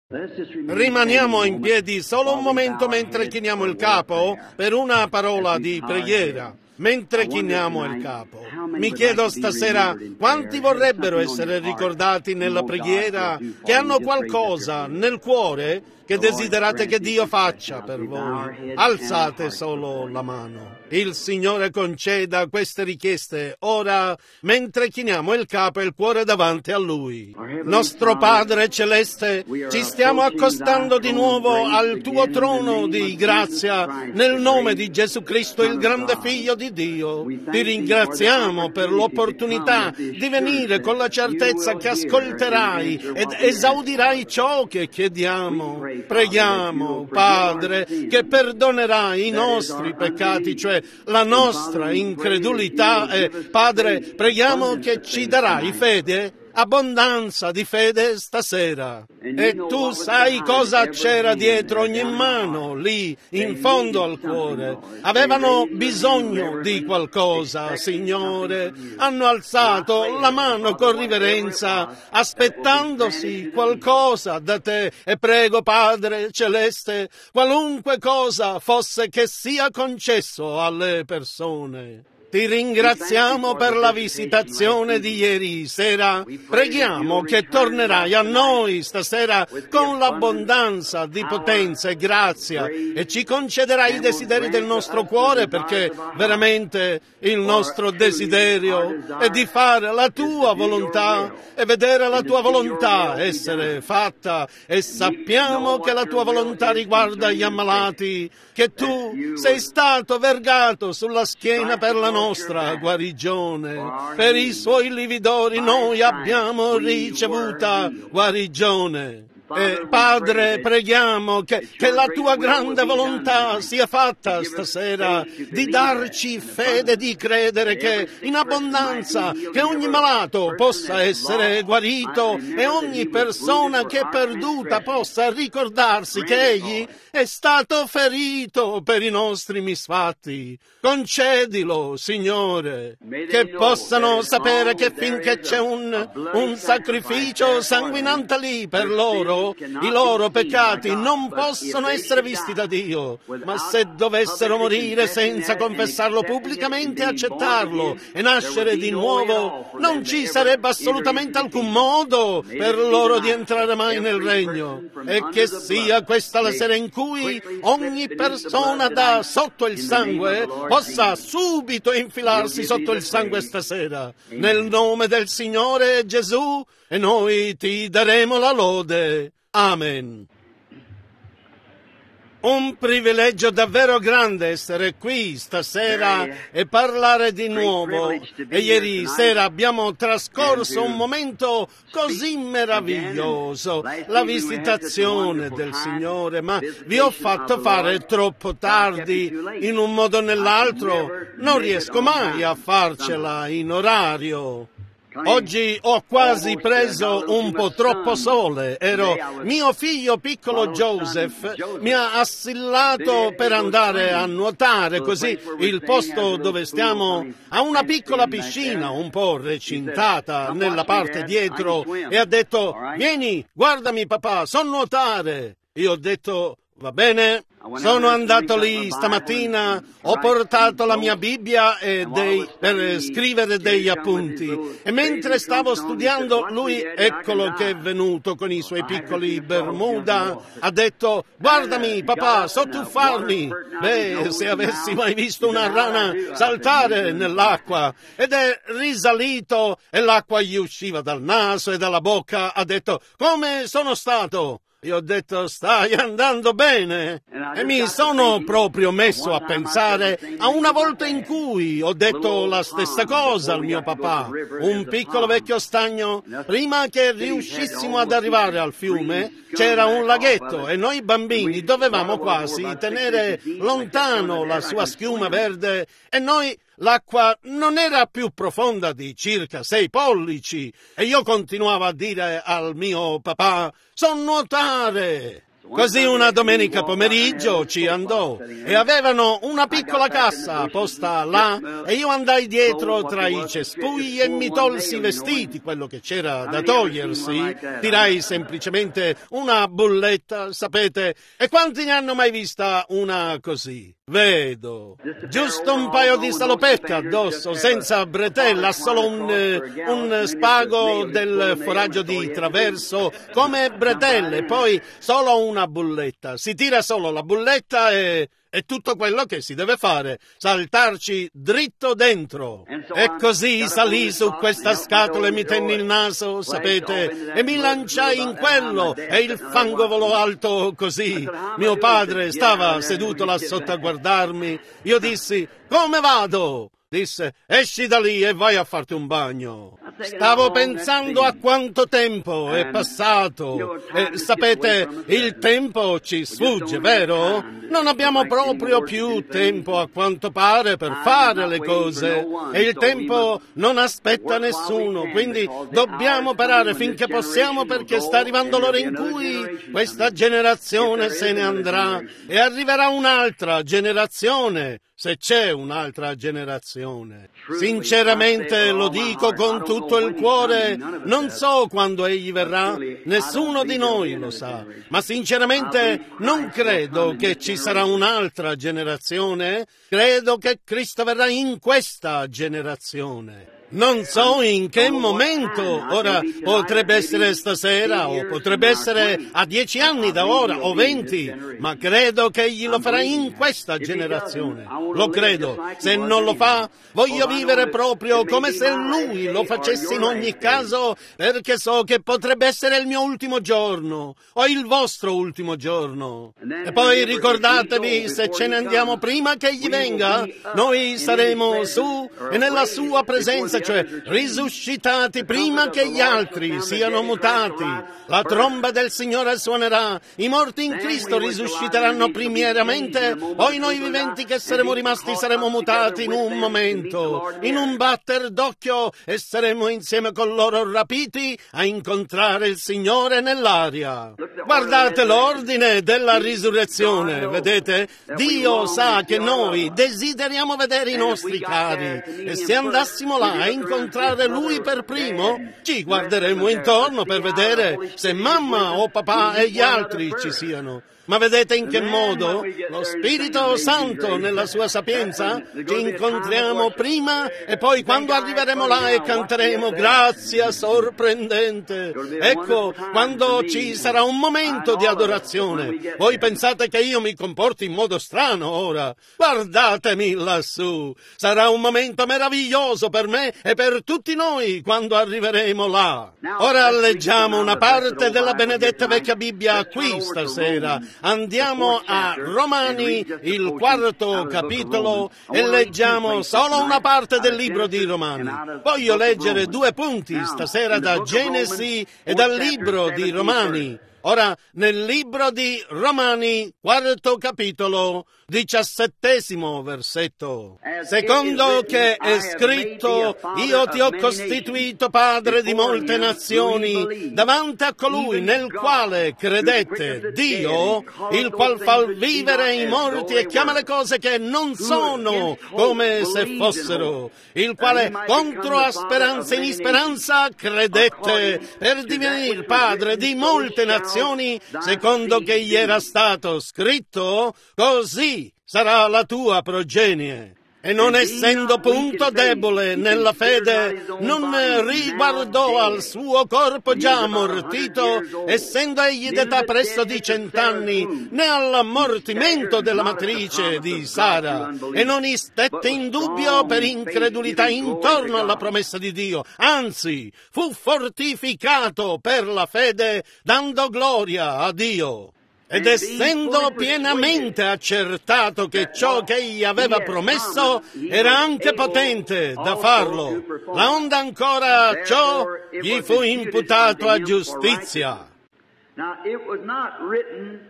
Rimaniamo in piedi solo un momento mentre chiniamo il capo per una parola di preghiera. Mentre chiniamo il capo, mi chiedo stasera quanti vorrebbero essere ricordati nella preghiera, che hanno qualcosa nel cuore che desiderate che Dio faccia per voi. Alzate solo la mano. Il Signore conceda queste richieste ora, mentre chiniamo il capo e il cuore davanti a Lui. Nostro Padre Celeste, ci stiamo accostando di nuovo al Tuo trono di grazia nel nome di Gesù Cristo, il grande Figlio di Dio. Ti ringraziamo per l'opportunità di venire con la certezza che ascolterai ed esaudirai ciò che chiediamo. Preghiamo, Padre, che perdonerai i nostri peccati, cioè la nostra incredulità, e Padre, preghiamo che ci darai fede, abbondanza di fede stasera. E Tu sai cosa c'era dietro ogni mano, lì, in fondo al cuore. Avevano bisogno di qualcosa, Signore. Hanno alzato la mano con riverenza, aspettandosi qualcosa da Te. E prego, Padre Celeste, qualunque cosa fosse che sia concesso alle persone. Ti ringraziamo per la visitazione di ieri sera. Preghiamo che tornerai a noi stasera con l'abbondanza di potenza e grazia e ci concederai i desideri del nostro cuore, perché veramente il nostro desiderio è di fare la Tua volontà e vedere la Tua volontà essere fatta, e sappiamo che la Tua volontà riguarda gli ammalati, che Tu sei stato vergato sulla schiena per la nostra guarigione. Per i Suoi lividori noi abbiamo ricevuta guarigione. Padre, preghiamo che la Tua grande volontà sia fatta stasera, di darci fede, di credere che in abbondanza, che ogni malato possa essere guarito e ogni persona che è perduta possa ricordarsi che Egli è stato ferito per i nostri misfatti. Concedilo, Signore, che possano sapere che finché c'è un sacrificio sanguinante lì per loro, i loro peccati non possono essere visti da Dio. Ma se dovessero morire senza confessarlo pubblicamente e accettarlo e nascere di nuovo, non ci sarebbe assolutamente alcun modo per loro di entrare mai nel regno. E che sia questa la sera in cui ogni persona da sotto il sangue possa subito infilarsi sotto il sangue stasera, nel nome del Signore Gesù, e noi Ti daremo la lode. Amen. Un privilegio davvero grande essere qui stasera e parlare di nuovo. E ieri sera abbiamo trascorso un momento così meraviglioso, la visitazione del Signore, ma vi ho fatto fare troppo tardi in un modo o nell'altro. Non riesco mai a farcela in orario. Oggi ho quasi preso un po' troppo sole. Mio figlio piccolo Joseph mi ha assillato per andare a nuotare, così il posto dove stiamo ha una piccola piscina un po' recintata nella parte dietro, e ha detto: vieni, guardami papà, so nuotare. Io ho detto: va bene. Sono andato lì stamattina, ho portato la mia Bibbia per scrivere degli appunti, e mentre stavo studiando lui, eccolo che è venuto con i suoi piccoli Bermuda, ha detto: guardami papà, so tuffarmi. Beh, se avessi mai visto una rana saltare nell'acqua, ed è risalito e l'acqua gli usciva dal naso e dalla bocca. Ha detto: come sono stato? Io ho detto: stai andando bene. E mi sono proprio messo a pensare a una volta in cui ho detto la stessa cosa al mio papà. Un piccolo vecchio stagno, prima che riuscissimo ad arrivare al fiume, c'era un laghetto e noi bambini dovevamo quasi tenere lontano la sua schiuma verde, e l'acqua non era più profonda di circa 6 pollici, e io continuavo a dire al mio papà: so nuotare. Così una domenica pomeriggio ci andò e avevano una piccola cassa posta là e io andai dietro tra i cespugli e mi tolsi i vestiti, quello che c'era da togliersi, tirai semplicemente una bulletta, sapete, e quanti ne hanno mai vista una così? Vedo, giusto un paio di salopette addosso, senza bretella, solo un spago del foraggio di traverso come bretelle, poi solo una bulletta. Si tira solo la bulletta e tutto quello che si deve fare, saltarci dritto dentro. E così salì su questa scatola e mi tenni il naso, sapete, e mi lanciai in quello e il fango volò alto così. Mio padre stava seduto là sotto a guardarmi. Io dissi, come vado? Disse, esci da lì e vai a farti un bagno. Stavo pensando a quanto tempo è passato. E sapete, il tempo ci sfugge, vero? Non abbiamo proprio più tempo a quanto pare per fare le cose. E il tempo non aspetta nessuno, quindi dobbiamo parare finché possiamo, perché sta arrivando l'ora in cui questa generazione se ne andrà e arriverà un'altra generazione. Se c'è un'altra generazione. Sinceramente lo dico con tutto il cuore, non so quando egli verrà, nessuno di noi lo sa, ma sinceramente non credo che ci sarà un'altra generazione, credo che Cristo verrà in questa generazione. Non so in che momento, ora potrebbe essere stasera o potrebbe essere a 10 anni da ora o 20, ma credo che egli lo farà in questa generazione. Lo credo. Se non lo fa, voglio vivere proprio come se lui lo facesse in ogni caso, perché so che potrebbe essere il mio ultimo giorno o il vostro ultimo giorno. E poi ricordatevi, se ce ne andiamo prima che egli venga, noi saremo su e nella sua presenza, cioè risuscitati prima che gli altri siano mutati. La tromba del Signore suonerà, i morti in Cristo risusciteranno primariamente, poi noi viventi che saremo rimasti saremo mutati in un momento, in un batter d'occhio, e saremo insieme con loro rapiti a incontrare il Signore nell'aria. Guardate l'ordine della risurrezione, vedete? Dio sa che noi desideriamo vedere i nostri cari, e se andassimo là a incontrare Lui per primo, ci guarderemo intorno per vedere se mamma o papà e gli altri ci siano. Ma vedete in che modo? Lo Spirito Santo, nella sua sapienza, ci incontriamo prima e poi quando arriveremo là e canteremo grazia sorprendente. Ecco, quando ci sarà un momento di adorazione. Voi pensate che io mi comporti in modo strano ora? Guardatemi lassù. Sarà un momento meraviglioso per me e per tutti noi quando arriveremo là. Ora leggiamo una parte della benedetta vecchia Bibbia qui stasera. Andiamo a Romani, il 4° capitolo, e leggiamo solo una parte del libro di Romani. Voglio leggere 2 punti stasera da Genesi e dal libro di Romani. Ora, nel libro di Romani, 4° capitolo, 17° versetto. Secondo che è scritto, io ti ho costituito padre di molte nazioni, davanti a colui nel quale credette, Dio, il qual fa vivere i morti e chiama le cose che non sono come se fossero, il quale contro a speranza in speranza credette per divenire padre di molte nazioni, secondo che gli era stato scritto, così sarà la tua progenie. E non essendo punto debole nella fede, non riguardò al suo corpo già ammortito, essendo egli d'età presso di 100 anni, né all'ammortimento della matrice di Sara, e non istette in dubbio per incredulità intorno alla promessa di Dio, anzi, fu fortificato per la fede, dando gloria a Dio. Ed essendo pienamente accertato che ciò che egli aveva promesso era anche potente da farlo, laonde ancora ciò gli fu imputato a giustizia.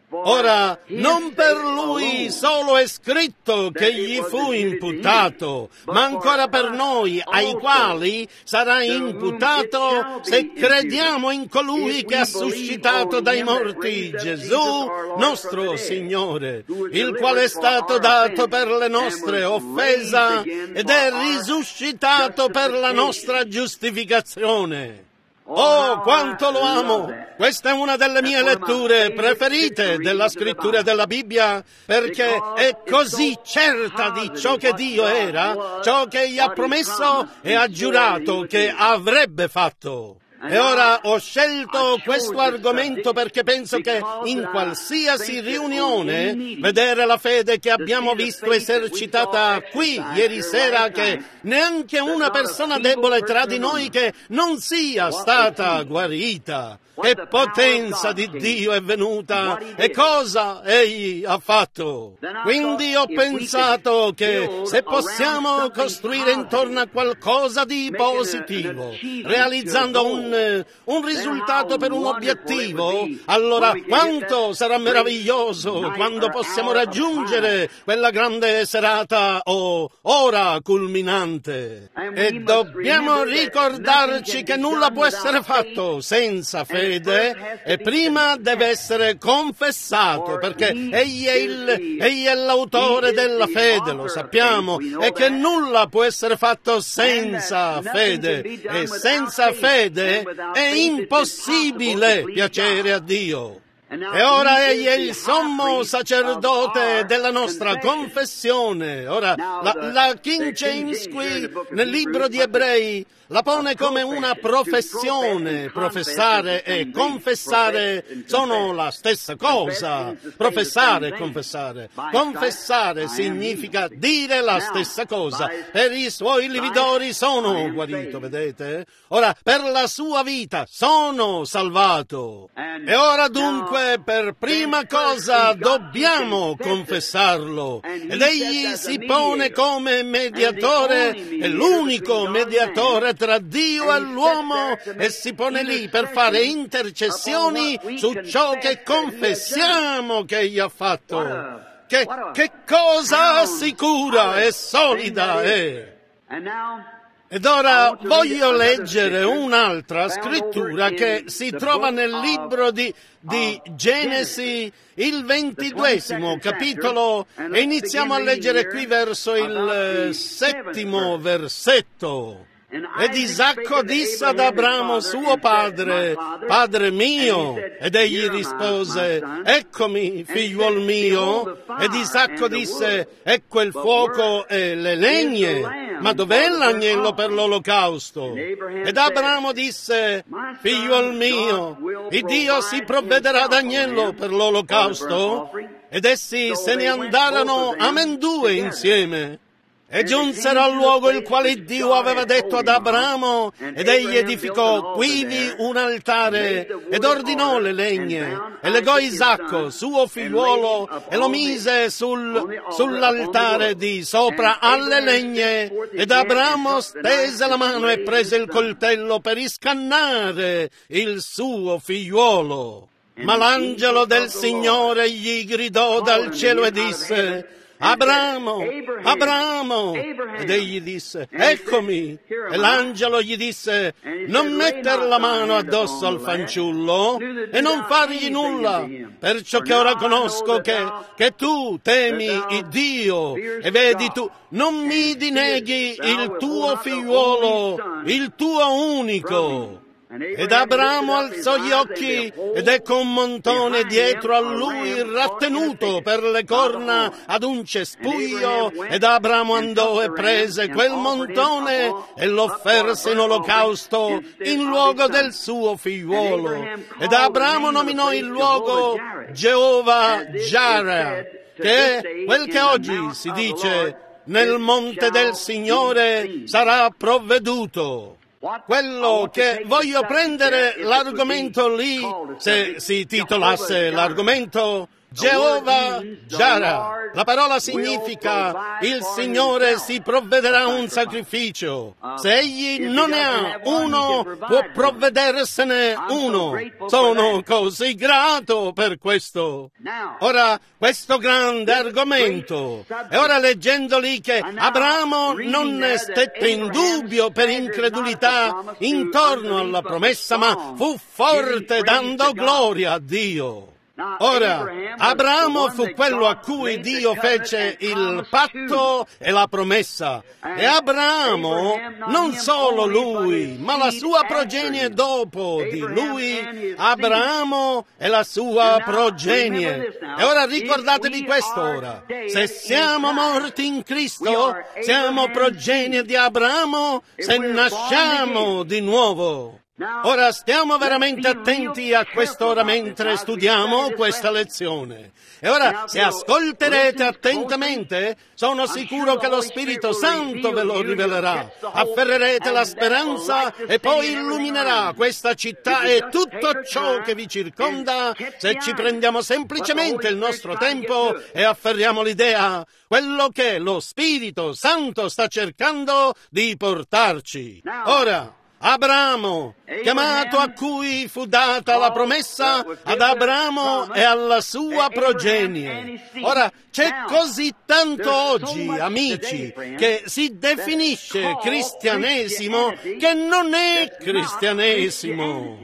Ora, non per lui solo è scritto che gli fu imputato, ma ancora per noi, ai quali sarà imputato se crediamo in colui che ha suscitato dai morti Gesù, nostro Signore, il quale è stato dato per le nostre offese ed è risuscitato per la nostra giustificazione. Oh, quanto lo amo! Questa è una delle mie letture preferite della scrittura della Bibbia, perché è così certa di ciò che Dio era, ciò che gli ha promesso e ha giurato che avrebbe fatto. E ora ho scelto questo argomento perché penso che in qualsiasi riunione vedere la fede che abbiamo visto esercitata qui ieri sera, che neanche una persona debole tra di noi che non sia stata guarita. Che potenza di Dio è venuta e cosa Egli ha fatto. Quindi ho pensato che se possiamo costruire intorno a qualcosa di positivo, realizzando un risultato per un obiettivo, allora quanto sarà meraviglioso quando possiamo raggiungere quella grande serata o ora culminante. E dobbiamo ricordarci che nulla può essere fatto senza fede. E prima deve essere confessato, perché egli è l'autore della fede, lo sappiamo, e che nulla può essere fatto senza fede, e senza fede è impossibile piacere a Dio. E ora egli è il sommo sacerdote della nostra confessione. Ora, la King James qui, nel libro di Ebrei, la pone come una professione. Professare e confessare sono la stessa cosa. Professare e confessare. Confessare significa dire la stessa cosa. Per i suoi lividori sono guarito, vedete? Ora, per la sua vita sono salvato. E ora dunque, per prima cosa dobbiamo confessarlo, ed egli si pone come mediatore, è l'unico mediatore tra Dio e l'uomo, e si pone lì per fare intercessioni su ciò che confessiamo che egli ha fatto. Che cosa sicura e solida è! Ed ora voglio leggere un'altra scrittura che si trova nel libro di Genesi, il 22° capitolo, e iniziamo a leggere qui verso il 7° versetto. Ed Isacco disse ad Abramo suo padre: Padre mio. Ed egli rispose: Eccomi, figliuol mio. Ed Isacco disse: Ecco il fuoco e le legne, ma dov'è l'agnello per l'olocausto? Ed Abramo disse: Figliuol mio, il Dio si provvederà ad agnello per l'olocausto? Ed essi se ne andarono amendue insieme. E giunsero al luogo il quale Dio aveva detto ad Abramo, ed egli edificò quivi un altare, ed ordinò le legne, e legò Isacco, suo figliuolo, e lo mise sull'altare di sopra alle legne, ed Abramo stese la mano e prese il coltello per iscannare il suo figliuolo. Ma l'angelo del Signore gli gridò dal cielo e disse: Abramo, Abramo! Ed egli disse: Eccomi! E l'angelo gli disse: Non metter la mano addosso al fanciullo e non fargli nulla, perciò che ora conosco che tu temi il Dio, e vedi tu non mi dineghi il tuo figliuolo, il tuo unico. Ed Abramo alzò gli occhi, ed ecco un montone dietro a lui rattenuto per le corna ad un cespuglio, ed Abramo andò e prese quel montone e l'offerse in olocausto in luogo del suo figliuolo. Ed Abramo nominò il luogo Geova Jireh, che è quel che oggi si dice: nel monte del Signore sarà provveduto. Quello che voglio prendere l'argomento lì, se si titolasse l'argomento, Jehovah Jireh. La parola significa il Signore si provvederà un sacrificio. Se Egli non ne ha uno, può provvedersene uno. Sono così grato per questo. Ora, questo grande argomento. E ora leggendo lì che Abramo non ne stette in dubbio per incredulità intorno alla promessa, ma fu forte dando gloria a Dio. Ora, Abramo fu quello a cui Dio fece il patto e la promessa. E Abramo, non solo lui, ma la sua progenie dopo di lui, Abramo e la sua progenie. E ora ricordatevi questo ora. Se siamo morti in Cristo, siamo progenie di Abramo se nasciamo di nuovo. Ora stiamo veramente attenti a quest'ora mentre studiamo questa lezione. E ora, se ascolterete attentamente, sono sicuro che lo Spirito Santo ve lo rivelerà. Afferrerete la speranza e poi illuminerà questa città e tutto ciò che vi circonda se ci prendiamo semplicemente il nostro tempo e afferriamo l'idea, quello che lo Spirito Santo sta cercando di portarci. Ora, Abramo, chiamato a cui fu data la promessa, ad Abramo e alla sua progenie. Ora, c'è così tanto oggi, amici, che si definisce cristianesimo che non è cristianesimo.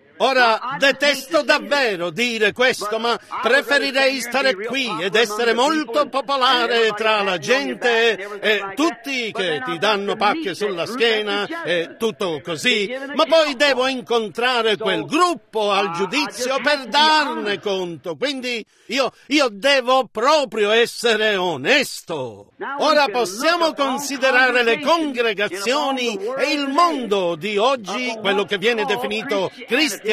Ora, detesto davvero dire questo, ma preferirei stare qui ed essere molto popolare tra la gente e tutti che ti danno pacche sulla schiena e tutto così, ma poi devo incontrare quel gruppo al giudizio per darne conto, quindi io devo proprio essere onesto. Ora possiamo considerare le congregazioni e il mondo di oggi, quello che viene definito cristianesimo,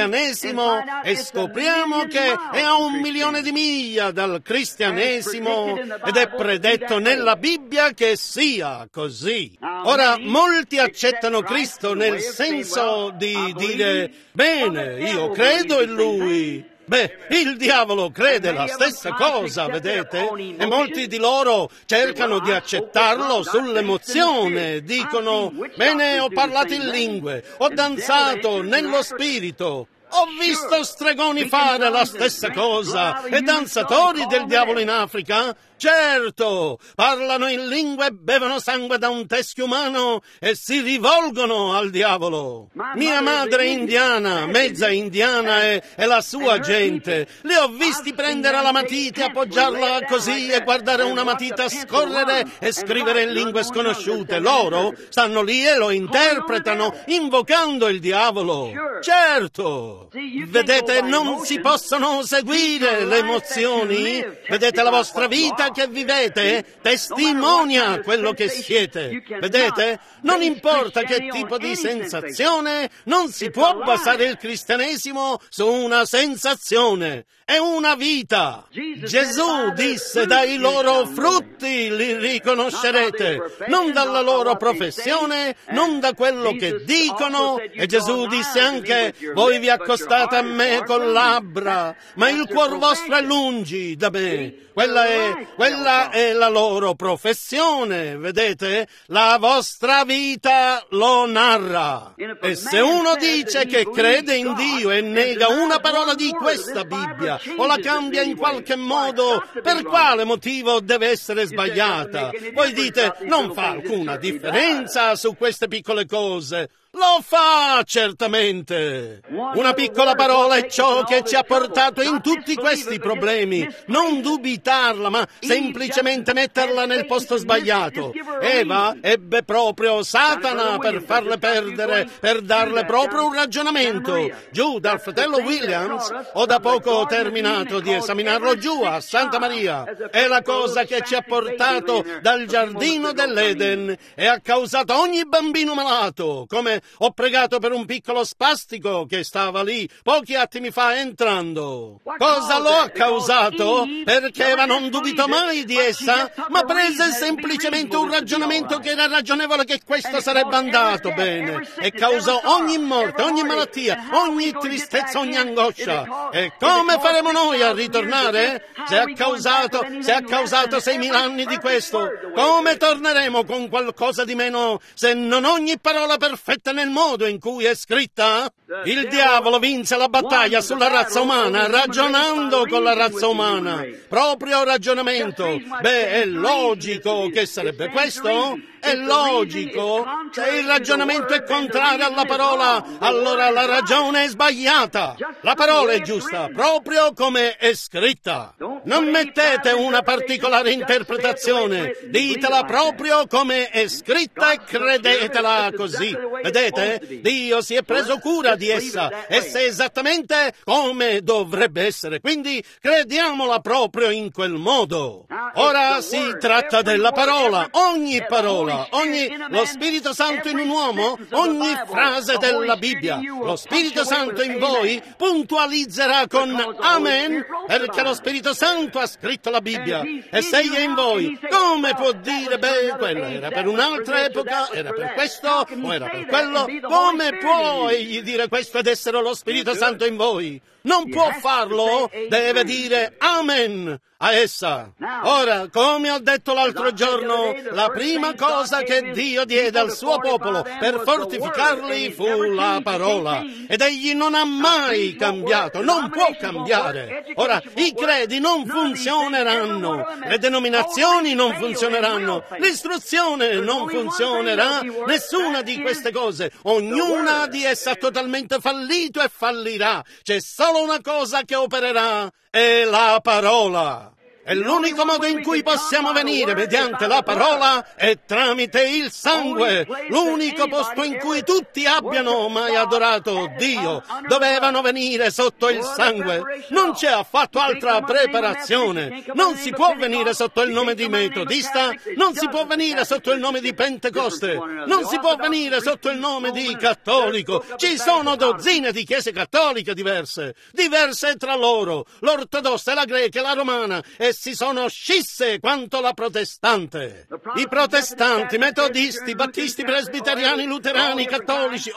e scopriamo che è a 1.000.000 di miglia dal cristianesimo ed è predetto nella Bibbia che sia così. Ora, molti accettano Cristo nel senso di dire, bene, io credo in Lui. Beh, il diavolo crede la stessa cosa, vedete? E molti di loro cercano di accettarlo sull'emozione. Dicono, bene, ho parlato in lingue, ho danzato nello spirito. Ho visto stregoni fare la stessa cosa e danzatori del diavolo in Africa. Certo, parlano in lingue, bevono sangue da un teschio umano e si rivolgono al diavolo. Mia madre è indiana, mezza indiana e la sua gente. Li ho visti prendere la matita, appoggiarla così e guardare una matita scorrere e scrivere in lingue sconosciute. Loro stanno lì e lo interpretano invocando il diavolo. Certo, vedete, non si possono seguire le emozioni. Vedete, la vostra vita che vivete testimonia quello che siete. Vedete? Non importa che tipo di sensazione, non si può basare il cristianesimo su una sensazione. È una vita. Gesù disse, dai loro frutti li riconoscerete, non dalla loro professione, non da quello che dicono. E Gesù disse anche, voi vi accostate a me con labbra, ma il cuor vostro è lungi da me. Quella è la loro professione, vedete? La vostra vita lo narra. E se uno dice che crede in Dio e nega una parola di questa Bibbia o la cambia in qualche modo, per quale motivo deve essere sbagliata? Voi dite, non fa alcuna differenza su queste piccole cose. Lo fa, certamente. Una piccola parola è ciò che ci ha portato in tutti questi problemi. Non dubitarla, ma semplicemente metterla nel posto sbagliato. Eva ebbe proprio Satana per farle perdere, per darle proprio un ragionamento. Giù dal fratello Williams, ho da poco terminato di esaminarlo giù a Santa Maria. È la cosa che ci ha portato dal giardino dell'Eden e ha causato ogni bambino malato, come Vedete, ho pregato per un piccolo spastico che stava lì pochi attimi fa entrando. Cosa lo ha causato? Perché Eva non dubitò mai di essa, ma prese semplicemente un ragionamento che era ragionevole che questo sarebbe andato bene e causò ogni morte, ogni malattia, ogni tristezza, ogni angoscia. E come faremo noi a ritornare? Se ha causato 6.000 anni di questo, come torneremo con qualcosa di meno se non ogni parola perfetta nel modo in cui è scritta? Il diavolo vinse la battaglia sulla razza umana ragionando con la razza umana. Proprio ragionamento. Beh, è logico che sarebbe questo? È logico. Se il ragionamento è contrario alla parola, allora la ragione è sbagliata. La parola è giusta, proprio come è scritta. Non mettete una particolare interpretazione, ditela proprio come è scritta e credetela così. Vedete? Dio si è preso cura di essa è esattamente come dovrebbe essere, quindi crediamola proprio in quel modo. Ora si tratta della parola, ogni parola, lo Spirito Santo in un uomo, ogni frase della Bibbia. Lo Spirito Santo in voi puntualizzerà con Amen, perché lo Spirito Santo ha scritto la Bibbia e se è in voi, come può dire, beh, quello era per un'altra epoca, era per questo o era per quello? Come può egli dire questo ed essere lo Spirito Santo in voi? Non può farlo, deve dire Amen a essa. Ora, come ho detto l'altro giorno, la prima cosa che Dio diede al suo popolo per fortificarli fu la parola. Ed egli non ha mai cambiato, non può cambiare. Ora, i credi non funzioneranno, le denominazioni non funzioneranno, l'istruzione non funzionerà, nessuna di queste cose. Ognuna di esse ha totalmente fallito e fallirà. C'è solo una cosa che opererà, è la parola. E l'unico modo in cui possiamo venire mediante la parola è tramite il sangue. L'unico posto in cui tutti abbiano mai adorato Dio dovevano venire sotto il sangue. Non c'è affatto altra preparazione. Non si può venire sotto il nome di metodista, non si può venire sotto il nome di pentecoste, non si può venire sotto il nome di cattolico. Ci sono dozzine di chiese cattoliche diverse tra loro, l'ortodossa, la greca, la romana, e si sono scisse quanto la protestante. I protestanti, metodisti, battisti, presbiteriani, luterani, cattolici,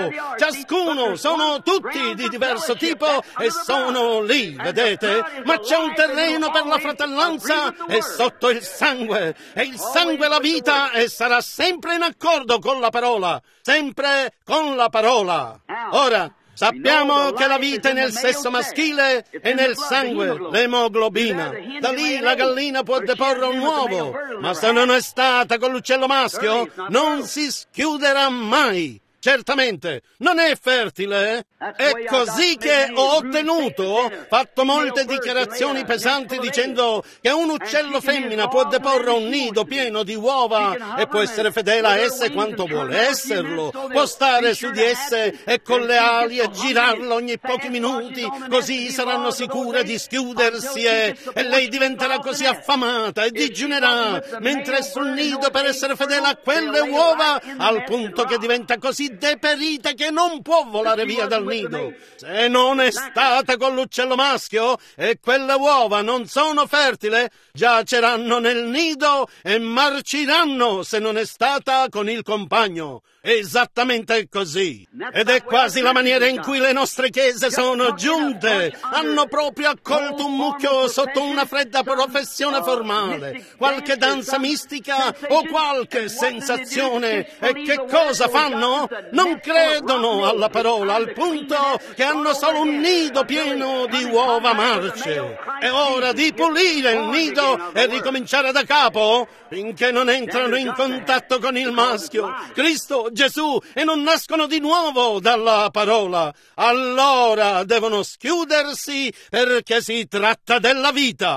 ciascuno, sono tutti di diverso tipo e sono lì, vedete? Ma c'è un terreno per la fratellanza e sotto il sangue, e il sangue è la vita e sarà sempre in accordo con la parola, sempre con la parola. Ora, sappiamo che la vita è nel sesso maschile e nel sangue, l'emoglobina. Da lì la gallina può deporre un uovo, ma se non è stata con l'uccello maschio, non si schiuderà mai. Certamente, non è fertile. È così che ho ottenuto, fatto molte dichiarazioni pesanti dicendo che un uccello femmina può deporre un nido pieno di uova e può essere fedele a esse quanto vuole esserlo. Può stare su di esse e con le ali e girarlo ogni pochi minuti, così saranno sicure di schiudersi e lei diventerà così affamata e digiunerà mentre è sul nido per essere fedele a quelle uova al punto che diventa così deperita che non può volare via dal nido. Se non è stata con l'uccello maschio e quelle uova non sono fertili, giaceranno nel nido e marciranno se non è stata con il compagno. Esattamente così. Ed è quasi la maniera in cui le nostre chiese sono giunte. Hanno proprio accolto un mucchio sotto una fredda professione formale, qualche danza mistica o qualche sensazione. E che cosa fanno? Non credono alla parola, al punto che hanno solo un nido pieno di uova marce. È ora di pulire il nido e ricominciare da capo finché non entrano in contatto con il maschio, Cristo Gesù, e non nascono di nuovo dalla parola. Allora devono schiudersi perché si tratta della vita.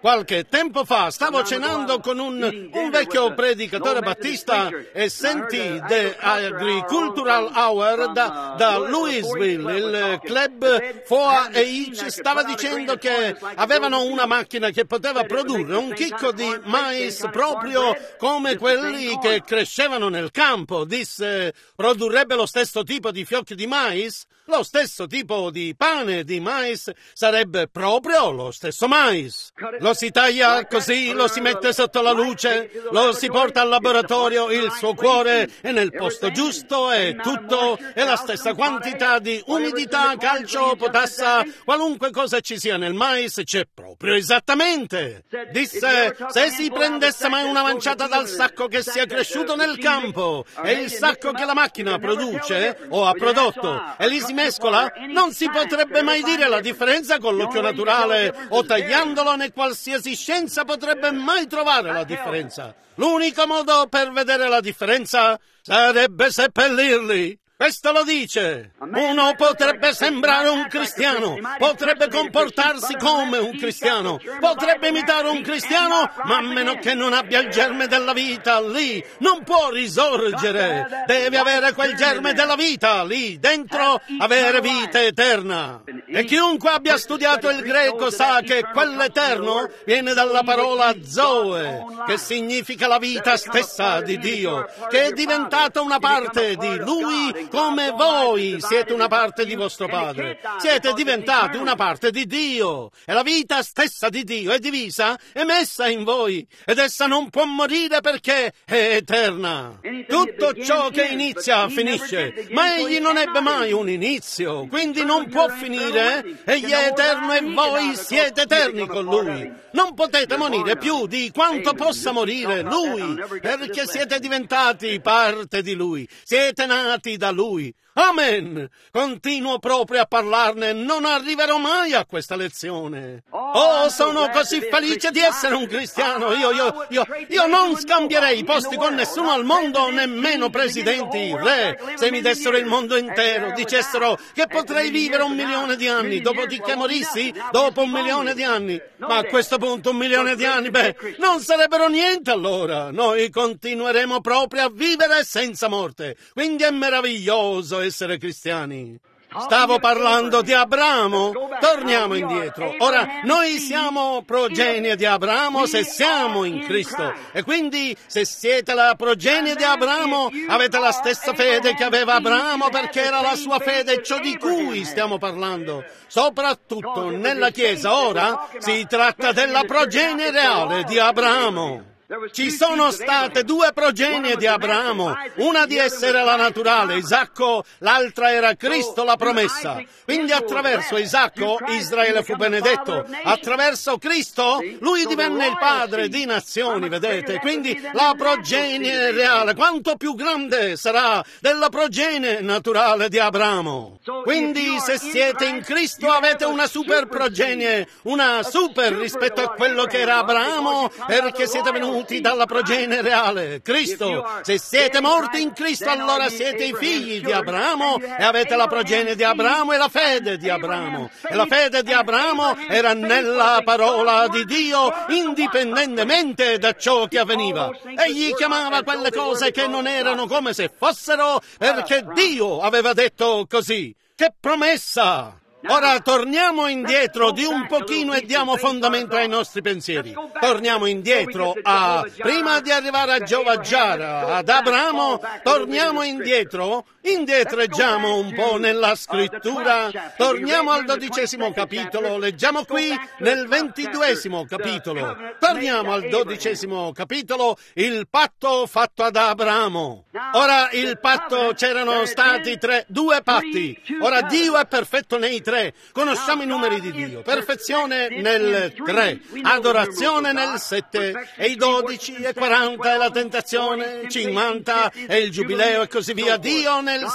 Qualche tempo fa stavo cenando con un vecchio predicatore battista e sentì The Agricultural Hour da Louisville, il club 4-H, stava dicendo che avevano una macchina che poteva produrre un chicco di mais proprio come quelli che crescevano nel campo. Disse, produrrebbe lo stesso tipo di fiocchi di mais, lo stesso tipo di pane di mais, sarebbe proprio lo stesso mais. Lo si taglia così, lo si mette sotto la luce, lo si porta al laboratorio, il suo cuore è nel posto giusto e tutto è la stessa quantità di umidità, calcio, potassa, qualunque cosa ci sia nel mais c'è proprio esattamente. Disse, se si prendesse mai una manciata dal sacco che sia cresciuto nel campo e il sacco che la macchina produce o ha prodotto e li si mescola, non si potrebbe mai dire la differenza con l'occhio naturale o tagliandolo, né qualsiasi scienza potrebbe mai trovare la differenza. L'unico modo per vedere la differenza sarebbe seppellirli. Questo lo dice. Uno potrebbe sembrare un cristiano, potrebbe comportarsi come un cristiano, potrebbe imitare un cristiano, ma a meno che non abbia il germe della vita lì, non può risorgere. Deve avere quel germe della vita lì dentro, avere vita eterna. E chiunque abbia studiato il greco sa che quell'eterno viene dalla parola zoe, che significa la vita stessa di Dio, che è diventata una parte di Lui, come voi siete una parte di vostro Padre. Siete diventati una parte di Dio. E la vita stessa di Dio è divisa e messa in voi. Ed essa non può morire perché è eterna. Tutto ciò che inizia finisce. Ma egli non ebbe mai un inizio. Quindi non può finire. Egli è eterno e voi siete eterni con Lui. Non potete morire più di quanto possa morire Lui. Perché siete diventati parte di Lui. Siete nati da Lui. Amen! Continuo proprio a parlarne, non arriverò mai a questa lezione. Oh, sono così felice di essere un cristiano. Io non scambierei i posti con nessuno al mondo, nemmeno presidenti, re. Se mi dessero il mondo intero, dicessero che potrei vivere 1 milione di anni, dopodiché morissi dopo 1 milione di anni. Ma a questo punto 1 milione di anni, non sarebbero niente allora. Noi continueremo proprio a vivere senza morte. Quindi è meraviglioso essere cristiani. Stavo parlando di Abramo. Torniamo indietro. Ora, noi siamo progenie di Abramo se siamo in Cristo. E quindi, se siete la progenie di Abramo, avete la stessa fede che aveva Abramo, perché era la sua fede ciò di cui stiamo parlando. Soprattutto nella Chiesa ora si tratta della progenie reale di Abramo. Ci sono state 2 progenie di Abramo, una di esse era la naturale, Isacco, l'altra era Cristo, la promessa. Quindi attraverso Isacco Israele fu benedetto, attraverso Cristo lui divenne il padre di nazioni, vedete? Quindi la progenie reale, quanto più grande sarà della progenie naturale di Abramo. Quindi se siete in Cristo avete una super progenie, una super rispetto a quello che era Abramo, perché siete venuti dalla progenie reale, Cristo. Se siete morti in Cristo, allora siete i figli di Abramo e avete la progenie di Abramo e la fede di Abramo. E la fede di Abramo era nella parola di Dio, indipendentemente da ciò che avveniva. Egli chiamava quelle cose che non erano come se fossero, perché Dio aveva detto così. Che promessa! Ora torniamo indietro di un pochino e diamo fondamento ai nostri pensieri. Torniamo indietro prima di arrivare a Giovaggiara, ad Abramo, torniamo indietreggiamo un po' nella scrittura, torniamo al 12° capitolo, leggiamo qui nel 22° capitolo, torniamo al 12° capitolo, il patto fatto ad Abramo. Ora il patto, c'erano stati 2 patti, ora Dio è perfetto nei 3. Conosciamo i numeri di Dio, perfezione nel 3, adorazione nel 7, e i 12 e 40 è la tentazione, 50 è il giubileo e così via. Dio nel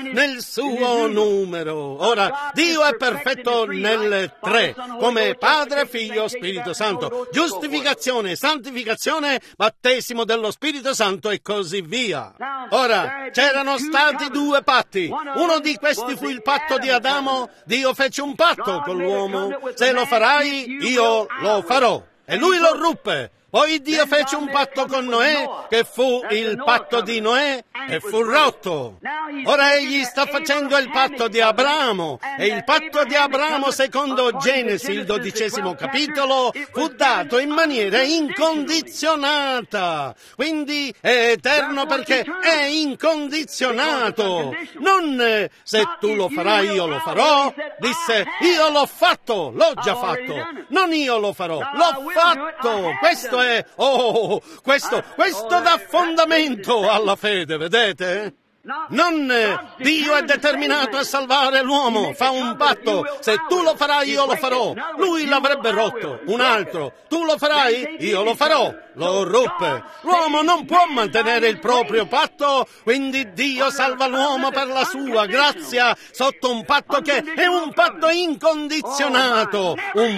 suo numero. Ora, Dio è perfetto nel 3, come Padre, Figlio, Spirito Santo, giustificazione, santificazione, battesimo dello Spirito Santo e così via. Ora, c'erano stati 2 patti, uno di questi fu il patto di Adamo. Dio fece un patto con l'uomo, se lo farai io lo farò. e lui lo ruppe. Poi Dio fece un patto con Noè, che fu il patto di Noè, e fu rotto. Ora egli sta facendo il patto di Abramo, e il patto di Abramo, secondo Genesi, il 12° capitolo, fu dato in maniera incondizionata. Quindi è eterno perché è incondizionato. Non se tu lo farai io lo farò, disse io l'ho fatto, l'ho già fatto. Non io lo farò, l'ho fatto. Questo questo dà fondamento alla fede, vedete? Non Dio è determinato a salvare l'uomo, fa un patto, se tu lo farai io lo farò, lui l'avrebbe rotto, un altro, tu lo farai io lo farò, lo ruppe. L'uomo non può mantenere il proprio patto, quindi Dio salva l'uomo per la sua grazia sotto un patto che è un patto incondizionato,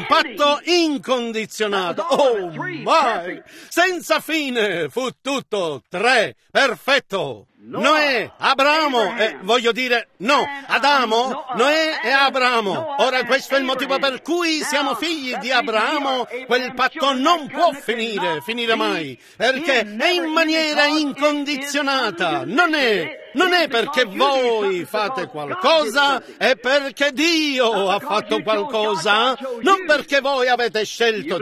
oh my, senza fine, fu tutto 3, perfetto. Noè, Abramo, Adamo, Noè e Abramo. Ora questo è il motivo per cui siamo figli di Abramo. Quel patto non può finire mai, perché è in maniera incondizionata. Non è perché voi fate qualcosa, è perché Dio ha fatto qualcosa, non perché voi avete scelto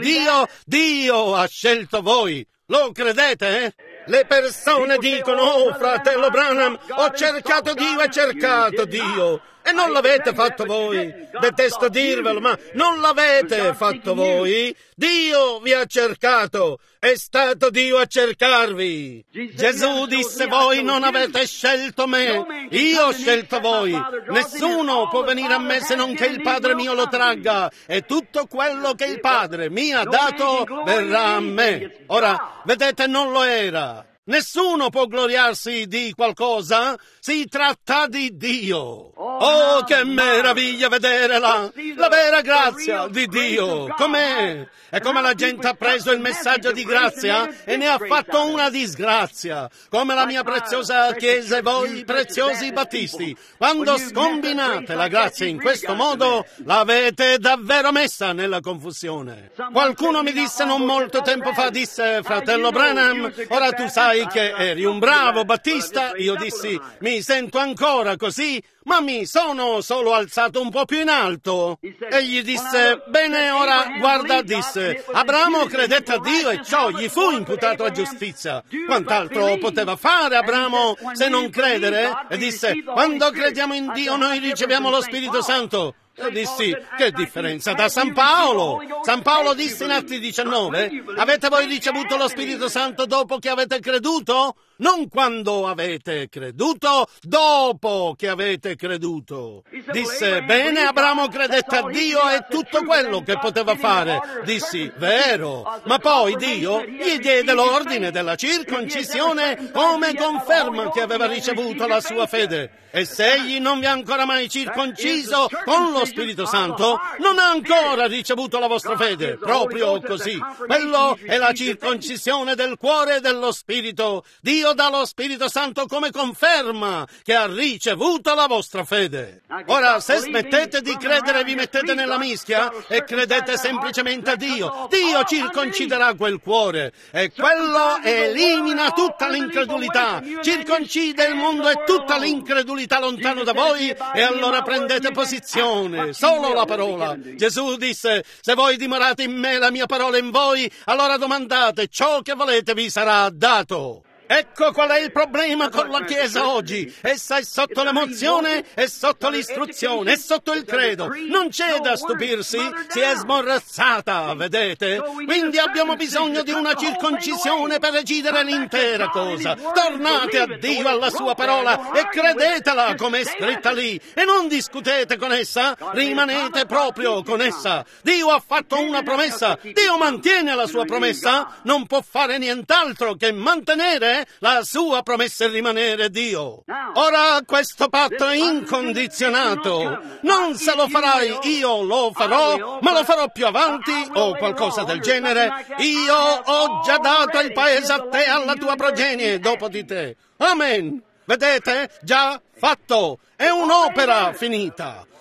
Dio ha scelto voi. Lo credete? Le persone dicono, oh fratello Branham, ho cercato Dio e cercato Dio. E non l'avete fatto voi. Detesto dirvelo, ma non l'avete fatto voi. Dio vi ha cercato. È stato Dio a cercarvi. Gesù disse, voi non avete scelto me. Io ho scelto voi. Nessuno può venire a me se non che il Padre mio lo tragga. E tutto quello che il Padre mi ha dato verrà a me. Ora, vedete, non lo era. Nessuno può gloriarsi di qualcosa, si tratta di Dio. Oh, che meraviglia vedere la vera grazia di Dio. Com'è? E come la gente ha preso il messaggio di grazia e ne ha fatto una disgrazia. Come la mia preziosa Chiesa e voi preziosi battisti. Quando scombinate la grazia in questo modo, l'avete davvero messa nella confusione. Qualcuno mi disse non molto tempo fa, disse, fratello Branham, ora tu sai che eri un bravo battista. Io dissi, mi sento ancora così, ma mi sono solo alzato un po' più in alto. Egli disse, bene, ora guarda, disse, Abramo credette a Dio e ciò gli fu imputato a giustizia. Quant'altro poteva fare Abramo se non credere? E disse, quando crediamo in Dio noi riceviamo lo Spirito Santo. Io dissi, che differenza da San Paolo? San Paolo disse in Atti 19, avete voi ricevuto lo Spirito Santo dopo che avete creduto? Non quando avete creduto, dopo che avete creduto. Disse, bene, Abramo credette a Dio e tutto quello che poteva fare. Dissi, vero, ma poi Dio gli diede l'ordine della circoncisione come conferma che aveva ricevuto la sua fede. E se egli non vi ha ancora mai circonciso con lo Spirito Santo, non ha ancora ricevuto la vostra fede. Proprio così. Quello è la circoncisione del cuore e dello Spirito. Dio dà lo Spirito Santo come conferma che ha ricevuto la vostra fede. Ora, se smettete di credere vi mettete nella mischia e credete semplicemente a Dio, Dio circonciderà quel cuore e quello elimina tutta l'incredulità. Circoncide il mondo e tutta l'incredulità lontano da voi e allora prendete posizione. Solo la parola. Gesù disse, se voi dimorate in me, la mia parola in voi, allora domandate, ciò che volete vi sarà dato. Ecco qual è il problema con la Chiesa oggi. Essa è sotto l'emozione, è sotto l'istruzione, è sotto il credo. Non c'è da stupirsi, si è smorrazzata, vedete? Quindi abbiamo bisogno di una circoncisione per recidere l'intera cosa. Tornate a Dio, alla sua parola, e credetela come è scritta lì. E non discutete con essa, rimanete proprio con essa. Dio ha fatto una promessa, Dio mantiene la sua promessa, non può fare nient'altro che mantenere la sua promessa e rimanere Dio. Ora questo patto è incondizionato. Non se lo farai, io lo farò, ma lo farò più avanti o qualcosa del genere. Io ho già dato il paese a te e alla tua progenie dopo di te. Amen. Vedete? Già fatto. È un'opera finita.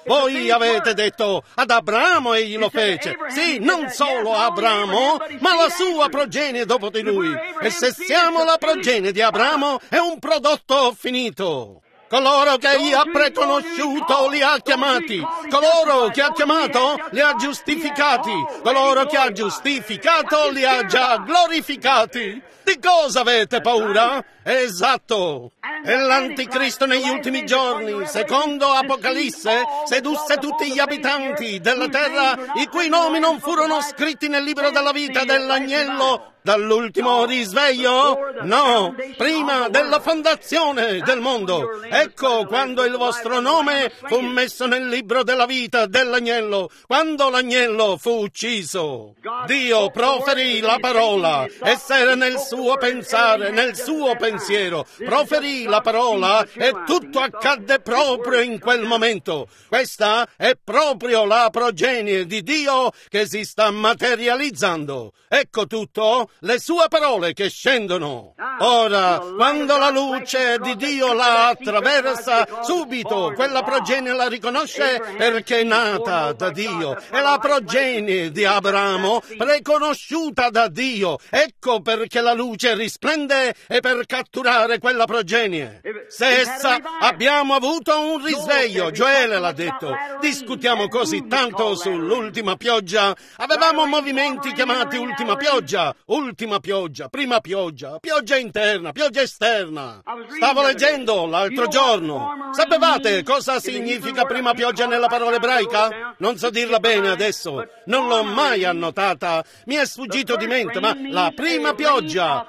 Voi avete detto ad Abramo egli lo fece. Sì, non solo Abramo, ma la sua progenie dopo di lui. E se siamo la progenie di Abramo, è un prodotto finito. Coloro che egli ha preconosciuto li ha chiamati, coloro che ha chiamato li ha giustificati, coloro che ha giustificato li ha già glorificati. Di cosa avete paura? Esatto! E l'anticristo negli ultimi giorni, secondo Apocalisse, sedusse tutti gli abitanti della terra i cui nomi non furono scritti nel libro della vita dell'agnello dall'ultimo risveglio? No, prima della fondazione del mondo. Ecco quando il vostro nome fu messo nel libro della vita dell'agnello, quando l'agnello fu ucciso. Dio proferì la parola, essere nel suo pensare, nel suo pensiero. Proferì la parola e tutto accadde proprio in quel momento. Questa è proprio la progenie di Dio che si sta materializzando. Ecco tutto, le sue parole che scendono. Ora, quando la luce di Dio la attraversa, subito quella progenie la riconosce perché è nata da Dio. È la progenie di Abramo, preconosciuta da Dio. Ecco perché la luce risplende e per catturare quella progenie. Se essa abbiamo avuto un risveglio, Gioele l'ha detto. Discutiamo così tanto sull'ultima pioggia. Avevamo movimenti chiamati ultima pioggia, prima pioggia, pioggia interna, pioggia esterna. Stavo leggendo l'altro giorno. Sapevate cosa significa prima pioggia nella parola ebraica? Non so dirla bene adesso, non l'ho mai annotata, mi è sfuggito di mente, ma la prima pioggia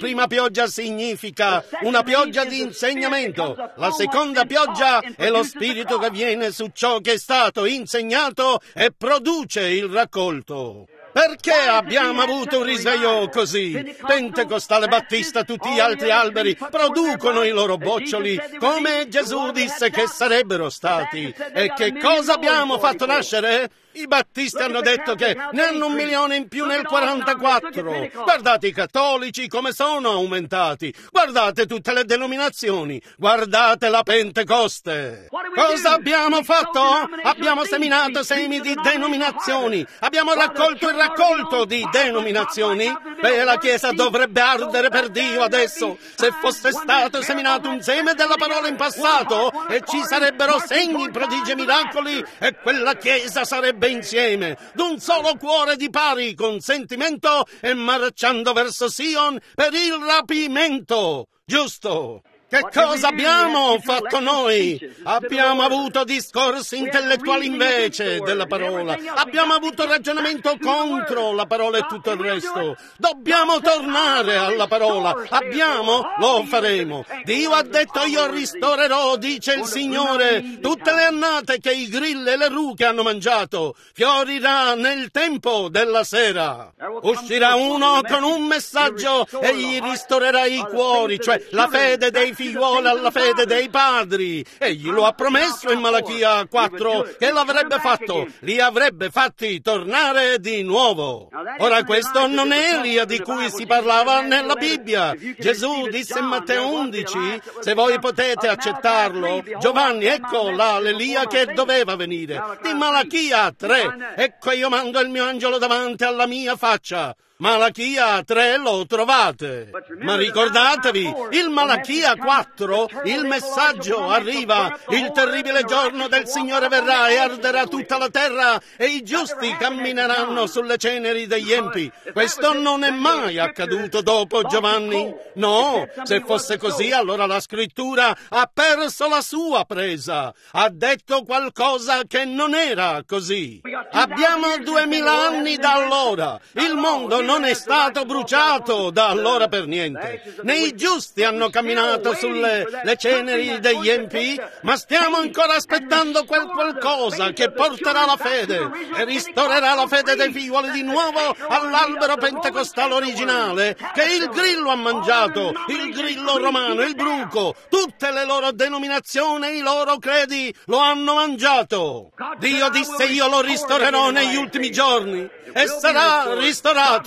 significa una pioggia di insegnamento. La seconda pioggia è lo spirito che viene su ciò che è stato insegnato e produce il raccolto. Perché abbiamo avuto un risveglio così? Pentecostale, Battista, tutti gli altri alberi producono i loro boccioli, come Gesù disse che sarebbero stati. E che cosa abbiamo fatto nascere? I battisti hanno detto che ne hanno 1 milione in più nel 44. Guardate i cattolici come sono aumentati. Guardate tutte le denominazioni. Guardate la Pentecoste. Cosa abbiamo fatto? Abbiamo seminato semi di denominazioni. Abbiamo raccolto il raccolto di denominazioni. Beh, la Chiesa dovrebbe ardere per Dio adesso. Se fosse stato seminato un seme della parola in passato e ci sarebbero segni, prodigi e miracoli e quella Chiesa sarebbe insieme, d'un solo cuore di pari consentimento e marciando verso Sion per il rapimento. Giusto? Che cosa abbiamo fatto noi? Abbiamo avuto discorsi intellettuali invece della parola. Abbiamo avuto ragionamento contro la parola e tutto il resto. Dobbiamo tornare alla parola. Lo faremo. Dio ha detto: io ristorerò, dice il Signore, tutte le annate che i grilli e le ruche hanno mangiato. Fiorirà nel tempo della sera. Uscirà uno con un messaggio e gli ristorerà i cuori, cioè la fede dei figliuoli alla fede dei padri. Egli lo ha promesso in Malachia 4 che l'avrebbe fatto, li avrebbe fatti tornare di nuovo. Ora questo non è Elia di cui si parlava nella Bibbia. Gesù disse in Matteo 11: se voi potete accettarlo, Giovanni, ecco l'Elia che doveva venire. Di Malachia 3, ecco io mando il mio angelo davanti alla mia faccia. Malachia 3 lo trovate. Ma ricordatevi, il Malachia 4, il messaggio arriva, il terribile giorno del Signore verrà e arderà tutta la terra e i giusti cammineranno sulle ceneri degli empi. Questo non è mai accaduto dopo Giovanni. No, se fosse così allora la scrittura ha perso la sua presa. Ha detto qualcosa che non era così. Abbiamo 2000 anni da allora. Il mondo non è stato bruciato da allora per niente. Né i giusti hanno camminato sulle ceneri degli empi, ma stiamo ancora aspettando quel qualcosa che porterà la fede e ristorerà la fede dei figlioli di nuovo all'albero pentecostale originale che il grillo ha mangiato, il grillo romano, il bruco, tutte le loro denominazioni e i loro credi lo hanno mangiato. Dio disse: io lo ristorerò negli ultimi giorni e sarà ristorato.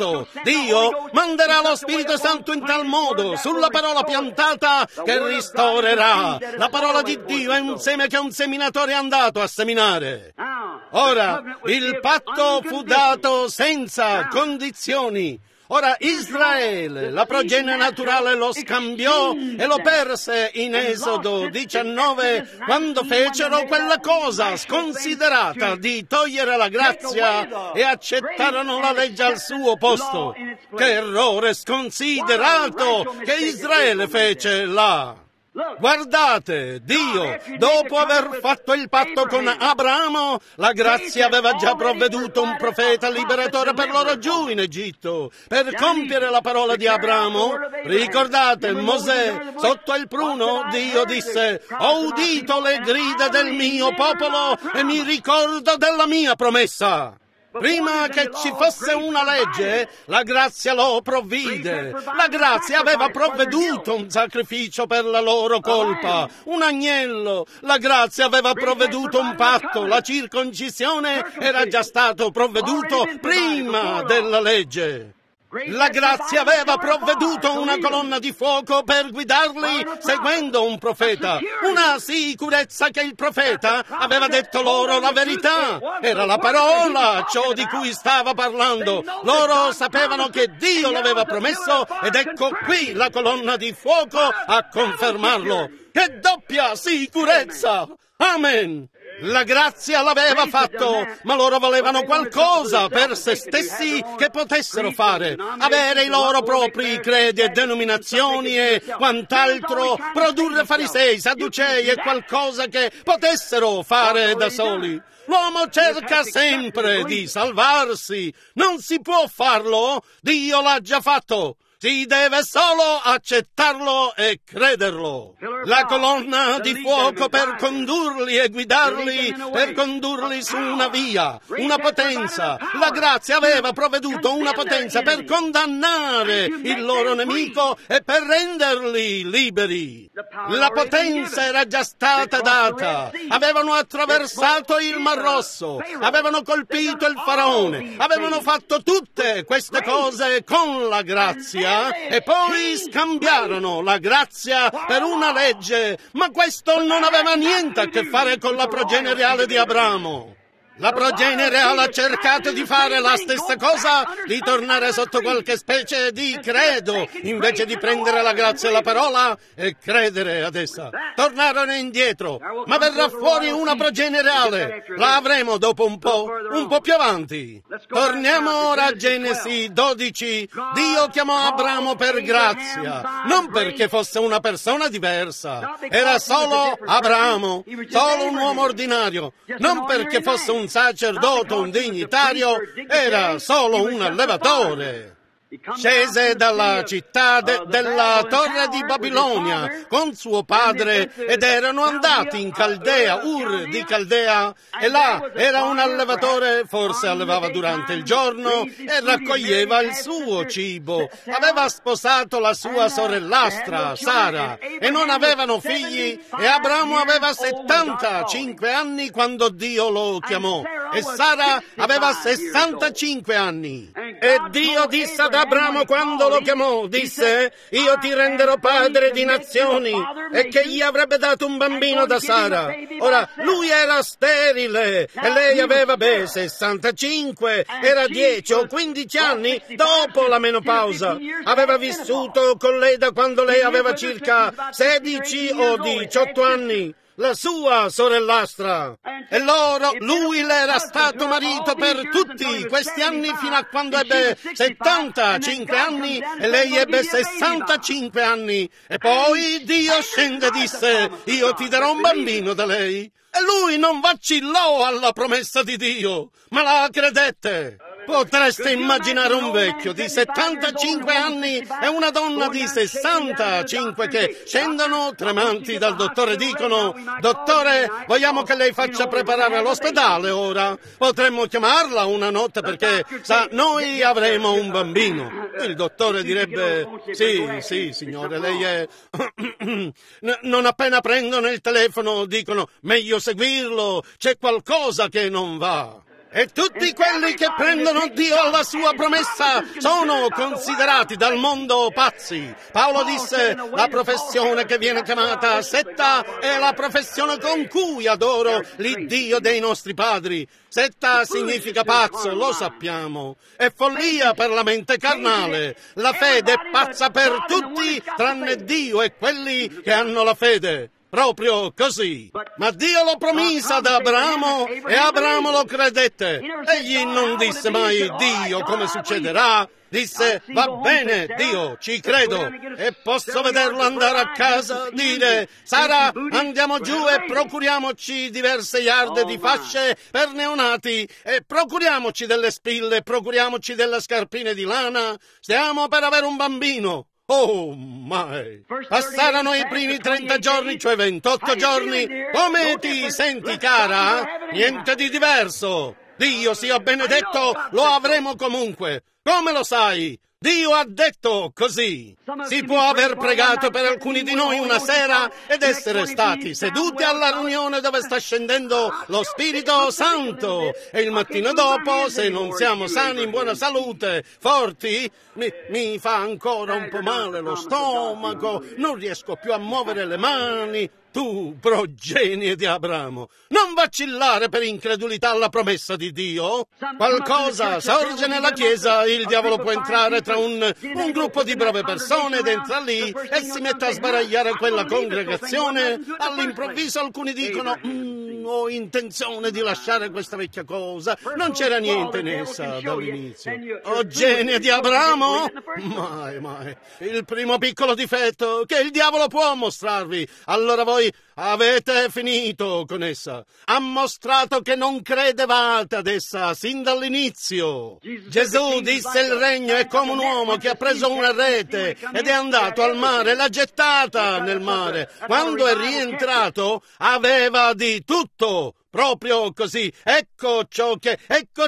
Santo. Dio manderà lo Spirito Santo in tal modo sulla parola piantata che ristorerà. La parola di Dio è un seme che un seminatore è andato a seminare. Ora, il patto fu dato senza condizioni. Ora Israele, la progenie naturale, lo scambiò e lo perse in Esodo 19 quando fecero quella cosa sconsiderata di togliere la grazia e accettarono la legge al suo posto. Che errore sconsiderato che Israele fece là! Guardate, Dio, dopo aver fatto il patto con Abramo, la grazia aveva già provveduto un profeta liberatore per loro giù in Egitto, per compiere la parola di Abramo. Ricordate, Mosè, sotto il pruno, Dio disse: ho udito le grida del mio popolo e mi ricordo della mia promessa. Prima che ci fosse una legge, la grazia lo provvide. La grazia aveva provveduto un sacrificio per la loro colpa, un agnello. La grazia aveva provveduto un patto. La circoncisione era già stato provveduto prima della legge. La grazia aveva provveduto una colonna di fuoco per guidarli seguendo un profeta, una sicurezza che il profeta aveva detto loro la verità. Era la parola ciò di cui stava parlando. Loro sapevano che Dio l'aveva promesso ed ecco qui la colonna di fuoco a confermarlo. Che doppia sicurezza! Amen! La grazia l'aveva fatto, ma loro volevano qualcosa per se stessi che potessero fare, avere i loro propri credi e denominazioni e quant'altro, produrre farisei, sadducei e qualcosa che potessero fare da soli. L'uomo cerca sempre di salvarsi, non si può farlo, Dio l'ha già fatto. Si deve solo accettarlo e crederlo. La colonna di fuoco per condurli e guidarli, per condurli su una via, una potenza. La grazia aveva provveduto una potenza per condannare il loro nemico e per renderli liberi. La potenza era già stata data. Avevano attraversato il Mar Rosso, avevano colpito il Faraone, avevano fatto tutte queste cose con la grazia. E poi scambiarono la grazia per una legge, ma questo non aveva niente a che fare con la progenie reale di Abramo. La progenie reale ha cercato di fare la stessa cosa, di tornare sotto qualche specie di credo, invece di prendere la grazia e la parola e credere ad essa. Tornarono indietro, ma verrà fuori una progenie reale. La avremo dopo un po' più avanti. Torniamo ora a Genesi 12. Dio chiamò Abramo per grazia, non perché fosse una persona diversa. Era solo Abramo, solo un uomo ordinario, non perché fosse un sacerdote, un dignitario, era solo un allevatore. Scese dalla città della torre di Babilonia con suo padre ed erano andati in Caldea, Ur di Caldea, e là era un allevatore, forse allevava durante il giorno e raccoglieva il suo cibo. Aveva sposato la sua sorellastra, Sara, e non avevano figli e Abramo aveva 75 anni quando Dio lo chiamò e Sara aveva 65 anni. E Dio disse ad Abramo quando lo chiamò, disse: io ti renderò padre di nazioni, e che gli avrebbe dato un bambino da Sara. Ora, lui era sterile e lei aveva 65, era 10 o 15 anni dopo la menopausa. Aveva vissuto con lei da quando lei aveva circa 16 o 18 anni. La sua sorellastra. E lui le era stato marito per tutti questi anni fino a quando ebbe 75 anni e lei ebbe 65 anni. E poi Dio scende e disse: io ti darò un bambino da lei. E lui non vacillò alla promessa di Dio, ma la credette. Potreste immaginare un vecchio di 75 anni e una donna di 65 che scendono tremanti dal dottore e dicono: dottore, vogliamo che lei faccia preparare l'ospedale ora. Potremmo chiamarla una notte perché, sa, noi avremo un bambino. Il dottore direbbe: sì, signore, lei è... Non appena prendono il telefono dicono: meglio seguirlo, c'è qualcosa che non va. E tutti quelli che prendono Dio alla sua promessa sono considerati dal mondo pazzi. Paolo disse: la professione che viene chiamata setta è la professione con cui adoro l'Iddio dei nostri padri. Setta significa pazzo, lo sappiamo. È follia per la mente carnale. La fede è pazza per tutti, tranne Dio e quelli che hanno la fede. Proprio così. Ma Dio lo promise ad Abramo e Abramo lo credette. Egli non disse mai: Dio, come succederà? Disse: va bene, Dio, ci credo. E posso vederlo andare a casa, dire: Sara, andiamo giù e procuriamoci diverse yard di fasce per neonati e procuriamoci delle spille, procuriamoci delle scarpine di lana. Stiamo per avere un bambino. Oh, mai! Passarono i primi 30 giorni, cioè 28 giorni. Come ti senti, cara? Niente di diverso. Dio sia benedetto, lo avremo comunque. Come lo sai? Dio ha detto così. Si può aver pregato per alcuni di noi una sera ed essere stati seduti alla riunione dove sta scendendo lo Spirito Santo e il mattino dopo, se non siamo sani, in buona salute, forti, mi fa ancora un po' male lo stomaco, non riesco più a muovere le mani. Tu, progenie di Abramo, non vacillare per incredulità alla promessa di Dio. Qualcosa sorge nella Chiesa, il diavolo può entrare tra un gruppo di brave persone ed entra lì e si mette a sbaragliare quella congregazione. All'improvviso alcuni dicono: ho intenzione di lasciare questa vecchia cosa, non c'era niente in essa dall'inizio. Oh, genie di Abramo? Mai. Il primo piccolo difetto che il diavolo può mostrarvi. Allora voi avete finito con essa. Ha mostrato che non credevate ad essa sin dall'inizio. Gesù disse: il regno è come un uomo che ha preso una rete ed è andato al mare e l'ha gettata nel mare. Quando è rientrato aveva di tutto. Proprio così. Ecco ciò che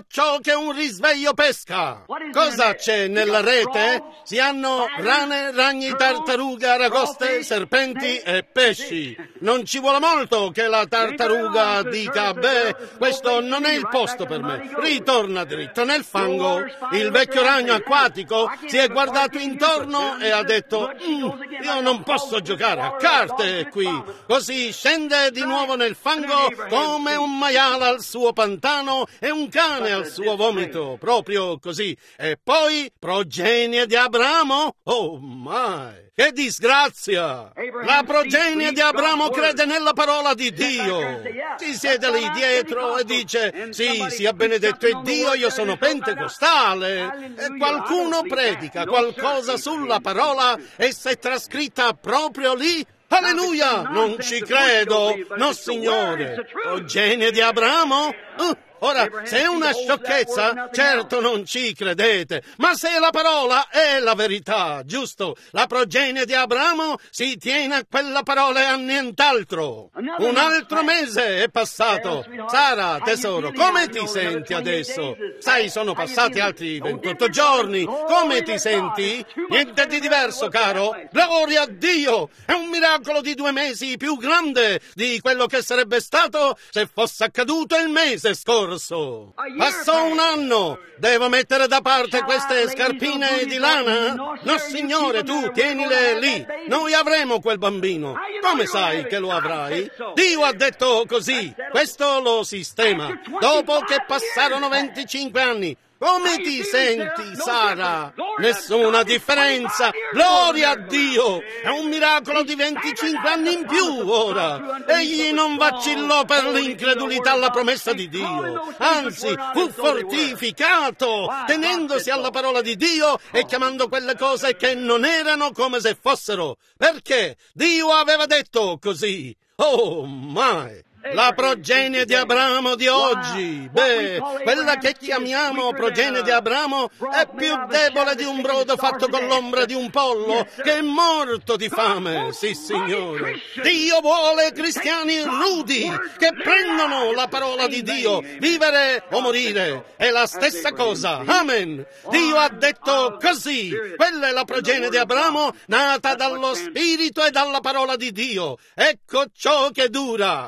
un risveglio pesca. Cosa c'è nella rete? Si hanno rane, ragni, tartarughe, aragoste, serpenti e pesci. Non ci vuole molto che la tartaruga dica: beh, questo non è il posto per me. Ritorna dritto nel fango. Il vecchio ragno acquatico si è guardato intorno e ha detto: io non posso giocare a carte qui. Così scende di nuovo nel fango come un maiale al suo pantano e un cane al suo vomito, proprio così. E poi progenie di Abramo? Oh mai! Che disgrazia! La progenie di Abramo crede nella parola di Dio. Si siede lì dietro e dice: sì, sia benedetto il Dio, io sono pentecostale. E qualcuno predica qualcosa sulla parola e si è trascritta proprio lì. Alleluia! Non ci credo! No, signore! Progenie di Abramo? Ora, se è una sciocchezza, certo non ci credete, ma se la parola è la verità, giusto? La progenie di Abramo si tiene a quella parola e a nient'altro. Un altro mese è passato. Sara, tesoro, come ti senti adesso? Sai, sono passati altri 28 giorni. Come ti senti? Niente di diverso, caro. Gloria a Dio! È un miracolo di 2 mesi più grande di quello che sarebbe stato se fosse accaduto il mese scorso. Passò un anno. Devo mettere da parte queste scarpine di lana? No, signore, tu tienile lì. Noi avremo quel bambino. Come sai che lo avrai? Dio ha detto così. Questo lo sistema. Dopo che passarono 25 anni. Come ti senti, Sara? Nessuna differenza. Gloria a Dio! È un miracolo di 25 anni in più ora. Egli non vacillò per l'incredulità alla promessa di Dio. Anzi, fu fortificato, tenendosi alla parola di Dio e chiamando quelle cose che non erano come se fossero. Perché Dio aveva detto così. Oh, mai! La progenie di Abramo di oggi, quella che chiamiamo progenie di Abramo è più debole di un brodo fatto con l'ombra di un pollo che è morto di fame, sì signore. Dio vuole cristiani rudi che prendono la parola di Dio, vivere o morire, è la stessa cosa, amen. Dio ha detto così, quella è la progenie di Abramo nata dallo Spirito e dalla parola di Dio, ecco ciò che dura.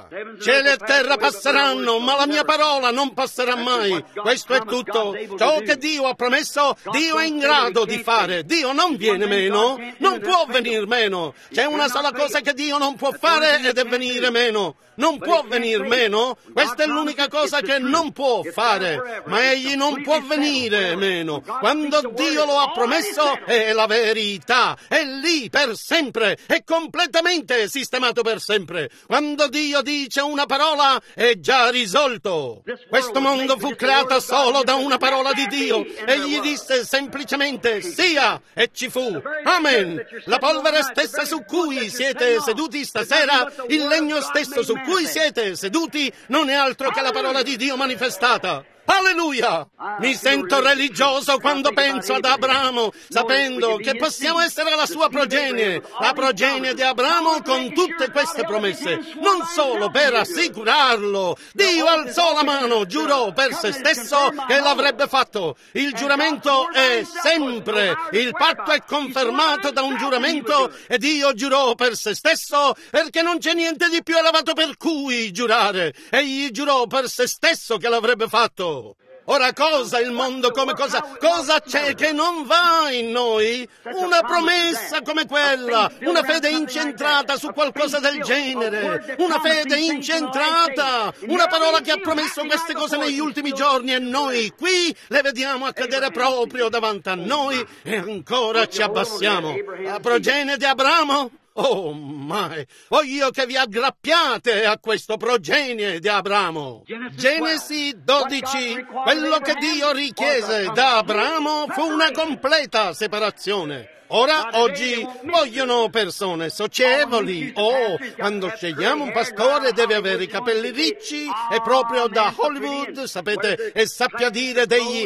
Cielo e terra passeranno, ma la mia parola non passerà mai. Questo è tutto. Ciò che Dio ha promesso, Dio è in grado di fare. Dio non viene meno, non può venir meno. C'è una sola cosa che Dio non può fare ed è venire meno. Non può venir meno, questa è l'unica cosa che non può fare, ma egli non può venire meno. Quando Dio lo ha promesso è la verità, è lì per sempre, è completamente sistemato per sempre. Quando Dio dice una parola è già risolto. Questo mondo fu creato solo da una parola di Dio. Egli disse semplicemente sia e ci fu. Amen. La polvere stessa su cui siete seduti stasera, il legno stesso su cui siete seduti, non è altro che la parola di Dio manifestata. Alleluia! Mi sento religioso quando penso ad Abramo, sapendo che possiamo essere la sua progenie, la progenie di Abramo con tutte queste promesse. Non solo per assicurarlo, Dio alzò la mano, giurò per se stesso che l'avrebbe fatto. Il giuramento è sempre, il patto è confermato da un giuramento e Dio giurò per se stesso perché non c'è niente di più elevato per cui giurare. Egli giurò per se stesso che l'avrebbe fatto. Ora cosa il mondo come cosa c'è che non va in noi? Una promessa come quella, una fede incentrata su qualcosa del genere, una fede incentrata, una parola che ha promesso queste cose negli ultimi giorni e noi qui le vediamo accadere proprio davanti a noi e ancora ci abbassiamo. La progenie di Abramo? Oh, mai! Voglio che vi aggrappiate a questo progenie di Abramo. Genesi 12, quello che Dio richiese da Abramo fu una completa separazione. Ora, oggi, vogliono persone socievoli. Quando scegliamo un pastore deve avere i capelli ricci e proprio da Hollywood, sapete, e sappia dire degli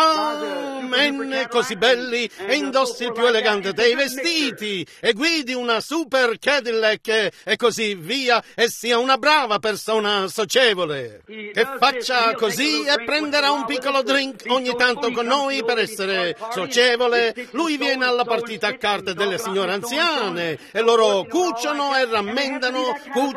amen così belli e indossi il più elegante dei vestiti e guidi una super Cadillac e così via e sia una brava persona socievole. Che faccia così e prenderà un piccolo drink ogni tanto con noi per essere socievole. Lui viene alla partita a carte delle signore anziane e loro cuciono e rammendano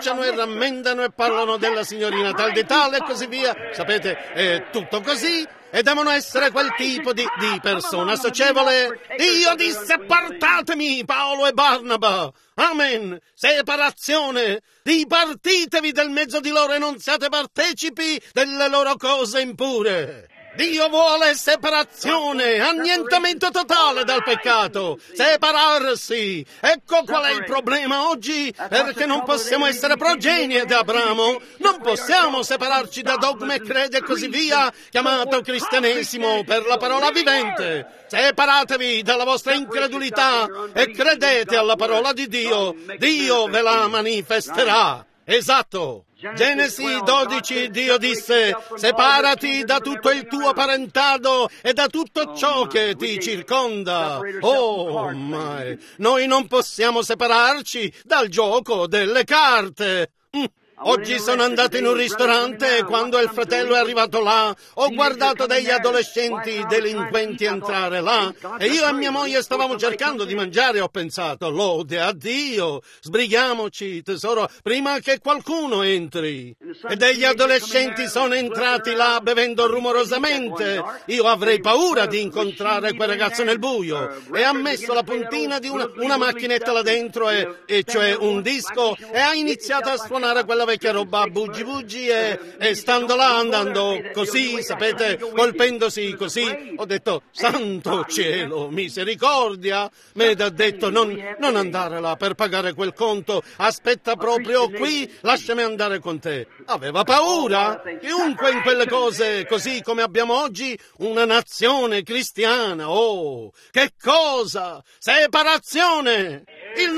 e parlano della signorina tal di tale e così via. Sapete, è tutto così e devono essere quel tipo di persona socievole. Io disse portatemi Paolo e Barnaba. Amen. Separazione. Dipartitevi del mezzo di loro e non siate partecipi delle loro cose impure. Dio vuole separazione, annientamento totale dal peccato, separarsi. Ecco qual è il problema oggi, perché non possiamo essere progenie di Abramo, non possiamo separarci da dogma e credi e così via, chiamato cristianesimo per la parola vivente. Separatevi dalla vostra incredulità e credete alla parola di Dio, Dio ve la manifesterà. Esatto. Genesi 12, Dio disse, separati da tutto il tuo parentado e da tutto ciò che ti circonda. Oh, mai, noi non possiamo separarci dal gioco delle carte. Oggi sono andato in un ristorante e quando il fratello è arrivato là, ho guardato degli adolescenti delinquenti entrare là e io e mia moglie stavamo cercando di mangiare e ho pensato, lode a Dio, sbrighiamoci tesoro prima che qualcuno entri. E degli adolescenti sono entrati là bevendo rumorosamente. Io avrei paura di incontrare quel ragazzo nel buio e ha messo la puntina di una macchinetta là dentro e cioè un disco e ha iniziato a suonare quella vecchia roba buggi buggi e stando là andando così, sapete, colpendosi così, ho detto santo cielo, misericordia. Med ha detto non andare là per pagare quel conto, aspetta proprio qui, lasciami andare con te. Aveva paura. Chiunque in quelle cose, così come abbiamo oggi una nazione cristiana, oh che cosa, separazione. Il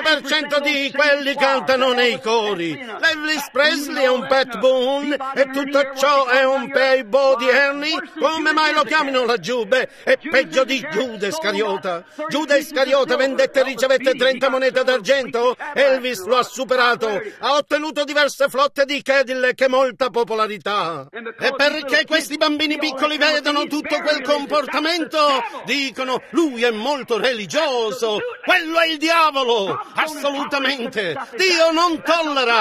90% di quelli cantano nei cori. Elvis Presley è un Pat Boone e tutto ciò è un Peabody Ernie. Come mai lo chiamino laggiù? Beh, è peggio di Giuda Iscariota. Giuda Iscariota vendette e ricevette 30 monete d'argento. Elvis lo ha superato. Ha ottenuto diverse flotte di Cadillac e molta popolarità. E perché questi bambini piccoli vedono tutto quel comportamento, dicono, lui è molto religioso. Quello è il diavolo. Assolutamente. Dio non tollera cose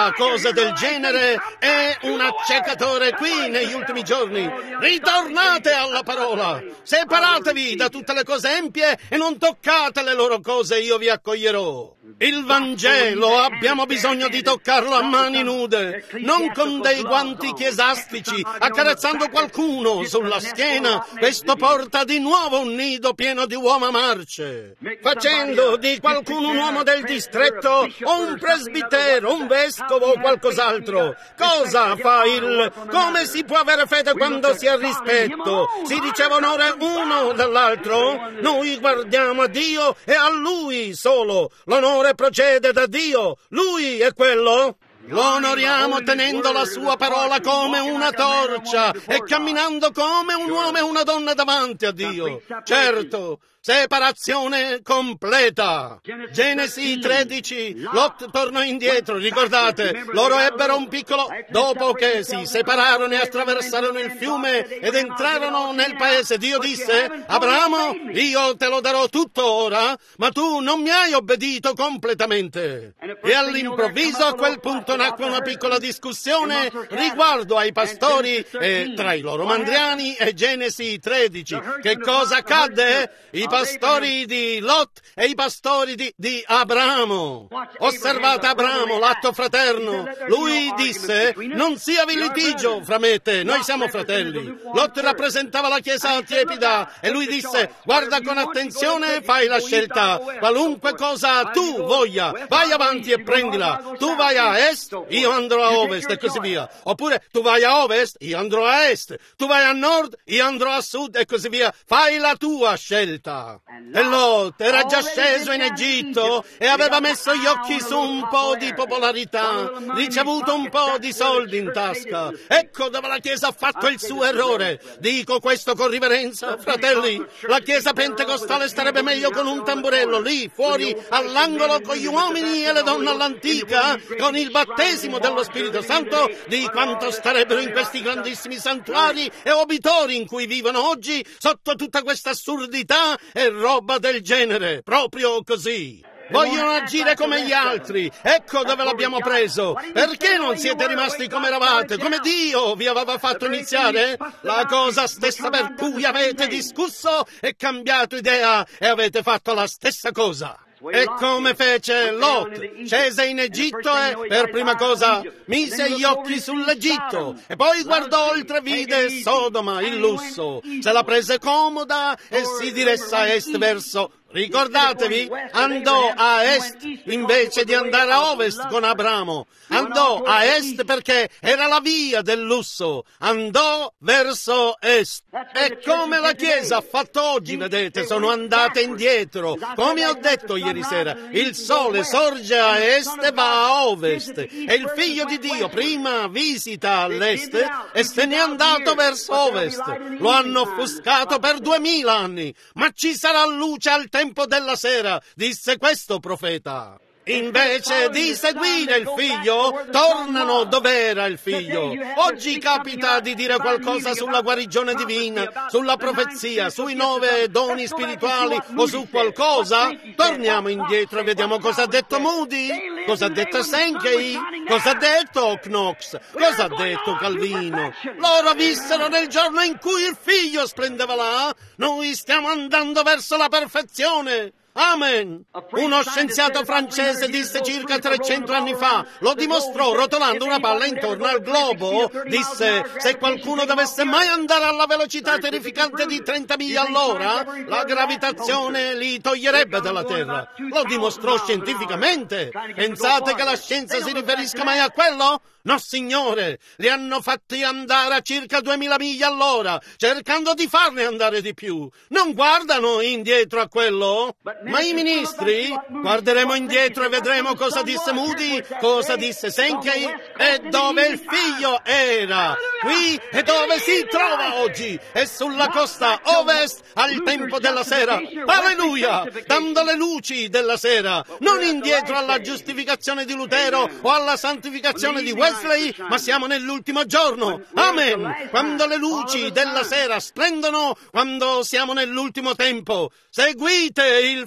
cose del genere è un accecatore qui negli ultimi giorni. Ritornate alla parola, separatevi da tutte le cose empie e non toccate le loro cose, io vi accoglierò. Il Vangelo abbiamo bisogno di toccarlo a mani nude, non con dei guanti chiesastici, accarezzando qualcuno sulla schiena. Questo porta di nuovo un nido pieno di uova marce, facendo di qualcuno un uomo del distretto o un presbitero, un vescovo o qualcos'altro. Cosa fa come si può avere fede quando si ha rispetto? Si riceve onore uno dall'altro? Noi guardiamo a Dio e a Lui solo. L'onore procede da Dio. Lui è quello. Lo onoriamo tenendo la sua parola come una torcia e camminando come un uomo e una donna davanti a Dio. Certo, separazione completa. Genesi 13, Lot tornò indietro, ricordate, loro ebbero un piccolo... Dopo che si separarono e attraversarono il fiume ed entrarono nel paese, Dio disse: Abramo, io te lo darò tutto ora, ma tu non mi hai obbedito completamente. E all'improvviso a quel punto nacque una piccola discussione riguardo ai pastori tra i loro mandriani e Genesi 13. Che cosa accadde? I pastori di Lot e i pastori di Abramo. Osservate Abramo, l'atto fraterno. Lui disse: non siavi litigio fra me e te, noi siamo fratelli. Lot rappresentava la chiesa tiepida e lui disse: guarda con attenzione, fai la scelta, qualunque cosa tu voglia, vai avanti e prendila. Tu vai a est, io andrò a ovest e così via. Oppure tu vai a ovest, io andrò a est. Tu vai a nord, io andrò a sud e così via. Fai la tua scelta. E Lot era già sceso in Egitto e aveva messo gli occhi su un po' di popolarità, ricevuto un po' di soldi in tasca. Ecco dove la Chiesa ha fatto il suo errore. Dico questo con riverenza, fratelli. La Chiesa pentecostale starebbe meglio con un tamburello lì, fuori, all'angolo, con gli uomini e le donne all'antica, con il battesimo dello Spirito Santo, di quanto starebbero in questi grandissimi santuari e obitori in cui vivono oggi, sotto tutta questa assurdità e roba del genere, proprio così. Vogliono agire come gli altri. Ecco dove l'abbiamo preso. Perché non siete rimasti come eravate, come Dio vi aveva fatto iniziare? La cosa stessa per cui avete discusso e cambiato idea e avete fatto la stessa cosa. E come fece Lot? Scese in Egitto e, per prima cosa, mise gli occhi sull'Egitto e poi guardò oltre, vide Sodoma, il lusso, se la prese comoda e si diresse a est verso... Ricordatevi, andò a est invece di andare a ovest con Abramo. Andò a est perché era la via del lusso. Andò verso est. E come la Chiesa ha fatto oggi, vedete, sono andate indietro. Come ho detto ieri sera, il sole sorge a est e va a ovest. E il Figlio di Dio prima visita all'est e se n'è andato verso ovest. Lo hanno offuscato per 2000 anni. Ma ci sarà luce al tempo della sera, disse questo profeta. Invece di seguire il Figlio, tornano dov'era il Figlio. Oggi capita di dire qualcosa sulla guarigione divina, sulla profezia, sui 9 doni spirituali o su qualcosa. Torniamo indietro e vediamo cosa ha detto Moody, cosa ha detto Sankey, cosa ha detto Knox, cosa ha detto Calvino. Loro vissero nel giorno in cui il Figlio splendeva là. Noi stiamo andando verso la perfezione. Amen. Uno scienziato francese disse circa 300 anni fa, lo dimostrò rotolando una palla intorno al globo, disse: se qualcuno dovesse mai andare alla velocità terrificante di 30 miglia all'ora, la gravitazione li toglierebbe dalla Terra. Lo dimostrò scientificamente. Pensate che la scienza si riferisca mai a quello? No, signore, li hanno fatti andare a circa 2000 miglia all'ora, cercando di farne andare di più. Non guardano indietro a quello? Ma i ministri? Guarderemo indietro e vedremo cosa disse Moody, cosa disse Sankey e dove il Figlio era. Qui è dove si trova oggi, è sulla costa ovest al tempo della sera. Alleluia! Dando le luci della sera, non indietro alla giustificazione di Lutero o alla santificazione di Wesley, ma siamo nell'ultimo giorno. Amen! Quando le luci della sera splendono, quando siamo nell'ultimo tempo. Seguite il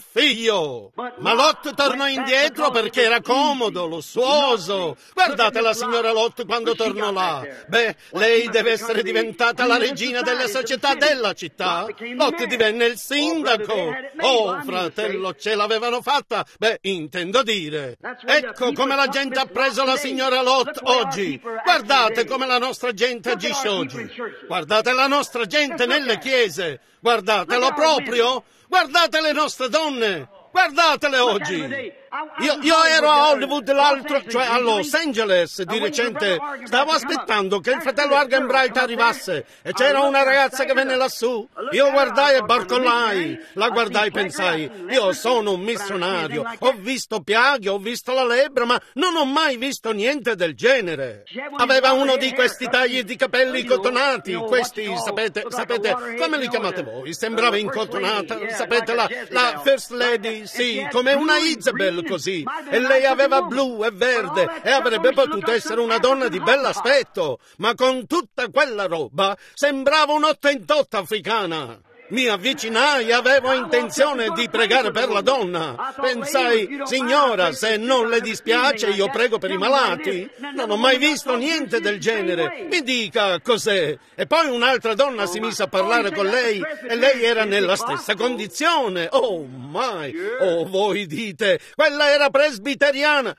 del figlio. Ma Lot tornò indietro perché era comodo, lussuoso. Guardate la signora Lot quando tornò là. Beh, lei deve essere diventata la regina della società della città. Lot divenne il sindaco. Oh, fratello, ce l'avevano fatta? Beh, intendo dire. Ecco come la gente ha preso la signora Lot oggi. Guardate come la nostra gente agisce oggi. Guardate la nostra gente nelle chiese. Guardatelo proprio. Guardate le nostre donne. Guardatele oggi. Io ero a Hollywood cioè a Los Angeles di recente. Stavo aspettando che il fratello Argenbright arrivasse e c'era una ragazza che venne lassù. Io guardai e barcollai. La guardai e pensai, io sono un missionario. Ho visto piaghe, ho visto la lebbra, ma non ho mai visto niente del genere. Aveva uno di questi tagli di capelli cotonati. Questi, sapete come li chiamate voi? Sembrava incotonata. Sapete, la First Lady, sì, come una Isabel. Così, e lei aveva blu e verde e avrebbe potuto essere una donna di bell'aspetto, ma con tutta quella roba sembrava un'ottentotta africana. Mi avvicinai e avevo intenzione di pregare per la donna. Pensai, signora, se non le dispiace io prego per i malati. Non ho mai visto niente del genere. Mi dica cos'è. E poi un'altra donna si mise a parlare con lei e lei era nella stessa condizione. Oh my! Oh, voi dite, quella era presbiteriana,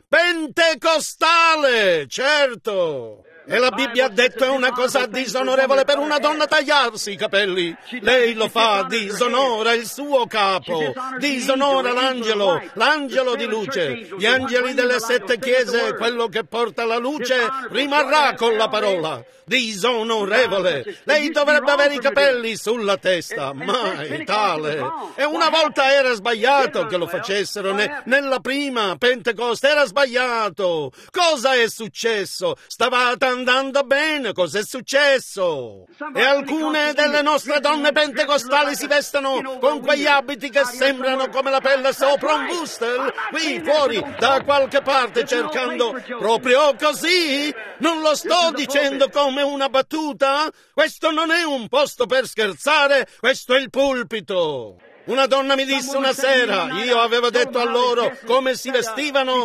pentecostale, certo! E la Bibbia ha detto è una cosa disonorevole per una donna tagliarsi i capelli. Lei lo fa, disonora il suo capo, disonora l'angelo di luce. Gli angeli delle 7 chiese, quello che porta la luce, rimarrà con la parola. Disonorevole. Lei dovrebbe avere i capelli sulla testa, mai tale. E una volta era sbagliato che lo facessero nella prima Pentecoste, era sbagliato. Cosa è successo? Stavate andando bene, cos'è successo? E alcune delle nostre donne pentecostali si vestono con quegli abiti che sembrano come la pelle sopra un booster, qui fuori da qualche parte cercando proprio così. Non lo sto dicendo come una battuta. Questo non è un posto per scherzare, questo è il pulpito. Una donna mi disse una sera, io avevo detto a loro come si vestivano,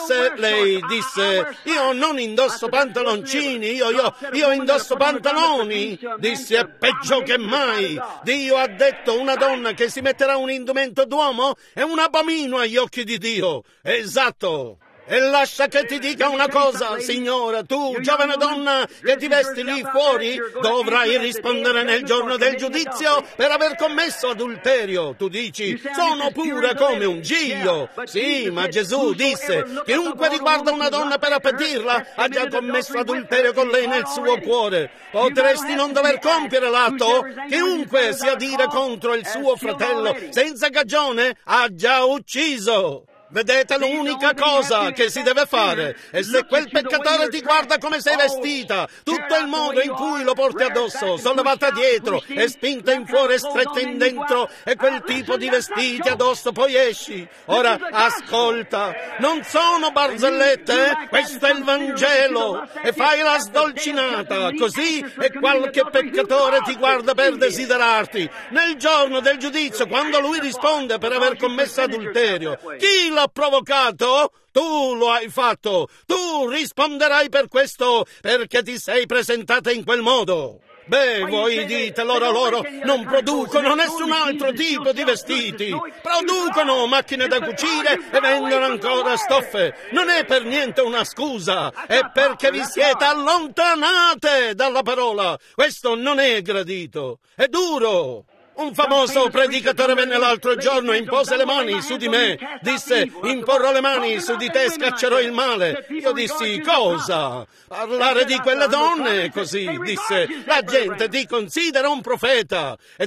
lei disse, io non indosso pantaloncini, io indosso pantaloni. Dissi, è peggio che mai. Dio ha detto, una donna che si metterà un indumento d'uomo è un abominio agli occhi di Dio. Esatto. E lascia che ti dica una cosa, signora, tu, giovane donna che ti vesti lì fuori, dovrai rispondere nel giorno del giudizio per aver commesso adulterio. Tu dici, sono pure come un giglio. Sì, ma Gesù disse, chiunque riguarda una donna per appetirla ha già commesso adulterio con lei nel suo cuore. Potresti non dover compiere l'atto? Chiunque sia dire contro il suo fratello senza cagione ha già ucciso. Vedete, l'unica cosa che si deve fare è se quel peccatore ti guarda come sei vestita, tutto il modo in cui lo porti addosso, sollevata dietro e spinta in fuori e stretta in dentro, e quel tipo di vestiti addosso, poi esci. Ora, ascolta, non sono barzellette, questo è il Vangelo, e fai la sdolcinata, così e qualche peccatore ti guarda per desiderarti. Nel giorno del giudizio, quando lui risponde per aver commesso adulterio, chi l'ha provocato? Tu lo hai fatto. Tu risponderai per questo perché ti sei presentata in quel modo. Beh, voi dite, loro non producono nessun altro tipo di vestiti. Producono macchine da cucire e vendono ancora stoffe. Non è per niente una scusa, è perché vi siete allontanate dalla parola. Questo non è gradito, è duro. Un famoso predicatore venne l'altro giorno e impose le mani su di me. Disse, imporrò le mani su di te e scaccerò il male. Io dissi, cosa? Parlare di quelle donne? Così, disse, la gente ti considera un profeta. E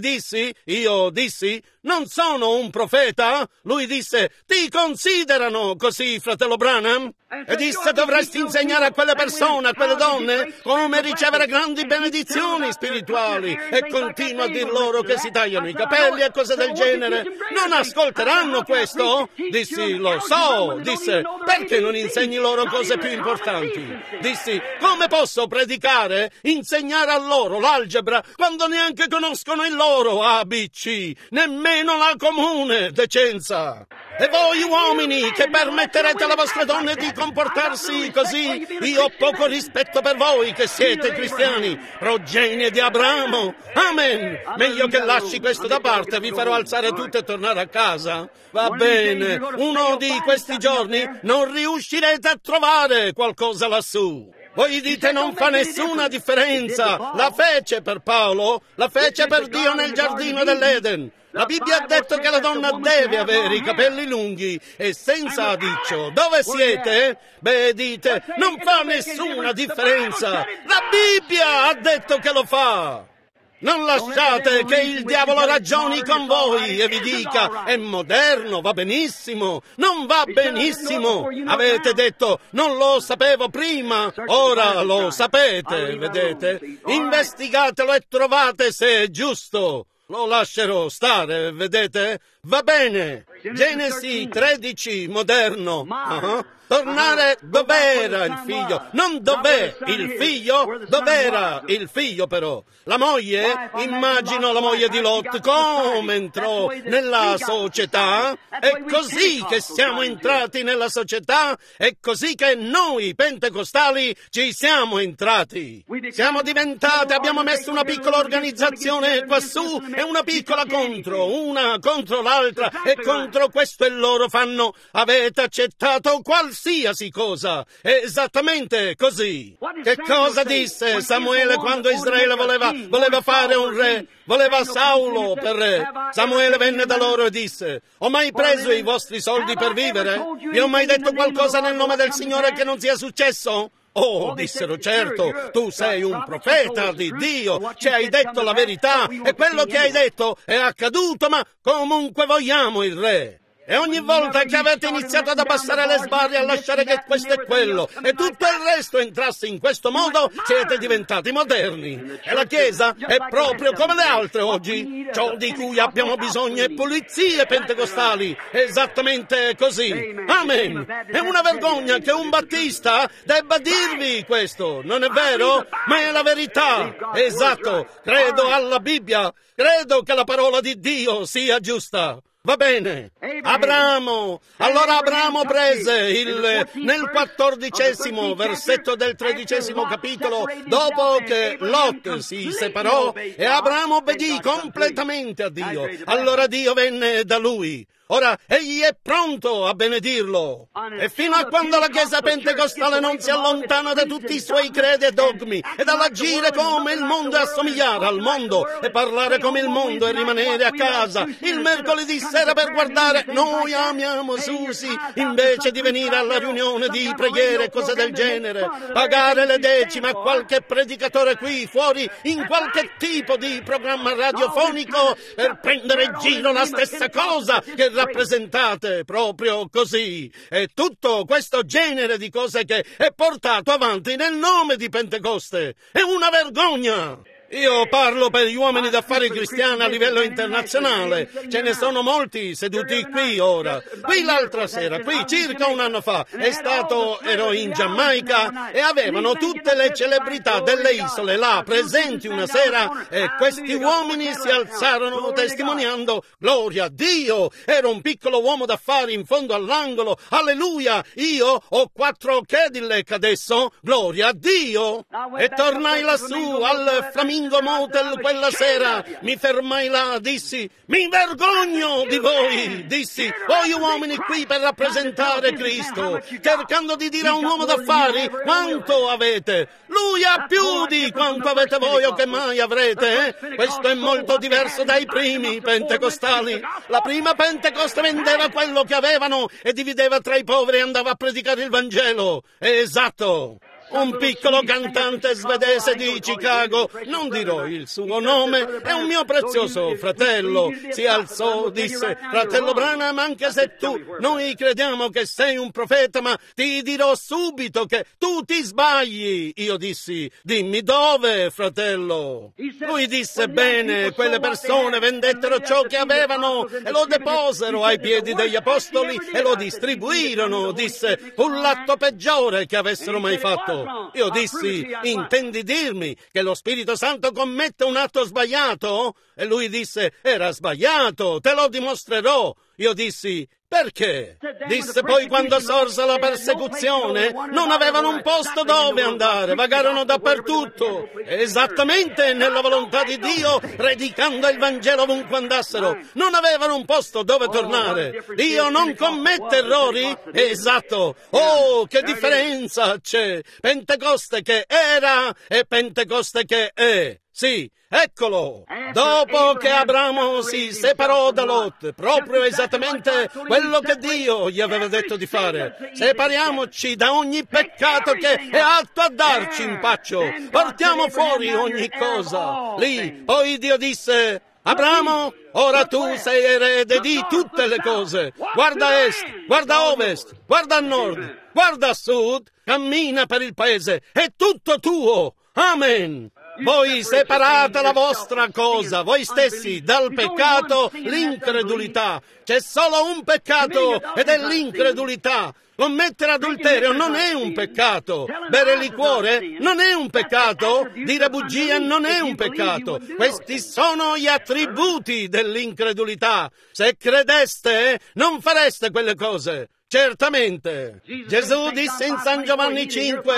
io dissi, non sono un profeta? Lui disse, ti considerano così, fratello Branham? E disse, dovresti insegnare a quelle persone, a quelle donne, come ricevere grandi benedizioni spirituali. E continua a dir loro che si tagliano i capelli e cose del genere. Non ascolteranno questo? Dissi, lo so. Disse, perché non insegni loro cose più importanti? Dissi, come posso predicare, insegnare a loro l'algebra quando neanche conoscono il loro ABC, nemmeno la comune decenza? E voi uomini che permetterete alle vostre donne di comportarsi così, io ho poco rispetto per voi che siete cristiani, progenie di Abramo. Amen. Meglio che lasci questo da parte, vi farò alzare tutto e tornare a casa. Va bene, uno di questi giorni non riuscirete a trovare qualcosa lassù. Voi dite non fa nessuna differenza. La fece per Paolo, la fece per Dio nel giardino dell'Eden. La Bibbia ha detto che la donna deve avere i capelli lunghi e senza adiccio. Dove siete? Beh, dite, non fa nessuna differenza. La Bibbia ha detto che lo fa. Non lasciate che il diavolo ragioni con voi e vi dica è moderno, va benissimo, non va benissimo. Avete detto non lo sapevo prima, ora lo sapete, vedete? Investigatelo e trovate se è giusto. Lo lascerò stare, vedete? Va bene. Genesi 13, moderno. Tornare dov'era il figlio? Non dov'è il figlio? Dov'era il figlio però? La moglie? Immagino la moglie di Lot come entrò nella società. È così che siamo entrati nella società. È così che noi pentecostali ci siamo entrati. Siamo diventati, abbiamo messo una piccola organizzazione quassù e una piccola una contro l'altra e contro questo e loro fanno. Avete accettato qualsiasi cosa. È esattamente così. Che cosa disse Samuele quando Israele voleva fare un re? Voleva Saulo per re. Samuele venne da loro e disse, ho mai preso i vostri soldi per vivere? Vi ho mai detto qualcosa nel nome del Signore che non sia successo? Oh, dissero, certo, tu sei un profeta di Dio, ci hai detto la verità e quello che hai detto è accaduto, ma comunque vogliamo il re. E ogni volta che avete iniziato ad abbassare le sbarre, a lasciare che questo e quello e tutto il resto entrasse in questo modo, siete diventati moderni. E la Chiesa è proprio come le altre oggi. Ciò di cui abbiamo bisogno è pulizie pentecostali. Esattamente così. Amen. È una vergogna che un battista debba dirvi questo. Non è vero? Ma è la verità. Esatto. Credo alla Bibbia. Credo che la parola di Dio sia giusta. Va bene. Abramo. Allora Abramo prese nel 14° versetto del 13° capitolo, dopo che Lot si separò e Abramo obbedì completamente a Dio. Allora Dio venne da lui. Ora, egli è pronto a benedirlo. E fino a quando la Chiesa pentecostale non si allontana da tutti i suoi credi e dogmi e dall'agire come il mondo e assomigliare al mondo e parlare come il mondo e rimanere a casa il mercoledì sera per guardare noi amiamo Susi invece di venire alla riunione di preghiere e cose del genere, pagare le decime a qualche predicatore qui fuori in qualche tipo di programma radiofonico per prendere in giro la stessa cosa che rappresentate proprio così. E tutto questo genere di cose che è portato avanti nel nome di Pentecoste è una vergogna. Io parlo per gli uomini d'affari cristiani a livello internazionale. Ce ne sono molti seduti qui ora. Qui l'altra sera, qui circa un anno fa, ero in Giamaica e avevano tutte le celebrità delle isole là presenti una sera e questi uomini si alzarono testimoniando gloria a Dio. Era un piccolo uomo d'affari in fondo all'angolo. Alleluia! Io ho 4 Cadillac adesso. Gloria a Dio! E tornai lassù al Flamingo Motel quella sera, mi fermai là, dissi, mi vergogno di voi, dissi, voi uomini qui per rappresentare Cristo, cercando di dire a un uomo d'affari quanto avete. Lui ha più di quanto avete voi o che mai avrete, eh? Questo è molto diverso dai primi pentecostali. La prima Pentecoste vendeva quello che avevano e divideva tra i poveri e andava a predicare il Vangelo. Esatto. Un piccolo cantante svedese di Chicago, non dirò il suo nome, è un mio prezioso fratello, si alzò, disse: fratello Branham, anche se noi crediamo che sei un profeta, ma ti dirò subito che tu ti sbagli. Io dissi: dimmi dove, fratello. Lui disse: bene, quelle persone vendettero ciò che avevano e lo deposero ai piedi degli apostoli e lo distribuirono. Disse: fu l'atto peggiore che avessero mai fatto. Io dissi: intendi dirmi che lo Spirito Santo commette un atto sbagliato? E lui disse: era sbagliato, te lo dimostrerò. Io dissi: perché? Disse: poi quando sorse la persecuzione non avevano un posto dove andare, vagarono dappertutto, esattamente nella volontà di Dio, predicando il Vangelo ovunque andassero. Non avevano un posto dove tornare. Dio non commette errori? Esatto. Oh, che differenza c'è! Pentecoste che era e Pentecoste che è. Sì, eccolo! Dopo che Abramo si separò da Lot, proprio esattamente quello che Dio gli aveva detto di fare. Separiamoci da ogni peccato che è atto a darci impaccio. Portiamo fuori ogni cosa. Lì, poi Dio disse: Abramo, ora tu sei erede di tutte le cose. Guarda a est, guarda a ovest, guarda a nord, guarda a sud, cammina per il paese, è tutto tuo. Amen. Voi separate la vostra cosa, voi stessi, dal peccato, l'incredulità. C'è solo un peccato ed è l'incredulità. Commettere adulterio non è un peccato. Bere liquore non è un peccato. Dire bugie non è un peccato. Questi sono gli attributi dell'incredulità. Se credeste, non fareste quelle cose. Certamente. Gesù disse in San Giovanni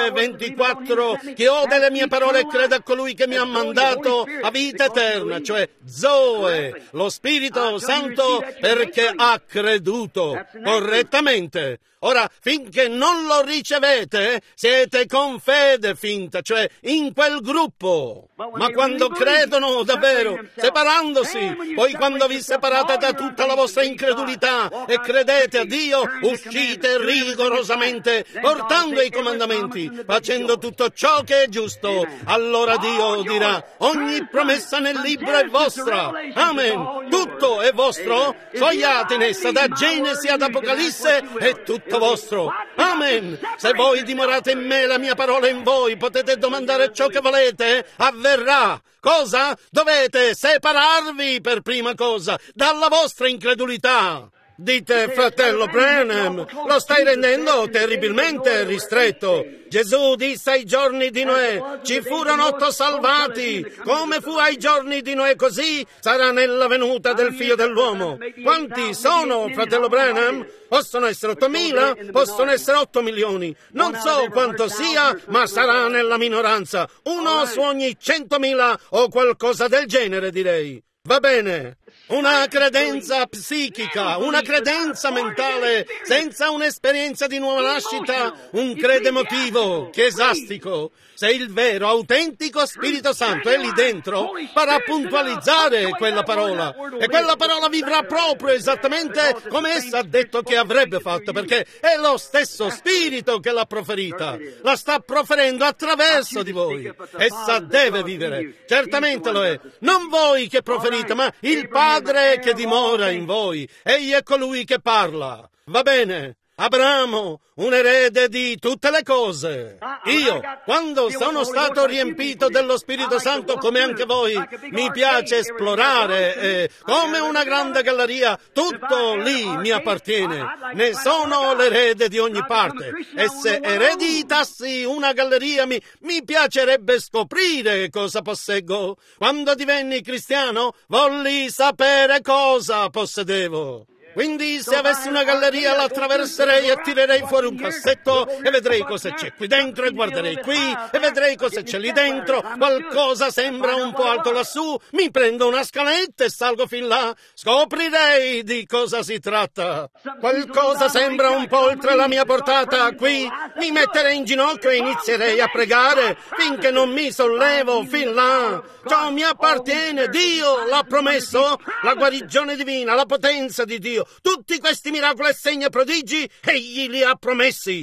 5:24: chi ode le mie parole e crede a colui che mi ha mandato ha vita eterna, cioè Zoe, lo Spirito Santo, perché ha creduto correttamente. Ora, finché non lo ricevete, siete con fede finta, cioè in quel gruppo. Ma quando credono davvero, separandosi, poi quando vi separate da tutta la vostra incredulità e credete a Dio, uscite rigorosamente, portando i comandamenti, facendo tutto ciò che è giusto. Allora Dio dirà: ogni promessa nel libro è vostra. Amen. Tutto è vostro. Fogliate in essa da Genesi ad Apocalisse, è tutto vostro. Amen. Se voi dimorate in me, la mia parola in voi, potete domandare ciò che volete, avverrà. Cosa? Dovete separarvi per prima cosa dalla vostra incredulità. Dite: fratello Branham, lo stai rendendo terribilmente ristretto. Gesù disse ai giorni di Noè: ci furono 8 salvati. Come fu ai giorni di Noè, così sarà nella venuta del Figlio dell'uomo. Quanti sono, fratello Branham? Possono essere 8.000, possono essere 8 milioni. Non so quanto sia, ma sarà nella minoranza. Uno su ogni 100.000 o qualcosa del genere, direi. Va bene. Una credenza psichica, una credenza mentale, senza un'esperienza di nuova nascita, un credo emotivo, chiesastico. Se il vero, autentico Spirito Santo è lì dentro, farà puntualizzare quella parola. E quella parola vivrà proprio esattamente come essa ha detto che avrebbe fatto, perché è lo stesso Spirito che l'ha proferita. La sta proferendo attraverso di voi. Essa deve vivere. Certamente lo è. Non voi che proferite, ma il Padre che dimora in voi. Egli è colui che parla. Va bene? Abramo, un erede di tutte le cose. Io, quando sono stato riempito dello Spirito Santo come anche voi, mi piace esplorare come una grande galleria, tutto lì mi appartiene. Ne sono l'erede di ogni parte. E se ereditassi una galleria mi piacerebbe scoprire cosa posseggo. Quando divenni cristiano, volli sapere cosa possedevo. Quindi se avessi una galleria la attraverserei e tirerei fuori un cassetto e vedrei cosa c'è qui dentro e guarderei qui e vedrei cosa c'è lì dentro. Qualcosa sembra un po' alto lassù, mi prendo una scaletta e salgo fin là, scoprirei di cosa si tratta. Qualcosa sembra un po' oltre la mia portata, qui mi metterei in ginocchio e inizierei a pregare finché non mi sollevo fin là. Ciò mi appartiene, Dio l'ha promesso, la guarigione divina, la potenza di Dio. Tutti questi miracoli e segni e prodigi, egli li ha promessi.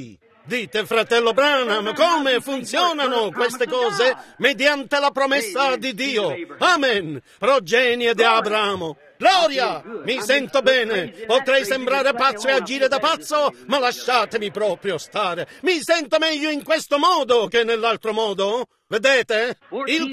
Dite, fratello Branham, come funzionano queste cose? Mediante la promessa di Dio. Amen. Progenie di Abramo. Gloria! Mi sento bene. Potrei sembrare pazzo e agire da pazzo, ma lasciatemi proprio stare. Mi sento meglio in questo modo che nell'altro modo. Vedete? Il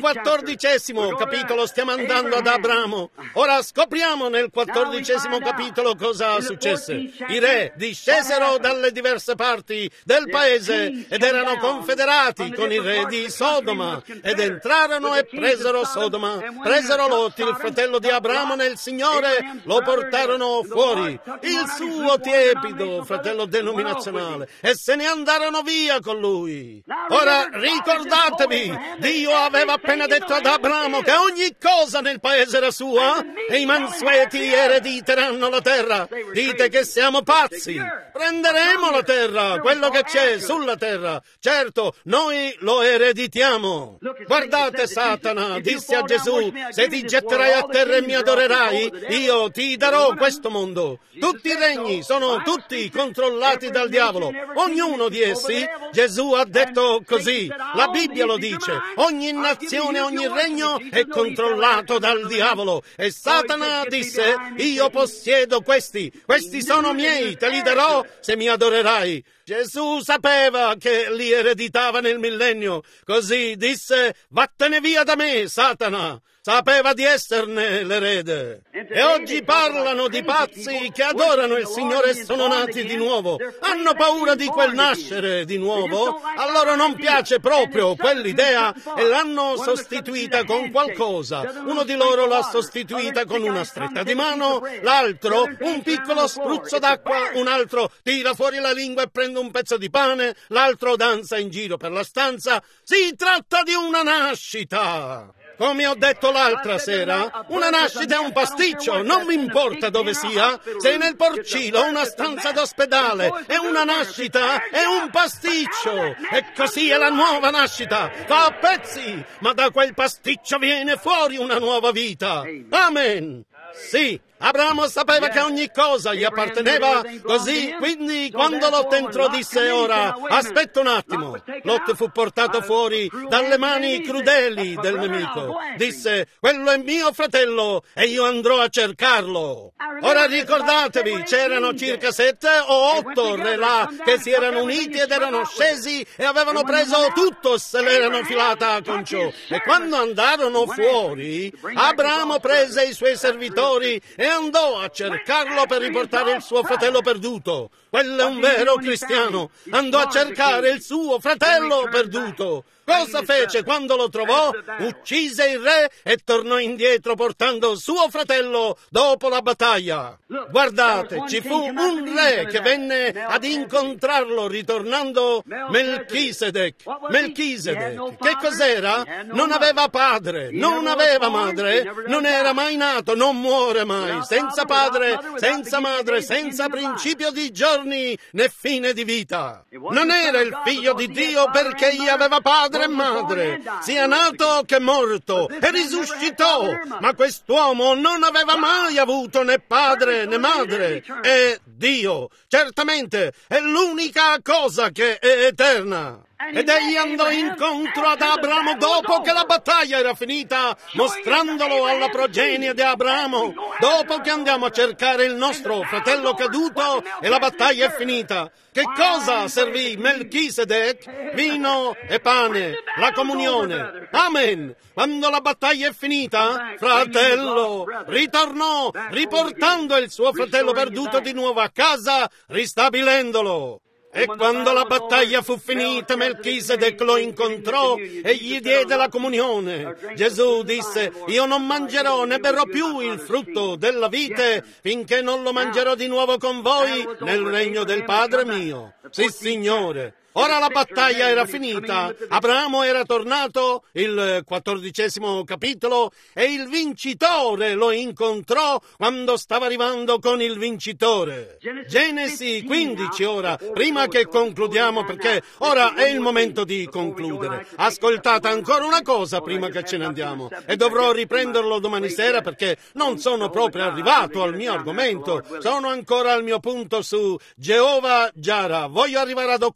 14° capitolo stiamo andando ad Abramo. Ora scopriamo nel 14° capitolo cosa successe. I re discesero dalle diverse parti del paese ed erano confederati con il re di Sodoma ed entrarono e presero Sodoma. Presero Lot, il fratello di Abramo nel Signore, lo portarono fuori, il suo tiepido fratello denominazionale, e se ne andarono via con lui. Ora ricordatevi, Dio aveva appena detto ad Abramo che ogni cosa nel paese era sua e i mansueti erediteranno la terra. Dite che siamo pazzi. Prenderemo la terra, quello che c'è sulla terra. Certo, noi lo ereditiamo. Guardate, Satana disse a Gesù: se ti getterai a terra e mi adorerai, io ti darò questo mondo. Tutti i regni sono tutti controllati dal diavolo. Ognuno di essi, Gesù ha detto così, la Bibbia lo dice. Ogni nazione, ogni regno è controllato dal diavolo. E Satana disse: io possiedo questi sono miei, te li darò se mi adorerai. Gesù sapeva che li ereditava nel millennio, così disse: vattene via da me, Satana. Sapeva di esserne l'erede. E oggi parlano di pazzi che adorano il Signore e sono nati di nuovo. Hanno paura di quel nascere di nuovo. A loro non piace proprio quell'idea e l'hanno sostituita con qualcosa. Uno di loro l'ha sostituita con una stretta di mano, l'altro un piccolo spruzzo d'acqua, un altro tira fuori la lingua e prende un pezzo di pane, l'altro danza in giro per la stanza. Si tratta di una nascita. Come ho detto l'altra sera, una nascita è un pasticcio, non mi importa dove sia, se è nel porcino o una stanza d'ospedale, è una nascita, è un pasticcio. E così è la nuova nascita, fa a pezzi, ma da quel pasticcio viene fuori una nuova vita. Amen. Sì, Abramo sapeva che ogni cosa gli apparteneva, così, quindi quando Lot entrò disse: ora, aspetta un attimo. Lot fu portato fuori dalle mani crudeli del nemico. Disse: quello è mio fratello e io andrò a cercarlo. Ora ricordatevi, c'erano circa 7 o 8 re là che si erano uniti ed erano scesi e avevano preso tutto, se l'erano filata con ciò. E quando andarono fuori, Abramo prese i suoi servitori e andò a cercarlo per riportare il suo fratello perduto. Quello è un vero cristiano. Andò a cercare il suo fratello perduto. Cosa fece quando lo trovò? Uccise il re e tornò indietro portando suo fratello dopo la battaglia. Guardate, ci fu un re che venne ad incontrarlo ritornando, Melchisedec. Melchisedec, che cos'era? Non aveva padre, non aveva madre, non era mai nato, non muore mai, senza padre, senza madre, senza principio di giorni né fine di vita. Non era il figlio di Dio perché gli aveva padre e madre, sia nato che morto, e risuscitò, ma quest'uomo non aveva mai avuto né padre né madre. E Dio, certamente, è l'unica cosa che è eterna. Ed egli andò incontro ad Abramo dopo che la battaglia era finita, mostrandolo alla progenie di Abramo. Dopo che andiamo a cercare il nostro fratello caduto e la battaglia è finita, che cosa servì Melchisedec? Vino e pane, la comunione. Amen. Quando la battaglia è finita, fratello ritornò, riportando il suo fratello perduto di nuovo a casa, ristabilendolo. E quando la battaglia fu finita, Melchisedec lo incontrò e gli diede la comunione. Gesù disse: io non mangerò né berrò più il frutto della vite finché non lo mangerò di nuovo con voi nel regno del Padre mio. Sì, Signore. Ora la battaglia era finita, Abramo era tornato, il 14° capitolo, e il vincitore lo incontrò quando stava arrivando con il vincitore. Genesi 15 ora, prima che concludiamo, perché ora è il momento di concludere. Ascoltate ancora una cosa prima che ce ne andiamo, e dovrò riprenderlo domani sera perché non sono proprio arrivato al mio argomento, sono ancora al mio punto su Jehovah Jireh. Voglio arrivare ad occuparmi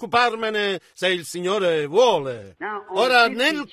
andarmene se il Signore vuole. Ora, nel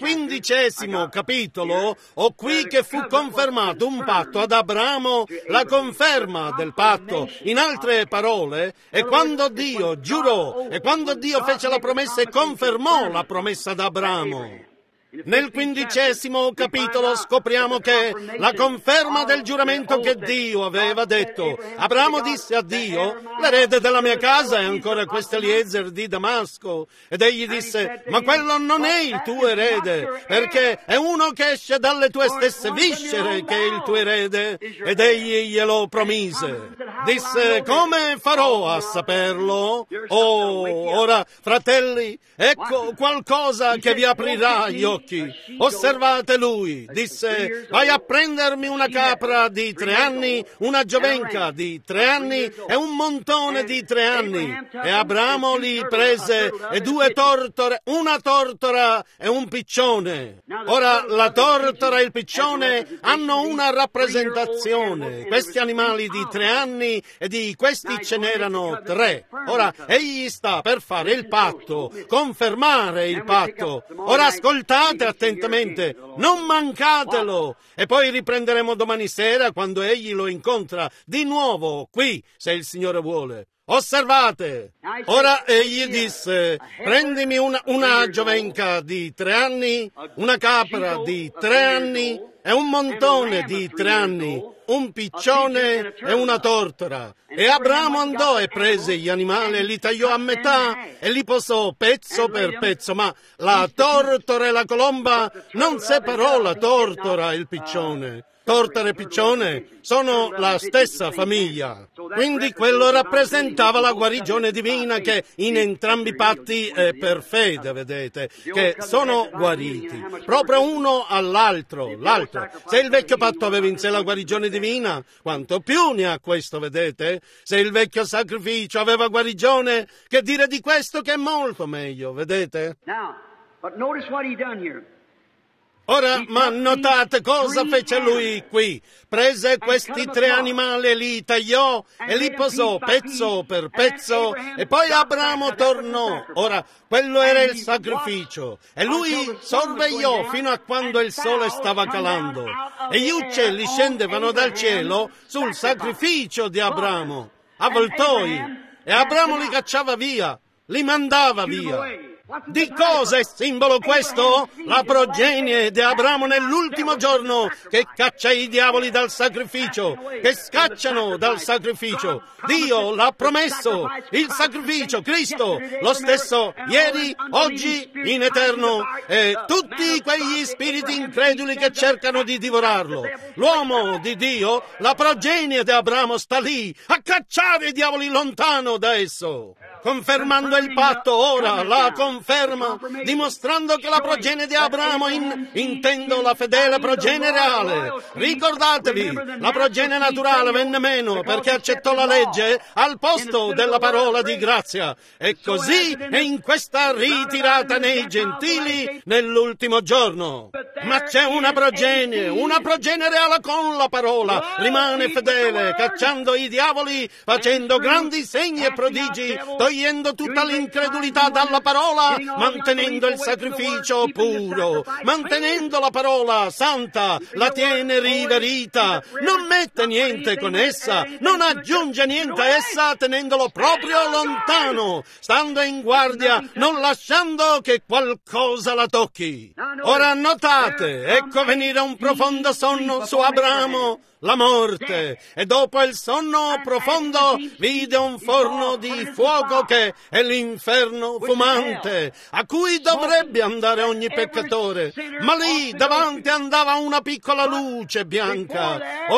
15° capitolo, ho qui che fu confermato un patto ad Abramo, la conferma del patto. In altre parole, è quando Dio giurò, e quando Dio fece la promessa e confermò la promessa ad Abramo. Nel 15° capitolo scopriamo che la conferma del giuramento che Dio aveva detto. Abramo disse a Dio: l'erede della mia casa è ancora questo Eliezer di Damasco. Ed egli disse: ma quello non è il tuo erede, perché è uno che esce dalle tue stesse viscere che è il tuo erede. Ed egli glielo promise. Disse: come farò a saperlo? Oh, ora, fratelli, ecco qualcosa che vi aprirà gli occhi. Osservate lui, disse: vai a prendermi una capra di 3 anni, una giovenca di 3 anni e un montone di 3 anni. E Abramo li prese e 2 tortore, una tortora e un piccione. Ora la tortora e il piccione hanno una rappresentazione. Questi animali di 3 anni e di questi ce n'erano 3. Ora egli sta per fare il patto, confermare il patto. Ora ascoltate attentamente, non mancatelo, e poi riprenderemo domani sera quando egli lo incontra di nuovo qui, se il Signore vuole. Osservate! Ora egli disse: prendimi una giovenca di 3 anni, una capra di 3 anni e un montone di 3 anni, un piccione e una tortora. E Abramo andò e prese gli animali e li tagliò a metà e li posò pezzo per pezzo, ma la tortora e la colomba non separò la tortora e il piccione. Tortora e piccione sono la stessa famiglia. Quindi quello rappresentava la guarigione divina che in entrambi i patti è per fede, vedete, che sono guariti, proprio uno all'altro, l'altro. Se il vecchio patto aveva in sé la guarigione divina, quanto più ne ha questo, vedete? Se il vecchio sacrificio aveva guarigione, che dire di questo che è molto meglio, vedete? Now, but notice what he done here. Ora, ma notate cosa fece lui qui. Prese questi 3 animali e li tagliò e li posò pezzo per pezzo e poi Abramo tornò. Ora, quello era il sacrificio e lui sorvegliò fino a quando il sole stava calando e gli uccelli scendevano dal cielo sul sacrificio di Abramo, avvoltoi, e Abramo li cacciava via, li mandava via. Di cosa è simbolo questo? La progenie di Abramo nell'ultimo giorno che caccia i diavoli dal sacrificio, che scacciano dal sacrificio. Dio l'ha promesso, il sacrificio, Cristo, lo stesso ieri, oggi, in eterno, e tutti quegli spiriti increduli che cercano di divorarlo. L'uomo di Dio, la progenie di Abramo sta lì a cacciare i diavoli lontano da esso. Confermando il patto ora, la conferma, dimostrando che la progenie di Abramo, intendo la fedele progenie reale. Ricordatevi, la progenie naturale venne meno perché accettò la legge al posto della parola di grazia. E così è in questa ritirata nei gentili nell'ultimo giorno. Ma c'è una progenie reale con la parola, rimane fedele, cacciando i diavoli, facendo grandi segni e prodigi, togliendo tutta l'incredulità dalla parola, mantenendo il sacrificio puro, mantenendo la parola santa, la tiene riverita, non mette niente con essa, non aggiunge niente a essa, tenendolo proprio lontano, stando in guardia, non lasciando che qualcosa la tocchi. Ora notate, ecco venire un profondo sonno su Abramo, la morte, e dopo il sonno profondo vide un forno di fuoco che è l'inferno fumante, a cui dovrebbe andare ogni peccatore, ma lì davanti andava una piccola luce bianca.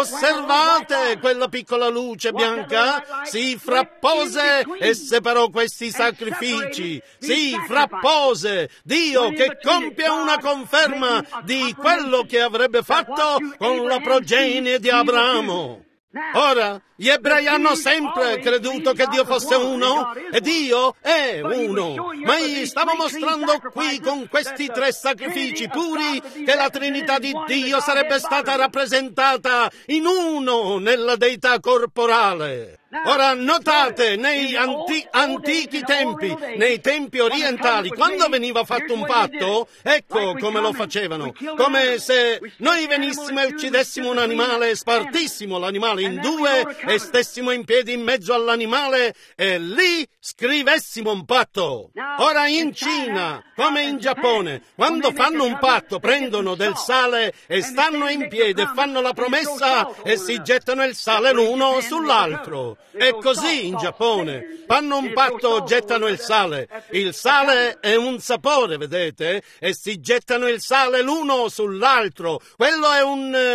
Osservate quella piccola luce bianca, si frappose e separò questi sacrifici, si frappose. Dio che compie una conferma di quello che avrebbe fatto con la progenie di Abramo. Ora, gli ebrei hanno sempre creduto che Dio fosse uno, e Dio è uno, ma egli stava mostrando qui con questi 3 sacrifici puri che la Trinità di Dio sarebbe stata rappresentata in uno nella deità corporale. Ora notate, nei antichi tempi, nei tempi orientali, quando veniva fatto un patto, ecco come lo facevano, come se noi venissimo e uccidessimo un animale, spartissimo l'animale in due e stessimo in piedi in mezzo all'animale e lì scrivessimo un patto. Ora in Cina, come in Giappone, quando fanno un patto, prendono del sale e stanno in piedi e fanno la promessa e si gettano il sale l'uno sull'altro. È così in Giappone. Fanno un patto, gettano il sale. Il sale è un sapore, vedete? E si gettano il sale l'uno sull'altro. Quello è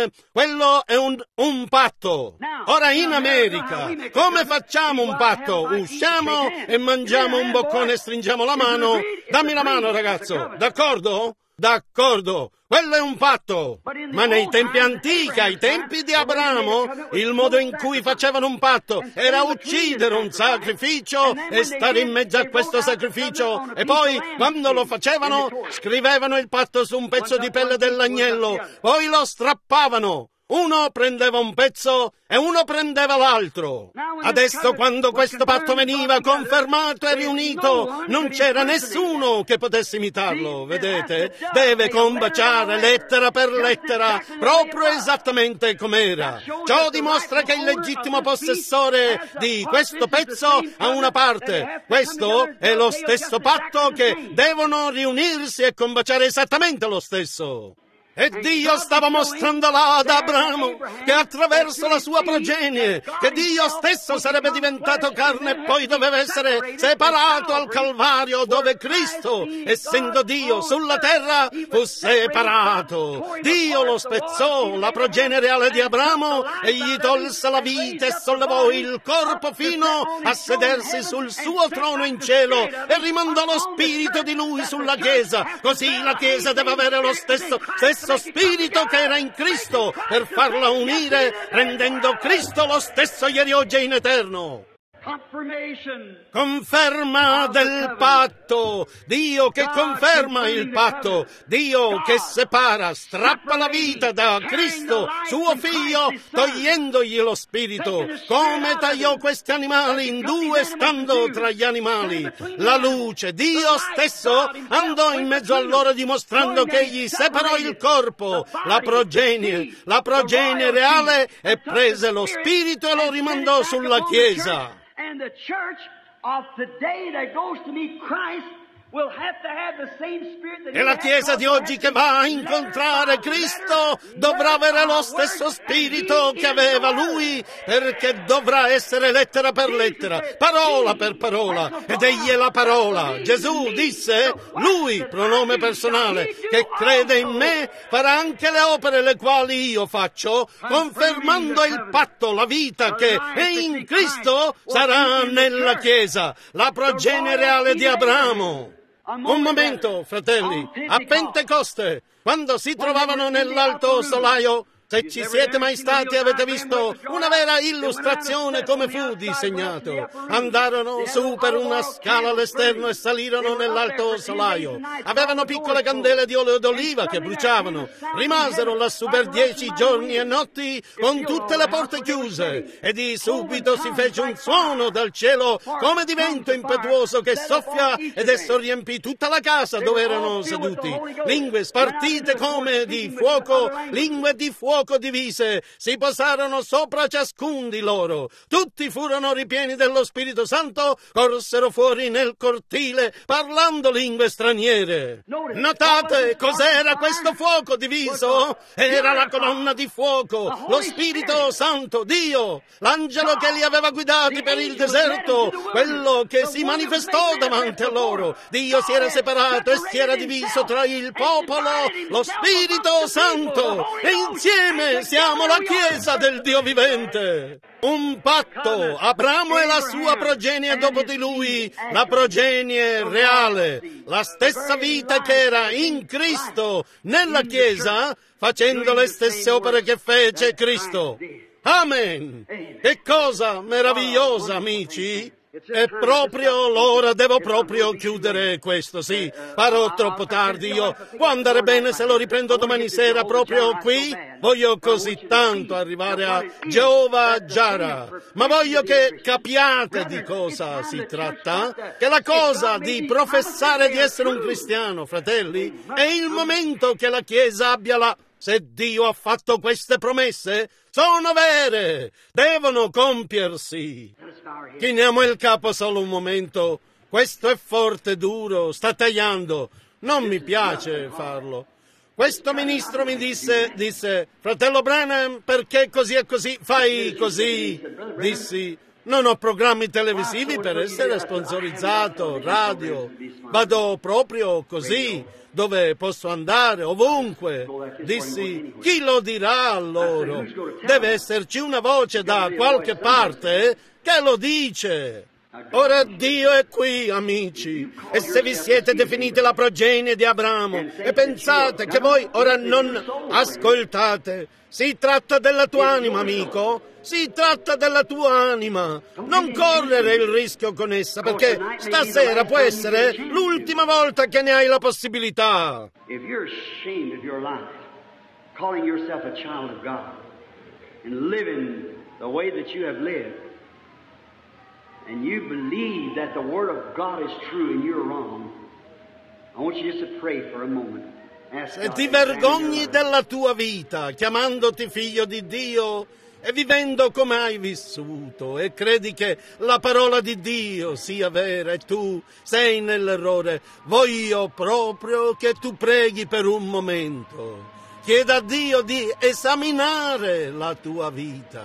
un patto. Ora in America, come facciamo un patto? Usciamo e mangiamo un boccone e stringiamo la mano. Dammi la mano, ragazzo. D'accordo? D'accordo, quello è un patto. Ma nei tempi antichi, ai tempi di Abramo, il modo in cui facevano un patto era uccidere un sacrificio e stare in mezzo a questo sacrificio. E poi, quando lo facevano, scrivevano il patto su un pezzo di pelle dell'agnello, poi lo strappavano. Uno prendeva un pezzo e uno prendeva l'altro. Adesso, quando questo patto veniva confermato e riunito, non c'era nessuno che potesse imitarlo, vedete? Deve combaciare lettera per lettera, proprio esattamente com'era. Ciò dimostra che il legittimo possessore di questo pezzo ha una parte. Questo è lo stesso patto che devono riunirsi e combaciare esattamente lo stesso. E Dio stava mostrando là ad Abramo che attraverso la sua progenie, che Dio stesso sarebbe diventato carne e poi doveva essere separato al Calvario, dove Cristo, essendo Dio sulla terra, fu separato. Dio lo spezzò, la progenie reale di Abramo, e gli tolse la vita e sollevò il corpo fino a sedersi sul suo trono in cielo e rimandò lo spirito di lui sulla Chiesa. Così la Chiesa deve avere lo stesso spirito che era in Cristo per farla unire, rendendo Cristo lo stesso ieri, oggi e in eterno. Conferma del patto. Dio che conferma il patto. Dio che separa, strappa la vita da Cristo, suo figlio, togliendogli lo spirito. Come tagliò questi animali in due, stando tra gli animali. La luce, Dio stesso, andò in mezzo a loro dimostrando che egli separò il corpo, la progenie reale, e prese lo spirito e lo rimandò sulla Chiesa. And the church of today that goes to meet Christ will have to have the same spirit that E la Chiesa di oggi che va a incontrare Cristo dovrà avere lo stesso spirito che aveva Lui, perché dovrà essere lettera per lettera, parola per parola, ed egli è la parola. Gesù disse, Lui, pronome personale, che crede in me farà anche le opere le quali io faccio, confermando il patto, la vita che è in Cristo sarà nella Chiesa, la progenie reale di Abramo. Un momento, fratelli, a Pentecoste, quando si trovavano nell'alto solaio, se ci siete mai stati avete visto una vera illustrazione come fu disegnato. Andarono su per una scala all'esterno e salirono nell'alto solaio. Avevano piccole candele di olio d'oliva che bruciavano. Rimasero lassù per 10 giorni e notti con tutte le porte chiuse. E di subito si fece un suono dal cielo come di vento impetuoso che soffia, ed esso riempì tutta la casa dove erano seduti. Lingue spartite come di fuoco, lingue di fuoco divise, si posarono sopra ciascun di loro. Tutti furono ripieni dello Spirito Santo, corsero fuori nel cortile, parlando lingue straniere. Notate cos'era questo fuoco diviso? Era la colonna di fuoco, lo Spirito Santo, Dio, l'angelo che li aveva guidati per il deserto, quello che si manifestò davanti a loro. Dio si era separato e si era diviso tra il popolo, lo Spirito Santo, e insieme siamo la Chiesa del Dio vivente. Un patto, Abramo e la sua progenie dopo di lui, la progenie reale, la stessa vita che era in Cristo, nella Chiesa, facendo le stesse opere che fece Cristo. Amen! Che cosa meravigliosa, amici! È proprio l'ora, devo proprio chiudere questo, sì. Farò troppo tardi, io. Può andare bene se lo riprendo domani sera proprio qui? Voglio così tanto arrivare a Jehovah Jireh, ma voglio che capiate di cosa si tratta, che la cosa di professare di essere un cristiano, fratelli, è il momento che la Chiesa abbia la... Se Dio ha fatto queste promesse, sono vere, devono compiersi. Chiniamo il capo solo un momento. Questo è forte, duro, sta tagliando. Non mi piace farlo. Questo ministro mi disse, fratello Branham, perché così e così, fai così. Dissi, non ho programmi televisivi per essere sponsorizzato, radio. Vado proprio così, dove posso andare, ovunque. Dissi, chi lo dirà a loro? Deve esserci una voce da qualche parte che lo dice. Ora Dio è qui, amici, e se vi siete definiti la progenie di Abramo e pensate che voi ora non ascoltate, si tratta della tua anima, amico, si tratta della tua anima. Non correre il rischio con essa, perché stasera può essere l'ultima volta che ne hai la possibilità. If you're ashamed of your life, calling yourself a child of God, and living the way that you have lived, and you believe that the Word of God is true and you're wrong, I want you just to pray for a moment. Se ti vergogni della tua vita, chiamandoti figlio di Dio e vivendo come hai vissuto, e credi che la parola di Dio sia vera e tu sei nell'errore, voglio proprio che tu preghi per un momento. Chieda a Dio di esaminare la tua vita.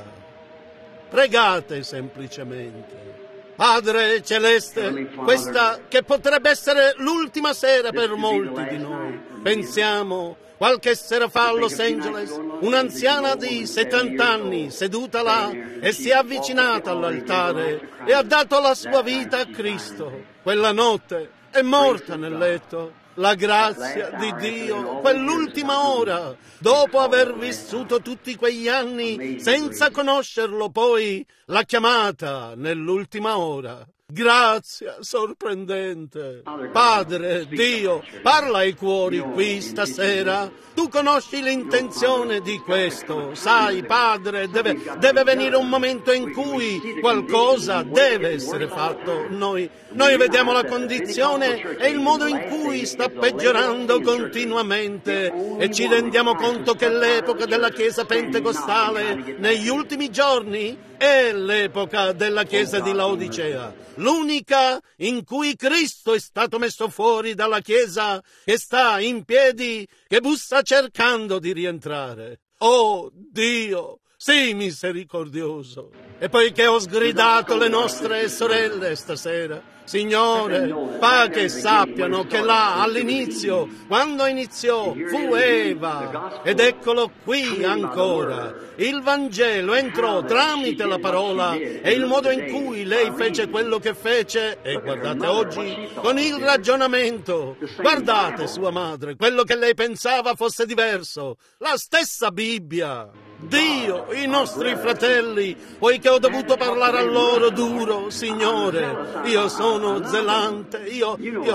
Pregate semplicemente. Padre Celeste, questa che potrebbe essere l'ultima sera per molti di noi. Pensiamo, qualche sera fa a Los Angeles, un'anziana di 70 anni seduta là e si è avvicinata all'altare e ha dato la sua vita a Cristo. Quella notte è morta nel letto. La grazia di Dio, quell'ultima ora, dopo aver vissuto tutti quegli anni senza conoscerlo, poi l'ha chiamata nell'ultima ora. Grazia sorprendente. Padre, Dio, parla ai cuori qui stasera. Tu conosci l'intenzione di questo. Sai, Padre, deve venire un momento in cui qualcosa deve essere fatto. Noi vediamo la condizione e il modo in cui sta peggiorando continuamente e ci rendiamo conto che l'epoca della Chiesa pentecostale negli ultimi giorni è l'epoca della Chiesa di Laodicea, l'unica in cui Cristo è stato messo fuori dalla Chiesa, che sta in piedi, che bussa cercando di rientrare. Oh Dio, sii misericordioso. E poiché ho sgridato le nostre sorelle stasera, Signore, fa che sappiano che là all'inizio, quando iniziò, fu Eva, ed eccolo qui ancora. Il Vangelo entrò tramite la parola e il modo in cui lei fece quello che fece, e guardate oggi, con il ragionamento, guardate sua madre, quello che lei pensava fosse diverso, la stessa Bibbia. Dio, i nostri fratelli, poiché ho dovuto parlare a loro duro, Signore, io sono zelante, io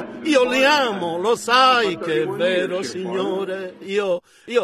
li amo, lo sai che è vero, Signore, io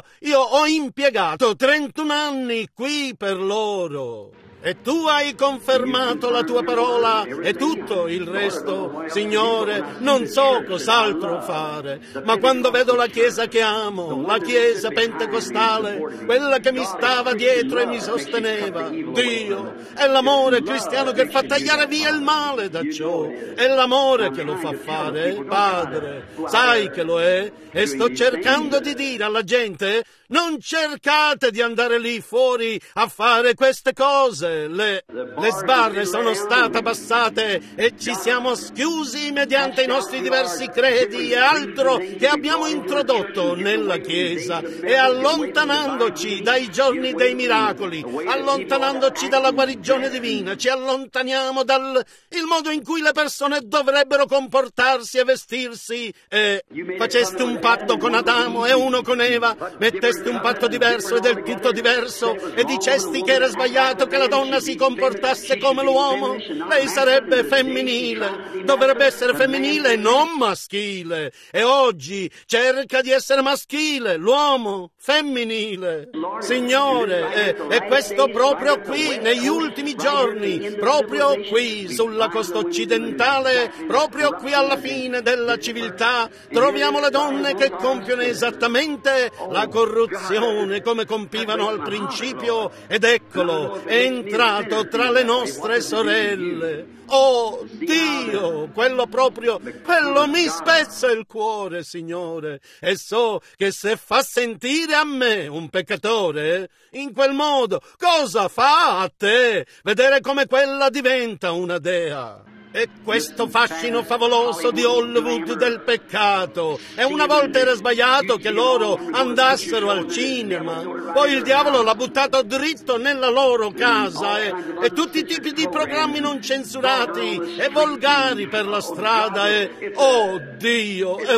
ho impiegato 31 anni qui per loro. E tu hai confermato la tua parola e tutto il resto, Signore, non so cos'altro fare, ma quando vedo la Chiesa che amo, la Chiesa pentecostale, quella che mi stava dietro e mi sosteneva, Dio, è l'amore cristiano che fa tagliare via il male da ciò, è l'amore che lo fa fare, Padre, sai che lo è, e sto cercando di dire alla gente, non cercate di andare lì fuori a fare queste cose. Le sbarre sono state abbassate e ci siamo schiusi mediante i nostri diversi credi e altro che abbiamo introdotto nella Chiesa, e allontanandoci dai giorni dei miracoli, allontanandoci dalla guarigione divina, ci allontaniamo dal il modo in cui le persone dovrebbero comportarsi e vestirsi. E faceste un patto con Adamo e uno con Eva, metteste un patto diverso e del tutto diverso e dicesti che era sbagliato che la donna donna si comportasse come l'uomo, lei sarebbe femminile, dovrebbe essere femminile e non maschile. E oggi cerca di essere maschile, l'uomo femminile. Signore, è questo proprio qui, negli ultimi giorni, proprio qui, sulla costa occidentale, proprio qui alla fine della civiltà, troviamo le donne che compiono esattamente la corruzione come compivano al principio, ed eccolo, è entrato tra le nostre sorelle. Oh Dio, quello mi spezza il cuore, Signore, e so che se fa sentire a me un peccatore in quel modo, cosa fa a te? Vedere come quella diventa una dea. E questo fascino favoloso di Hollywood del peccato. E una volta era sbagliato che loro andassero al cinema, poi il diavolo l'ha buttato dritto nella loro casa e tutti i tipi di programmi non censurati e volgari per la strada. E oh Dio, è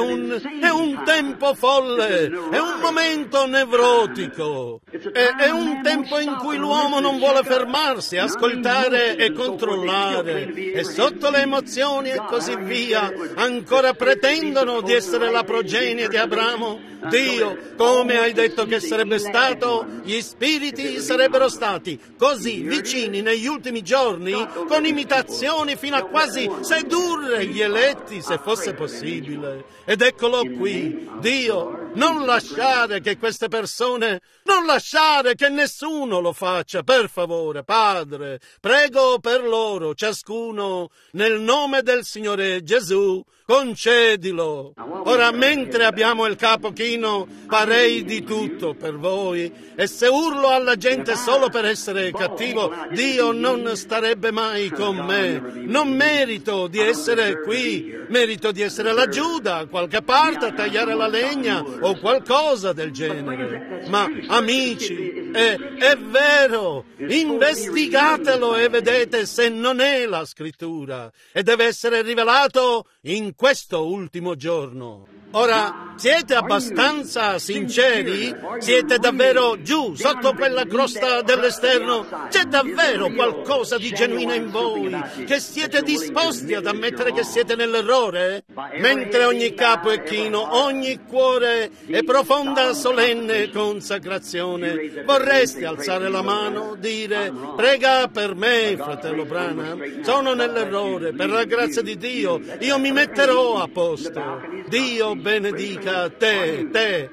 un tempo folle, è un momento nevrotico, è un tempo in cui l'uomo non vuole fermarsi, ascoltare e controllare, e sotto le emozioni e così via ancora pretendono di essere la progenie di Abramo. Dio, come hai detto che sarebbe stato, gli spiriti sarebbero stati così vicini negli ultimi giorni, con imitazioni fino a quasi sedurre gli eletti, se fosse possibile. Ed eccolo qui, Dio, non lasciare che queste persone, non lasciare che nessuno lo faccia, per favore, Padre, prego per loro, ciascuno, nel nome del Signore Gesù, concedilo. Ora, mentre abbiamo il capo chino, farei di tutto per voi, e se urlo alla gente solo per essere cattivo, Dio non starebbe mai con me. Non merito di essere qui, merito di essere laggiù da qualche parte a tagliare la legna o qualcosa del genere. Ma amici, è vero, investigatelo e vedete se non è la scrittura, e deve essere rivelato in questo ultimo giorno. Ora, siete abbastanza sinceri? Siete davvero giù, sotto quella crosta dell'esterno? C'è davvero qualcosa di genuino in voi? Che siete disposti ad ammettere che siete nell'errore? Mentre ogni capo è chino, ogni cuore è profonda, solenne consacrazione, vorreste alzare la mano, dire: prega per me, fratello Branham, sono nell'errore, per la grazia di Dio, io mi metterò a posto. Dio benedica te,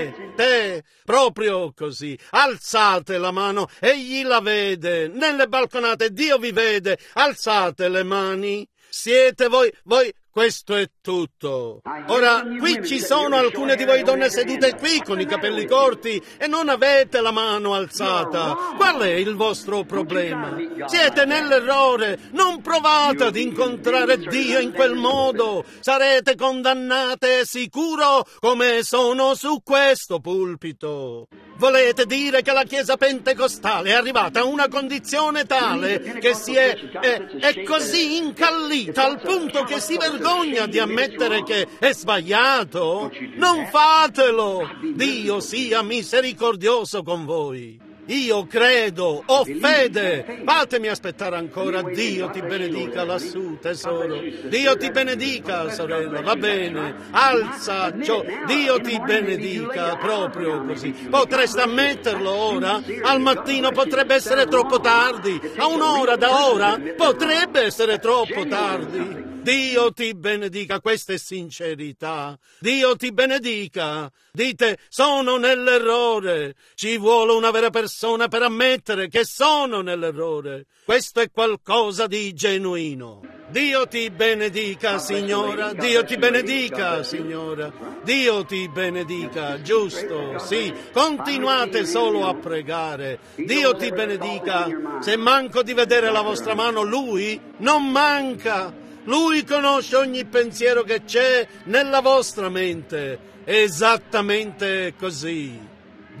proprio così. Alzate la mano, egli la vede, nelle balconate Dio vi vede, alzate le mani. Siete voi, questo è tutto. Ora, qui ci sono alcune di voi donne sedute qui con i capelli corti e non avete la mano alzata. Qual è il vostro problema? Siete nell'errore. Non provate ad incontrare Dio in quel modo. Sarete condannate sicuro, come sono su questo pulpito. Volete dire che la Chiesa pentecostale è arrivata a una condizione tale che si è così incallita al punto che si vergogna di ammettere che è sbagliato? Non fatelo! Dio sia misericordioso con voi. Io credo, ho fede. Fatemi aspettare ancora. Dio ti benedica lassù, tesoro. Dio ti benedica, sorella. Va bene. Alza ciò. Dio ti benedica, proprio così. Potreste ammetterlo ora? Al mattino potrebbe essere troppo tardi. A un'ora da ora potrebbe essere troppo tardi. Dio ti benedica, questa è sincerità. Dio ti benedica. Dite: sono nell'errore. Ci vuole una vera persona per ammettere che sono nell'errore. Questo è qualcosa di genuino. Dio ti benedica, signora. Dio ti benedica, signora. Dio ti benedica, giusto, sì. Continuate solo a pregare. Dio ti benedica. Se manco di vedere la vostra mano, Lui non manca. Lui conosce ogni pensiero che c'è nella vostra mente. Esattamente così.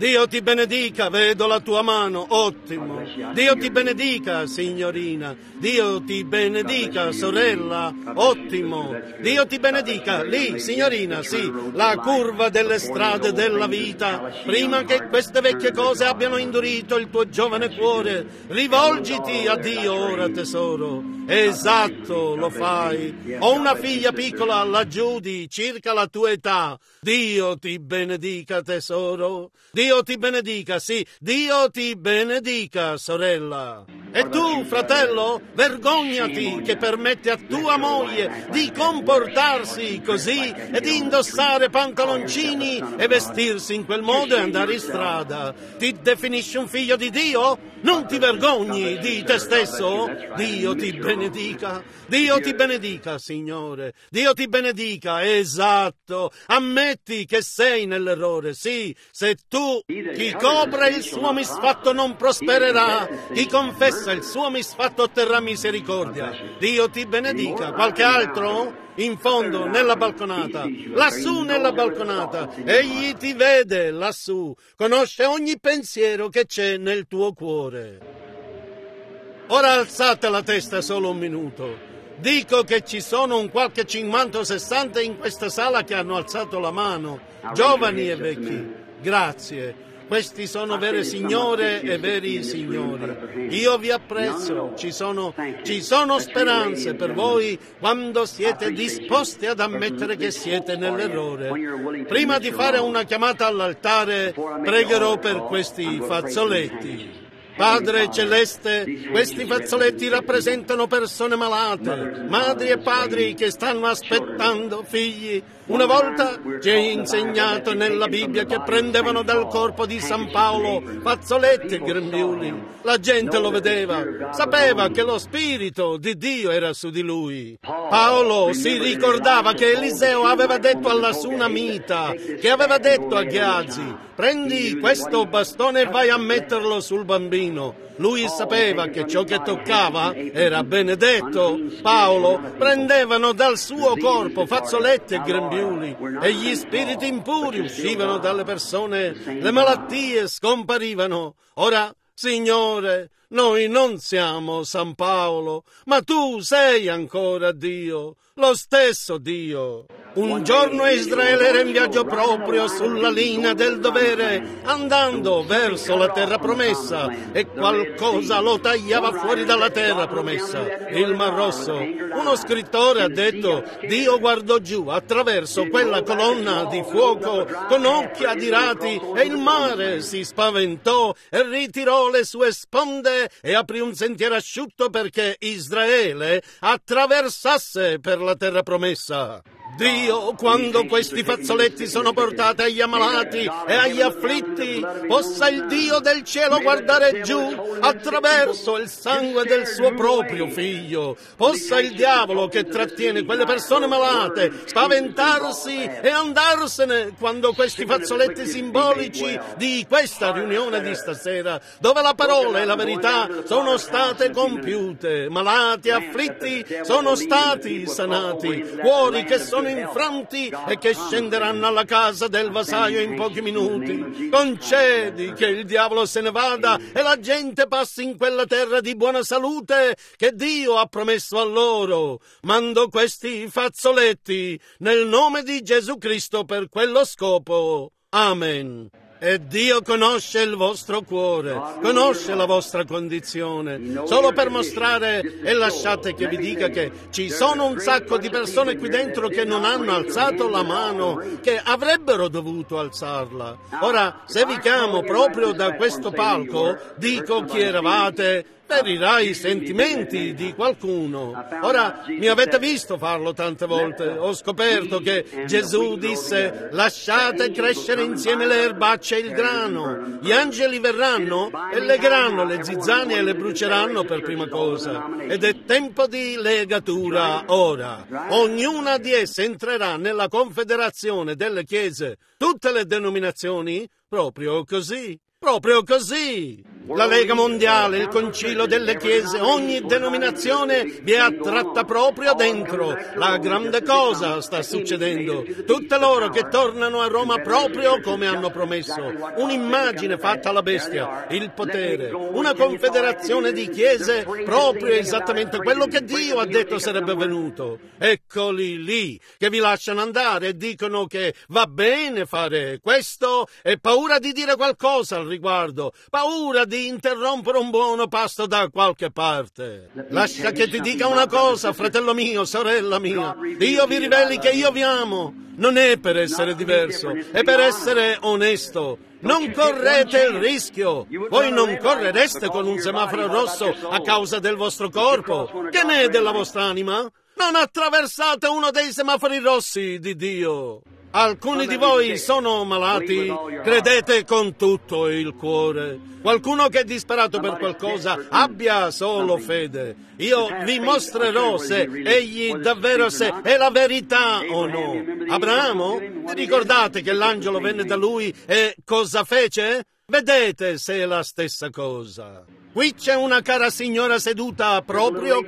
Dio ti benedica, vedo la tua mano, ottimo. Dio ti benedica, signorina. Dio ti benedica, sorella, ottimo. Dio ti benedica, lì, signorina, sì, la curva delle strade della vita. Prima che queste vecchie cose abbiano indurito il tuo giovane cuore, rivolgiti a Dio ora, tesoro. Esatto, lo fai. Ho una figlia piccola laggiù di circa la tua età. Dio ti benedica, tesoro. Dio ti benedica, sì, Dio ti benedica, sorella. E tu, fratello, vergognati che permette a tua moglie di comportarsi così e di indossare pantaloncini e vestirsi in quel modo e andare in strada. Ti definisci un figlio di Dio? Non ti vergogni di te stesso? Dio ti benedica. Dio ti benedica, Signore. Dio ti benedica, esatto. Ammetti che sei nell'errore, sì. Se tu, chi copre il suo misfatto non prospererà. Chi confessa il suo misfatto otterrà misericordia. Dio ti benedica. Qualche altro? In fondo, nella balconata, lassù nella balconata, egli ti vede lassù, conosce ogni pensiero che c'è nel tuo cuore. Ora alzate la testa solo un minuto. Dico che ci sono un qualche 50 o 60 in questa sala che hanno alzato la mano, giovani e vecchi. Grazie. Questi sono vere signore e veri signori. Io vi apprezzo, ci sono speranze per voi quando siete disposti ad ammettere che siete nell'errore. Prima di fare una chiamata all'altare, pregherò per questi fazzoletti. Padre Celeste, questi fazzoletti rappresentano persone malate, madri e padri che stanno aspettando figli. Una volta ci hai insegnato nella Bibbia che prendevano dal corpo di San Paolo fazzoletti e grembiuli. La gente lo vedeva, sapeva che lo Spirito di Dio era su di lui. Paolo si ricordava che Eliseo aveva detto alla Sunamita, che aveva detto a Gheazi: prendi questo bastone e vai a metterlo sul bambino. Lui sapeva che ciò che toccava era benedetto. Paolo prendevano dal suo corpo fazzoletti e grembiuli e gli spiriti impuri uscivano dalle persone, le malattie scomparivano. Ora, Signore, noi non siamo San Paolo, ma tu sei ancora Dio, lo stesso Dio. Un giorno Israele era in viaggio proprio sulla linea del dovere, andando verso la terra promessa, e qualcosa lo tagliava fuori dalla terra promessa, il Mar Rosso. Uno scrittore ha detto: Dio guardò giù attraverso quella colonna di fuoco con occhi adirati e il mare si spaventò e ritirò le sue sponde e aprì un sentiero asciutto perché Israele attraversasse per la terra promessa. Dio, quando questi fazzoletti sono portati agli ammalati e agli afflitti, possa il Dio del cielo guardare giù attraverso il sangue del suo proprio figlio. Possa il diavolo che trattiene quelle persone malate spaventarsi e andarsene quando questi fazzoletti simbolici di questa riunione di stasera, dove la parola e la verità sono state compiute, malati e afflitti sono stati sanati, cuori che sono infranti e che scenderanno alla casa del vasaio in pochi minuti. Concedi che il diavolo se ne vada e la gente passi in quella terra di buona salute che Dio ha promesso a loro. Mando questi fazzoletti nel nome di Gesù Cristo per quello scopo. Amen. E Dio conosce il vostro cuore, conosce la vostra condizione. Solo per mostrare, e lasciate che vi dica che ci sono un sacco di persone qui dentro che non hanno alzato la mano, che avrebbero dovuto alzarla. Ora, se vi chiamo proprio da questo palco, dico chi eravate, ferirà i sentimenti di qualcuno. Ora, mi avete visto farlo tante volte. Ho scoperto che Gesù disse: lasciate crescere insieme le erbacce e il grano. Gli angeli verranno e legheranno le zizzanie e le bruceranno per prima cosa. Ed è tempo di legatura ora. Ognuna di esse entrerà nella confederazione delle chiese, tutte le denominazioni, proprio così. Proprio così! La Lega Mondiale, il Concilio delle Chiese, ogni denominazione vi è attratta proprio dentro. La grande cosa sta succedendo. Tutte loro che tornano a Roma proprio come hanno promesso. Un'immagine fatta alla bestia, il potere, una confederazione di chiese, proprio esattamente quello che Dio ha detto sarebbe venuto. Eccoli lì, che vi lasciano andare e dicono che va bene fare questo e paura di dire qualcosa al riguardo, paura di interrompere un buono pasto da qualche parte. Lascia che ti dica una cosa, fratello mio, sorella mia. Dio vi riveli che io vi amo. Non è per essere diverso, è per essere onesto. Non correte il rischio. Voi non correreste con un semaforo rosso a causa del vostro corpo. Che ne è della vostra anima? Non attraversate uno dei semafori rossi di Dio. Alcuni di voi sono malati, credete con tutto il cuore. Qualcuno che è disperato per qualcosa, abbia solo fede. Io vi mostrerò se egli davvero se è la verità o no. Abramo? Vi ricordate che l'angelo venne da lui e cosa fece? Vedete se è la stessa cosa. Qui c'è una cara signora seduta proprio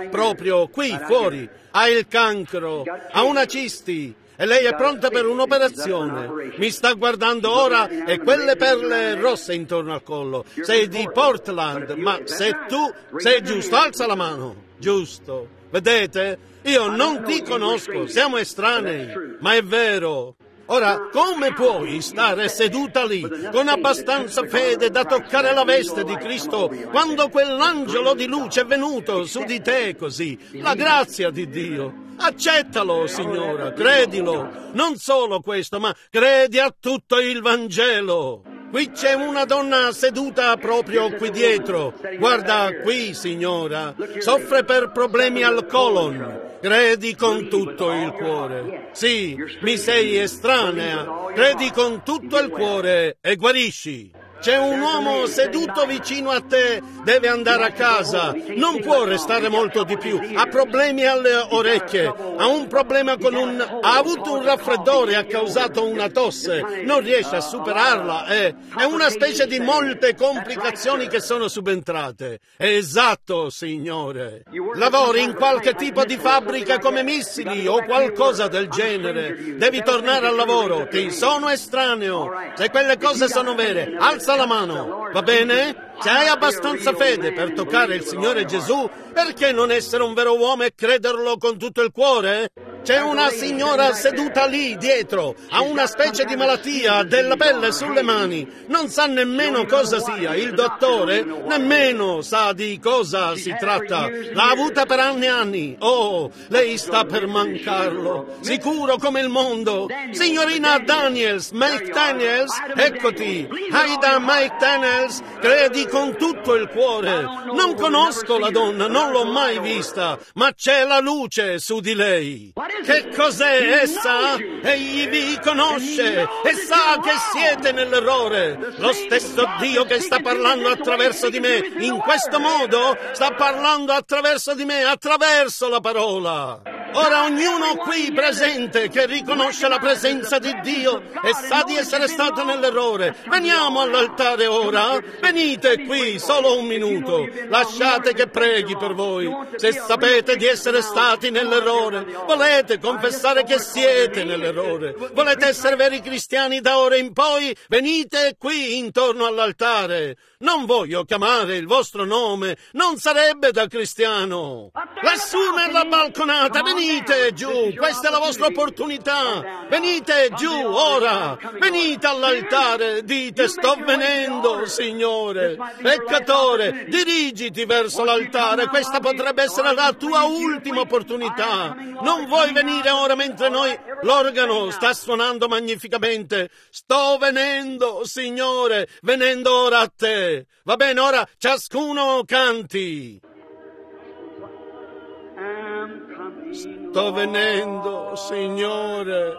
qui fuori. Ha il cancro, ha una cisti. E lei è pronta per un'operazione. Mi sta guardando ora e quelle perle rosse intorno al collo. Sei di Portland, ma se tu sei giusto, alza la mano. Giusto. Vedete? Io non ti conosco, siamo estranei, ma è vero. Ora, come puoi stare seduta lì, con abbastanza fede da toccare la veste di Cristo, quando quell'angelo di luce è venuto su di te così? La grazia di Dio. Accettalo, signora, credilo. Non solo questo, ma credi a tutto il Vangelo. Qui c'è una donna seduta proprio qui dietro. Guarda qui, signora. Soffre per problemi al colon. Credi con tutto il cuore. Sì, mi sei estranea. Credi con tutto il cuore e guarisci. C'è un uomo seduto vicino a te, deve andare a casa, non può restare molto di più, ha problemi alle orecchie, ha un problema ha avuto un raffreddore, ha causato una tosse, non riesce a superarla, è una specie di molte complicazioni che sono subentrate. Esatto, signore. Lavori in qualche tipo di fabbrica come missili o qualcosa del genere, devi tornare al lavoro, ti sono estraneo, se quelle cose sono vere, alza la mano, va bene? Se hai abbastanza fede per toccare il Signore Gesù, perché non essere un vero uomo e crederlo con tutto il cuore? C'è una signora seduta lì dietro, ha una specie di malattia della pelle sulle mani, non sa nemmeno cosa sia, il dottore nemmeno sa di cosa si tratta, l'ha avuta per anni e anni, oh, lei sta per mancarlo, sicuro come il mondo. Signorina Daniels, Mike Daniels, eccoti, Aida Mike Daniels, credi con tutto il cuore, non conosco la donna, non l'ho mai vista, ma c'è la luce su di lei. Che cos'è essa? Egli vi conosce e sa che siete nell'errore. Lo stesso Dio che sta parlando attraverso di me in questo modo sta parlando attraverso di me, attraverso la parola. Ora ognuno qui presente che riconosce la presenza di Dio e sa di essere stato nell'errore, veniamo all'altare ora, venite qui solo un minuto, lasciate che preghi per voi. Se sapete di essere stati nell'errore, volete confessare che siete nell'errore, volete essere veri cristiani da ora in poi, venite qui intorno all'altare. Non voglio chiamare il vostro nome, non sarebbe da cristiano. Lassù nella balconata, venite giù, questa è la vostra opportunità. Venite giù ora, venite all'altare, dite sto venendo, Signore. Peccatore, dirigiti verso l'altare, questa potrebbe essere la tua ultima opportunità. Non vuoi venire ora mentre l'organo sta suonando magnificamente. Sto venendo, Signore, venendo ora a te. Va bene, ora ciascuno canti. Sto venendo, Signore,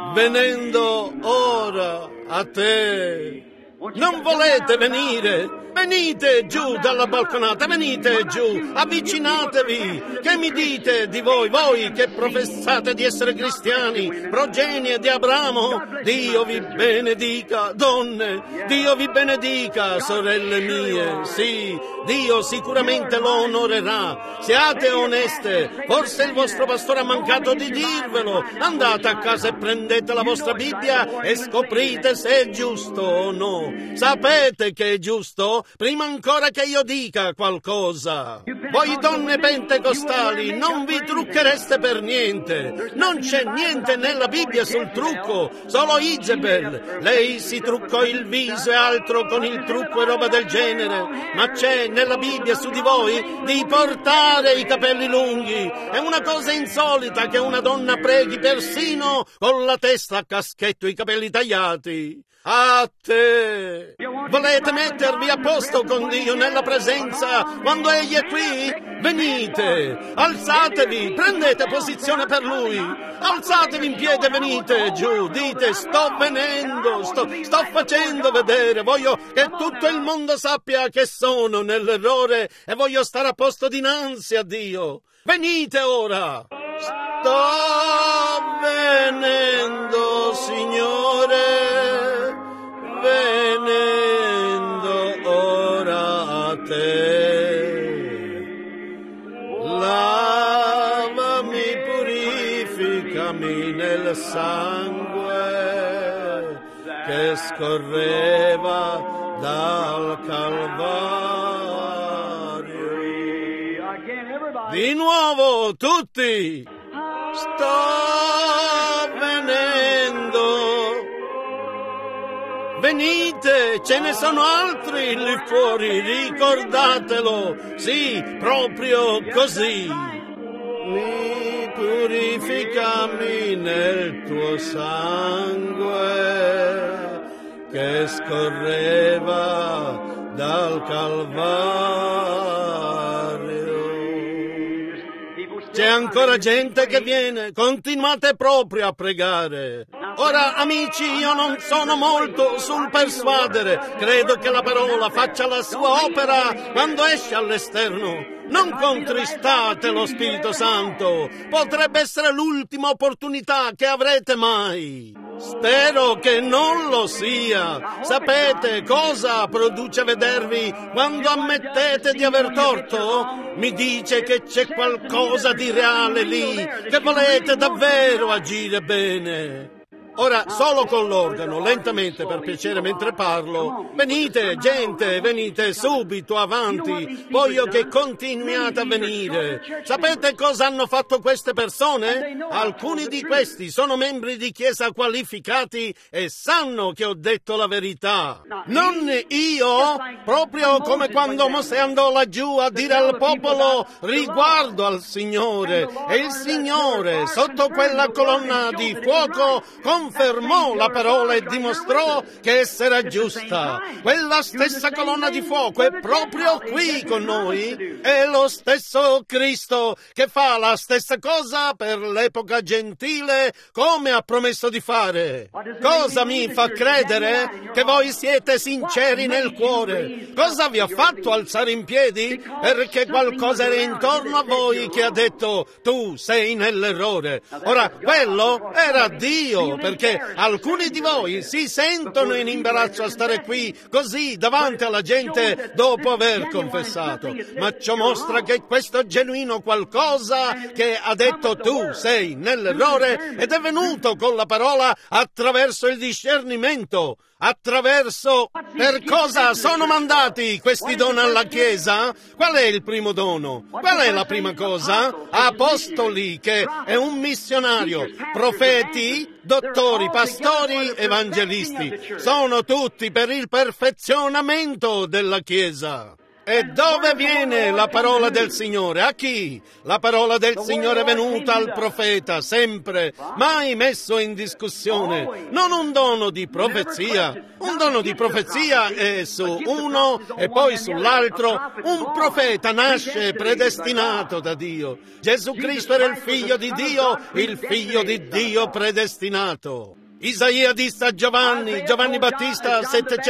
venendo ora a te. Non volete venire? Venite giù dalla balconata, venite giù, avvicinatevi. Che mi dite di voi che professate di essere cristiani, progenie di Abramo? Dio vi benedica, donne, Dio vi benedica, sorelle mie. Sì, Dio sicuramente lo onorerà. Siate oneste, forse il vostro pastore ha mancato di dirvelo. Andate a casa e prendete la vostra Bibbia e scoprite se è giusto o no. Sapete che è giusto prima ancora che io dica qualcosa. Voi donne pentecostali non vi trucchereste per niente. Non c'è niente nella Bibbia sul trucco, solo Isabel. Lei si truccò il viso e altro con il trucco e roba del genere, ma c'è nella Bibbia su di voi di portare i capelli lunghi. È una cosa insolita che una donna preghi persino con la testa a caschetto e i capelli tagliati. A te! Volete mettervi a posto con Dio nella presenza quando Egli è qui? Venite, alzatevi, prendete posizione per Lui. Alzatevi in piedi e venite giù, dite sto venendo, sto facendo vedere, voglio che tutto il mondo sappia che sono nell'errore e voglio stare a posto dinanzi a Dio. Venite ora! Sto venendo, Signore, venendo ora a te. Lavami, purificami nel sangue che scorreva dal Calvario. Di nuovo, tutti! Sto venendo! Venite, ce ne sono altri lì fuori, ricordatelo, sì, proprio così. Mi purificami nel tuo sangue che scorreva dal Calvario. C'è ancora gente che viene, continuate proprio a pregare. Ora, amici, io non sono molto sul persuadere, credo che la parola faccia la sua opera quando esce all'esterno. Non contristate lo Spirito Santo, potrebbe essere l'ultima opportunità che avrete mai. Spero che non lo sia. Sapete cosa produce vedervi quando ammettete di aver torto? Mi dice che c'è qualcosa di reale lì, che volete davvero agire bene. Ora, solo con l'organo, lentamente per piacere mentre parlo. Venite, gente, venite subito avanti. Voglio che continuiate a venire. Sapete cosa hanno fatto queste persone? Alcuni di questi sono membri di chiesa qualificati e sanno che ho detto la verità. Non io, proprio come quando Mosè andò laggiù a dire al popolo riguardo al Signore. E il Signore, sotto quella colonna di fuoco, confermò la parola e dimostrò che essa era giusta. Quella stessa colonna di fuoco è proprio qui con noi. È lo stesso Cristo che fa la stessa cosa per l'epoca gentile come ha promesso di fare. Cosa mi fa credere? Che voi siete sinceri nel cuore. Cosa vi ha fatto alzare in piedi? Perché qualcosa era intorno a voi che ha detto tu sei nell'errore. Ora, quello era Dio, perché alcuni di voi si sentono in imbarazzo a stare qui così davanti alla gente dopo aver confessato, ma ciò mostra che questo genuino qualcosa che ha detto tu sei nell'errore ed è venuto con la parola attraverso il discernimento. Attraverso... Per cosa sono mandati questi doni alla Chiesa? Qual è il primo dono? Qual è la prima cosa? Apostoli, che è un missionario, profeti, dottori, pastori, evangelisti. Sono tutti per il perfezionamento della Chiesa. E dove viene la parola del Signore? A chi? La parola del Signore è venuta al profeta, sempre, mai messo in discussione. Non un dono di profezia. Un dono di profezia è su uno e poi sull'altro. Un profeta nasce predestinato da Dio. Gesù Cristo era il Figlio di Dio predestinato. Isaia disse a Giovanni Battista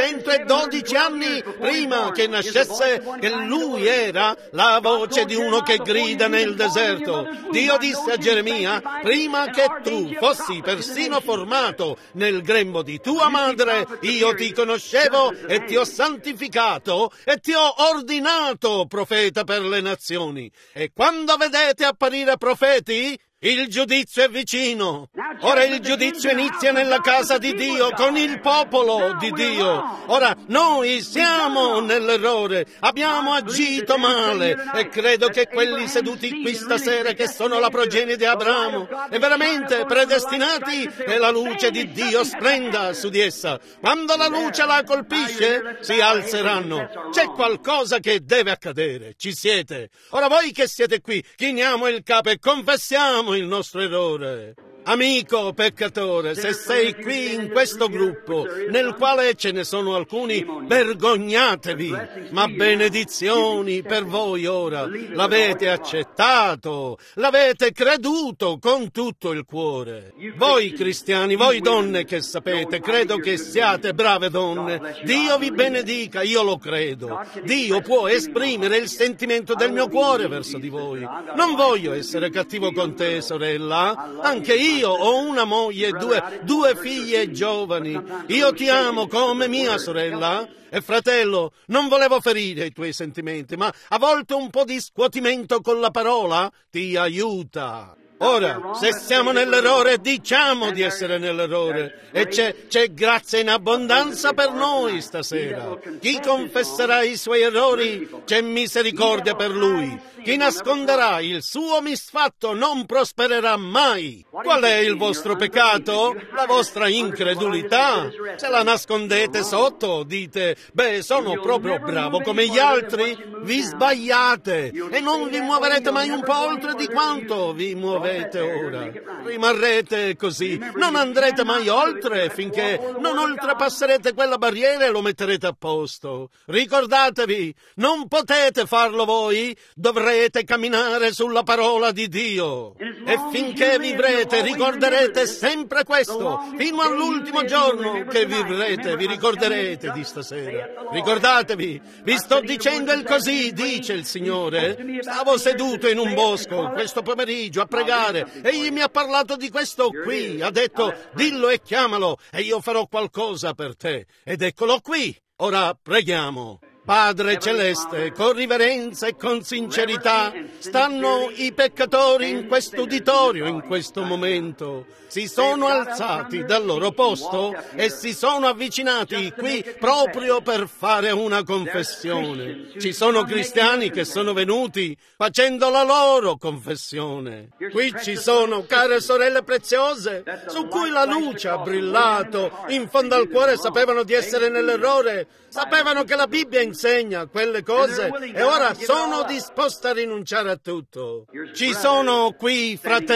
712 anni prima che nascesse, che lui era la voce di uno che grida nel deserto. Dio disse a Geremia, prima che tu fossi persino formato nel grembo di tua madre, io ti conoscevo e ti ho santificato e ti ho ordinato profeta per le nazioni. E quando vedete apparire profeti, il giudizio è vicino. Ora il giudizio inizia nella casa di Dio, con il popolo di Dio. Ora noi siamo nell'errore, abbiamo agito male e credo che quelli seduti qui stasera, che sono la progenie di Abramo, è veramente predestinati che la luce di Dio splenda su di essa. Quando la luce la colpisce, si alzeranno. C'è qualcosa che deve accadere. Ci siete. Ora voi che siete qui, chiniamo il capo e confessiamo il nostro errore. Amico peccatore, se sei qui in questo gruppo, nel quale ce ne sono alcuni, vergognatevi, ma benedizioni per voi ora. L'avete accettato, l'avete creduto con tutto il cuore. Voi cristiani, voi donne che sapete, credo che siate brave donne. Dio vi benedica, io lo credo. Dio può esprimere il sentimento del mio cuore verso di voi. Non voglio essere cattivo con te, sorella, anche io ho una moglie e due figlie giovani. Io ti amo come mia sorella. E fratello, non volevo ferire i tuoi sentimenti, ma a volte un po' di scuotimento con la parola ti aiuta. Ora, se siamo nell'errore, diciamo di essere nell'errore e c'è grazia in abbondanza per noi stasera. Chi confesserà i suoi errori, c'è misericordia per lui. Chi nasconderà il suo misfatto non prospererà mai. Qual è il vostro peccato? La vostra incredulità. Se la nascondete sotto, dite, sono proprio bravo come gli altri. Vi sbagliate e non vi muoverete mai un po' oltre di quanto vi muovete ora. Rimarrete così, non andrete mai oltre finché non oltrepasserete quella barriera e lo metterete a posto. Ricordatevi, non potete farlo voi, dovrete camminare sulla parola di Dio. E finché vivrete, ricorderete sempre questo, fino all'ultimo giorno che vivrete, vi ricorderete di stasera. Ricordatevi, vi sto dicendo il così, dice il Signore. Stavo seduto in un bosco questo pomeriggio a pregare. Egli mi ha parlato di questo qui, ha detto, dillo e chiamalo e io farò qualcosa per te. Ed eccolo qui. Ora preghiamo. Padre Celeste, con riverenza e con sincerità, stanno i peccatori in questo uditorio in questo momento. Si sono alzati dal loro posto e si sono avvicinati qui proprio per fare una confessione. Ci sono cristiani che sono venuti facendo la loro confessione. Qui ci sono, care sorelle preziose, su cui la luce ha brillato, in fondo al cuore sapevano di essere nell'errore, sapevano che la Bibbia insegna quelle cose e ora sono disposti a rinunciare a tutto. Ci sono qui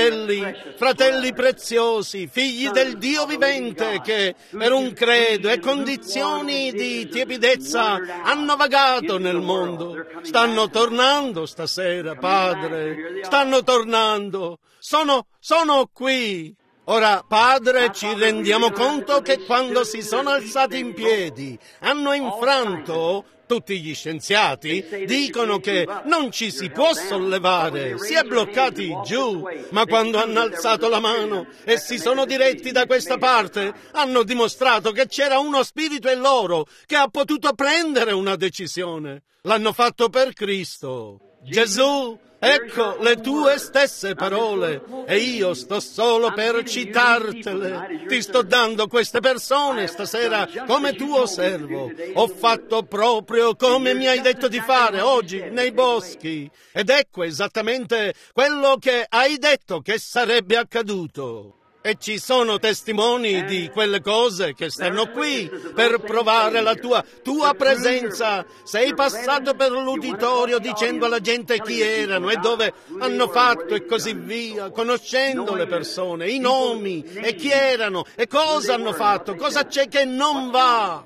fratelli preziosi, figli del Dio vivente che per un credo e condizioni di tiepidezza hanno vagato nel mondo. Stanno tornando stasera, Padre, stanno tornando. Sono qui. Ora, Padre, ci rendiamo conto che quando si sono alzati in piedi, hanno infranto. Tutti gli scienziati dicono che non ci si può sollevare, si è bloccati giù, ma quando hanno alzato la mano e si sono diretti da questa parte, hanno dimostrato che c'era uno spirito in loro che ha potuto prendere una decisione. L'hanno fatto per Cristo. Gesù, ecco le tue stesse parole e io sto solo per citartele. Ti sto dando queste persone stasera come tuo servo. Ho fatto proprio come mi hai detto di fare oggi nei boschi ed ecco esattamente quello che hai detto che sarebbe accaduto. E ci sono testimoni di quelle cose che stanno qui per provare la tua presenza. Sei passato per l'uditorio dicendo alla gente chi erano e dove hanno fatto e così via, conoscendo le persone, i nomi e chi erano e cosa hanno fatto, cosa c'è che non va.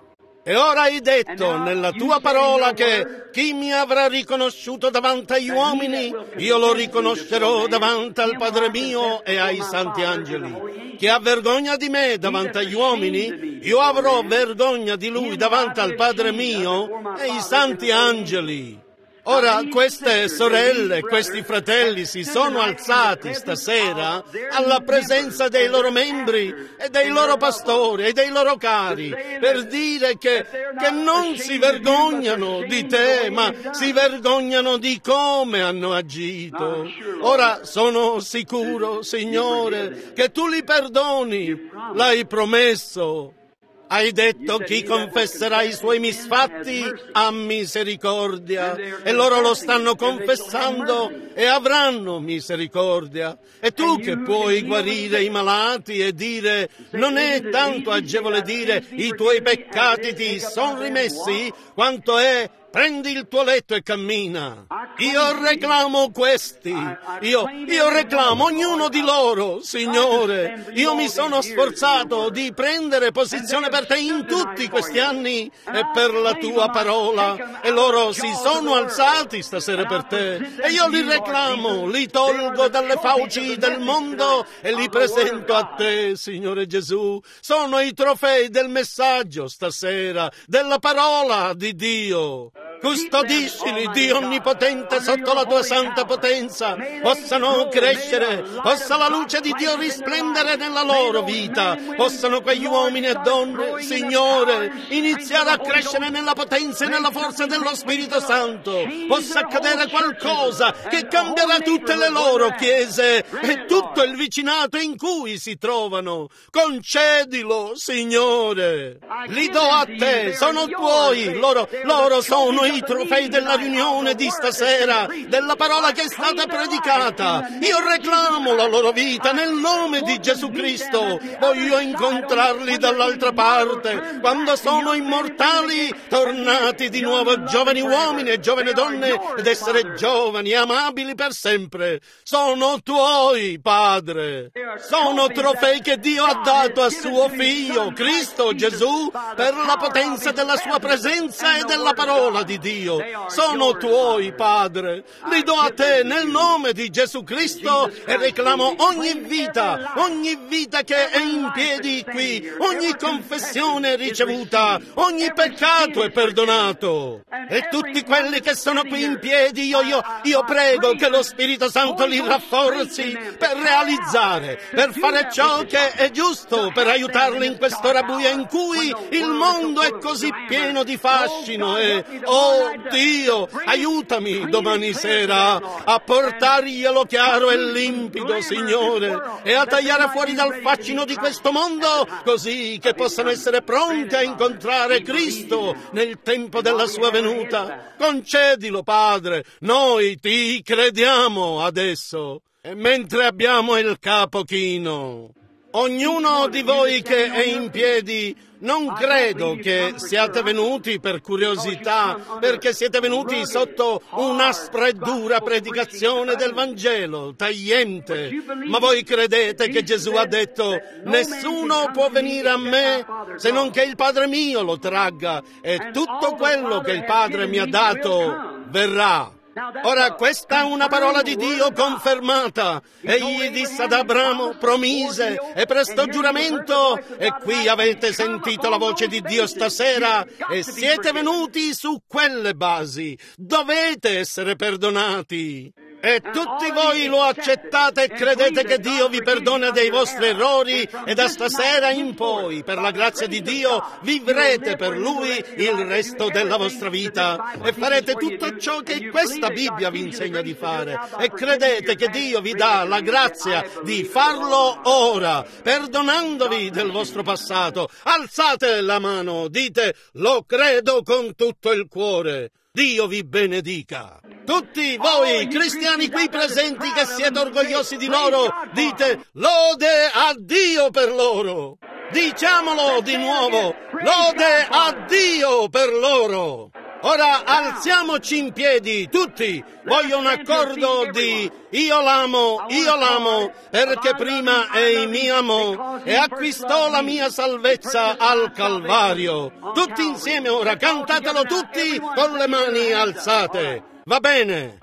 E ora hai detto nella tua parola che chi mi avrà riconosciuto davanti agli uomini, io lo riconoscerò davanti al Padre mio e ai santi angeli. Chi ha vergogna di me davanti agli uomini, io avrò vergogna di lui davanti al Padre mio e ai santi angeli. Ora queste sorelle, questi fratelli si sono alzati stasera alla presenza dei loro membri e dei loro pastori e dei loro cari per dire che non si vergognano di te, ma si vergognano di come hanno agito. Ora sono sicuro, Signore, che tu li perdoni, l'hai promesso. Hai detto chi confesserà i suoi misfatti ha misericordia e loro lo stanno confessando e avranno misericordia. E tu che puoi guarire i malati e dire non è tanto agevole dire i tuoi peccati ti sono rimessi quanto è prendi il tuo letto e cammina. Io reclamo questi. Io reclamo ognuno di loro, Signore. Io mi sono sforzato di prendere posizione per te in tutti questi anni e per la tua parola. E loro si sono alzati stasera per te. E io li reclamo, li tolgo dalle fauci del mondo e li presento a te, Signore Gesù. Sono i trofei del messaggio stasera, della parola di Dio. Custodiscili, Dio Onnipotente, sotto la tua santa potenza, possano crescere, possa la luce di Dio risplendere nella loro vita, possano quegli uomini e donne, Signore, iniziare a crescere nella potenza e nella forza dello Spirito Santo, possa accadere qualcosa che cambierà tutte le loro chiese e tutto il vicinato in cui si trovano. Concedilo, Signore, li do a te, sono tuoi, loro sono i trofei della riunione di stasera, della parola che è stata predicata. Io reclamo la loro vita nel nome di Gesù Cristo. Voglio incontrarli dall'altra parte, quando sono immortali, tornati di nuovo giovani uomini e giovani donne, ed essere giovani e amabili per sempre. Sono tuoi, Padre. Sono trofei che Dio ha dato a suo Figlio, Cristo Gesù, per la potenza della sua presenza e della parola di Dio. Sono tuoi, Padre. Li do a te nel nome di Gesù Cristo e reclamo ogni vita che è in piedi qui, ogni confessione ricevuta, ogni peccato è perdonato. E tutti quelli che sono qui in piedi, io prego che lo Spirito Santo li rafforzi per realizzare, per fare ciò che è giusto, per aiutarli in quest'ora buia in cui il mondo è così pieno di fascino e, oh Dio, aiutami domani sera a portarglielo chiaro e limpido, Signore, e a tagliare fuori dal fascino di questo mondo, così che possano essere pronti a incontrare Cristo nel tempo della sua venuta. Concedilo, Padre, noi ti crediamo adesso. E mentre abbiamo il capo chino, ognuno di voi che è in piedi, non credo che siate venuti per curiosità, perché siete venuti sotto un'aspra e dura predicazione del Vangelo, tagliente, ma voi credete che Gesù ha detto: nessuno può venire a me se non che il Padre mio lo tragga, e tutto quello che il Padre mi ha dato verrà. Ora questa è una parola di Dio confermata. Egli disse ad Abramo, promise e prestò giuramento, e qui avete sentito la voce di Dio stasera e siete venuti su quelle basi. Dovete essere perdonati. E tutti voi lo accettate e credete che Dio vi perdona dei vostri errori, e da stasera in poi, per la grazia di Dio, vivrete per Lui il resto della vostra vita e farete tutto ciò che questa Bibbia vi insegna di fare, e credete che Dio vi dà la grazia di farlo ora, perdonandovi del vostro passato. Alzate la mano, dite: lo credo con tutto il cuore. Dio vi benedica. Tutti voi cristiani qui presenti che siete orgogliosi di loro, dite: lode a Dio per loro. Diciamolo di nuovo: lode a Dio per loro. Ora alziamoci in piedi, tutti. Voglio un accordo di io l'amo, perché prima ei mi amò e acquistò la mia salvezza al Calvario. Tutti insieme ora, cantatelo tutti con le mani alzate. Va bene?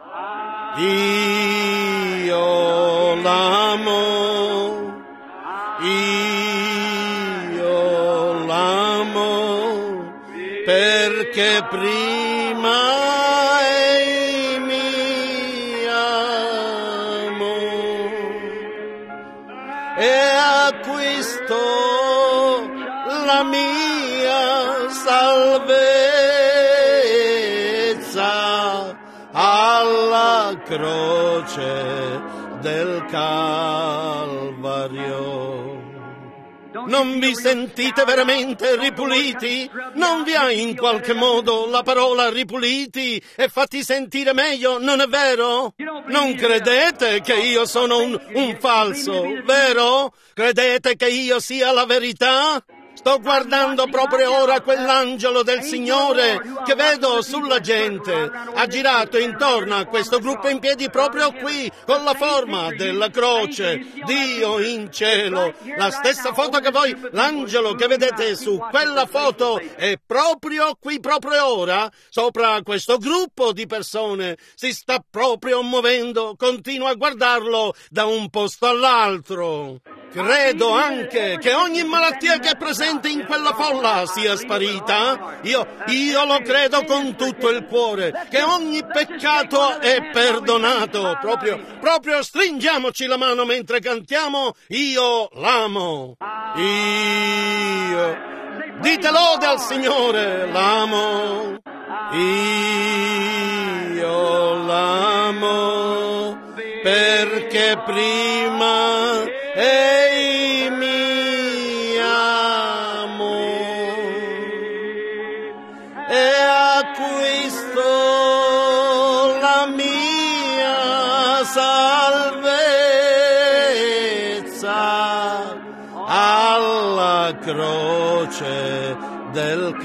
Io l'amo, io l'amo, perché prima ei mi amò e acquistò la mia salvezza alla croce del Calvario. Non vi sentite veramente ripuliti? Non vi ha in qualche modo la parola ripuliti e fatti sentire meglio, non è vero? Non credete che io sono un falso, vero? Credete che io sia la verità? Sto guardando proprio ora quell'angelo del Signore che vedo sulla gente. Ha girato intorno a questo gruppo in piedi proprio qui, con la forma della croce. Dio in cielo. La stessa foto che voi, l'angelo che vedete su quella foto è proprio qui, proprio ora, sopra questo gruppo di persone. Si sta proprio muovendo. Continuo a guardarlo da un posto all'altro. Credo anche che ogni malattia che è presente in quella folla sia sparita. Io lo credo con tutto il cuore, che ogni peccato è perdonato. Proprio stringiamoci la mano mentre cantiamo Io l'amo. Io. Dite lode al Signore, l'amo. Io l'amo, perché prima ei mi amò e acquistò la mia salvezza alla croce del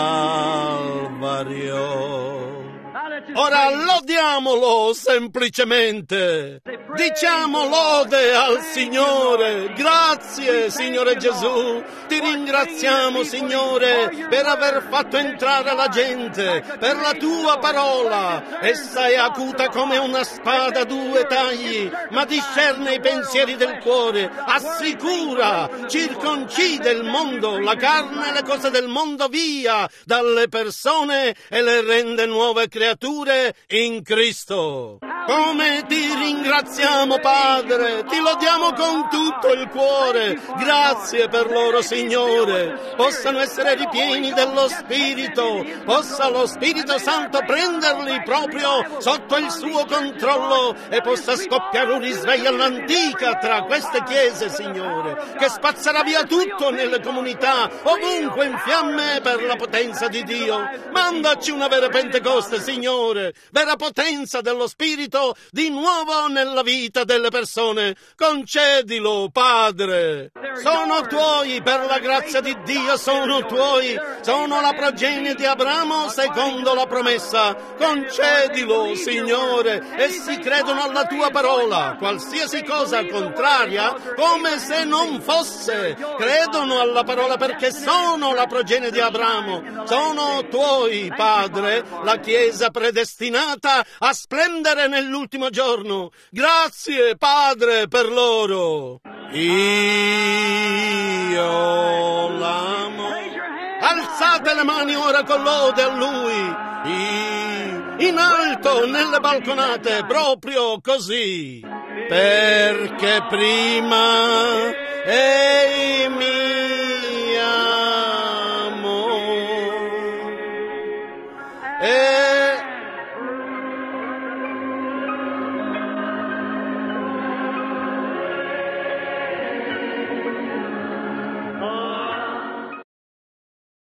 Calvario. Ora lodiamolo semplicemente. Diciamo lode al Signore. Grazie, Signore Gesù. Ti ringraziamo, Signore, per aver fatto entrare la gente, per la tua parola. Essa è acuta come una spada a due tagli, ma discerne i pensieri del cuore, assicura, circoncide il mondo, la carne e le cose del mondo via dalle persone e le rende nuove creature in Cristo. Come ti ringraziamo, Padre, ti lodiamo con tutto il cuore. Grazie per loro, Signore. Possano essere ripieni dello Spirito, possa lo Spirito Santo prenderli proprio sotto il suo controllo e possa scoppiare un risveglio all'antica tra queste chiese, Signore, che spazzerà via tutto nelle comunità, ovunque in fiamme per la potenza di Dio. Mandaci una vera Pentecoste, Signore, vera potenza dello Spirito di nuovo nella vita delle persone. Concedilo, Padre. Sono tuoi, per la grazia di Dio sono tuoi. Sono la progenie di Abramo secondo la promessa. Concedilo, Signore. Essi credono alla tua parola. Qualsiasi cosa contraria, come se non fosse, credono alla parola perché sono la progenie di Abramo. Sono tuoi, Padre, la Chiesa predestinata a splendere nell'ultimo giorno. Grazie, Padre, per loro. Io l'amo. Alzate le mani ora con lode a Lui. In alto nelle balconate, proprio così. Perché prima ei mi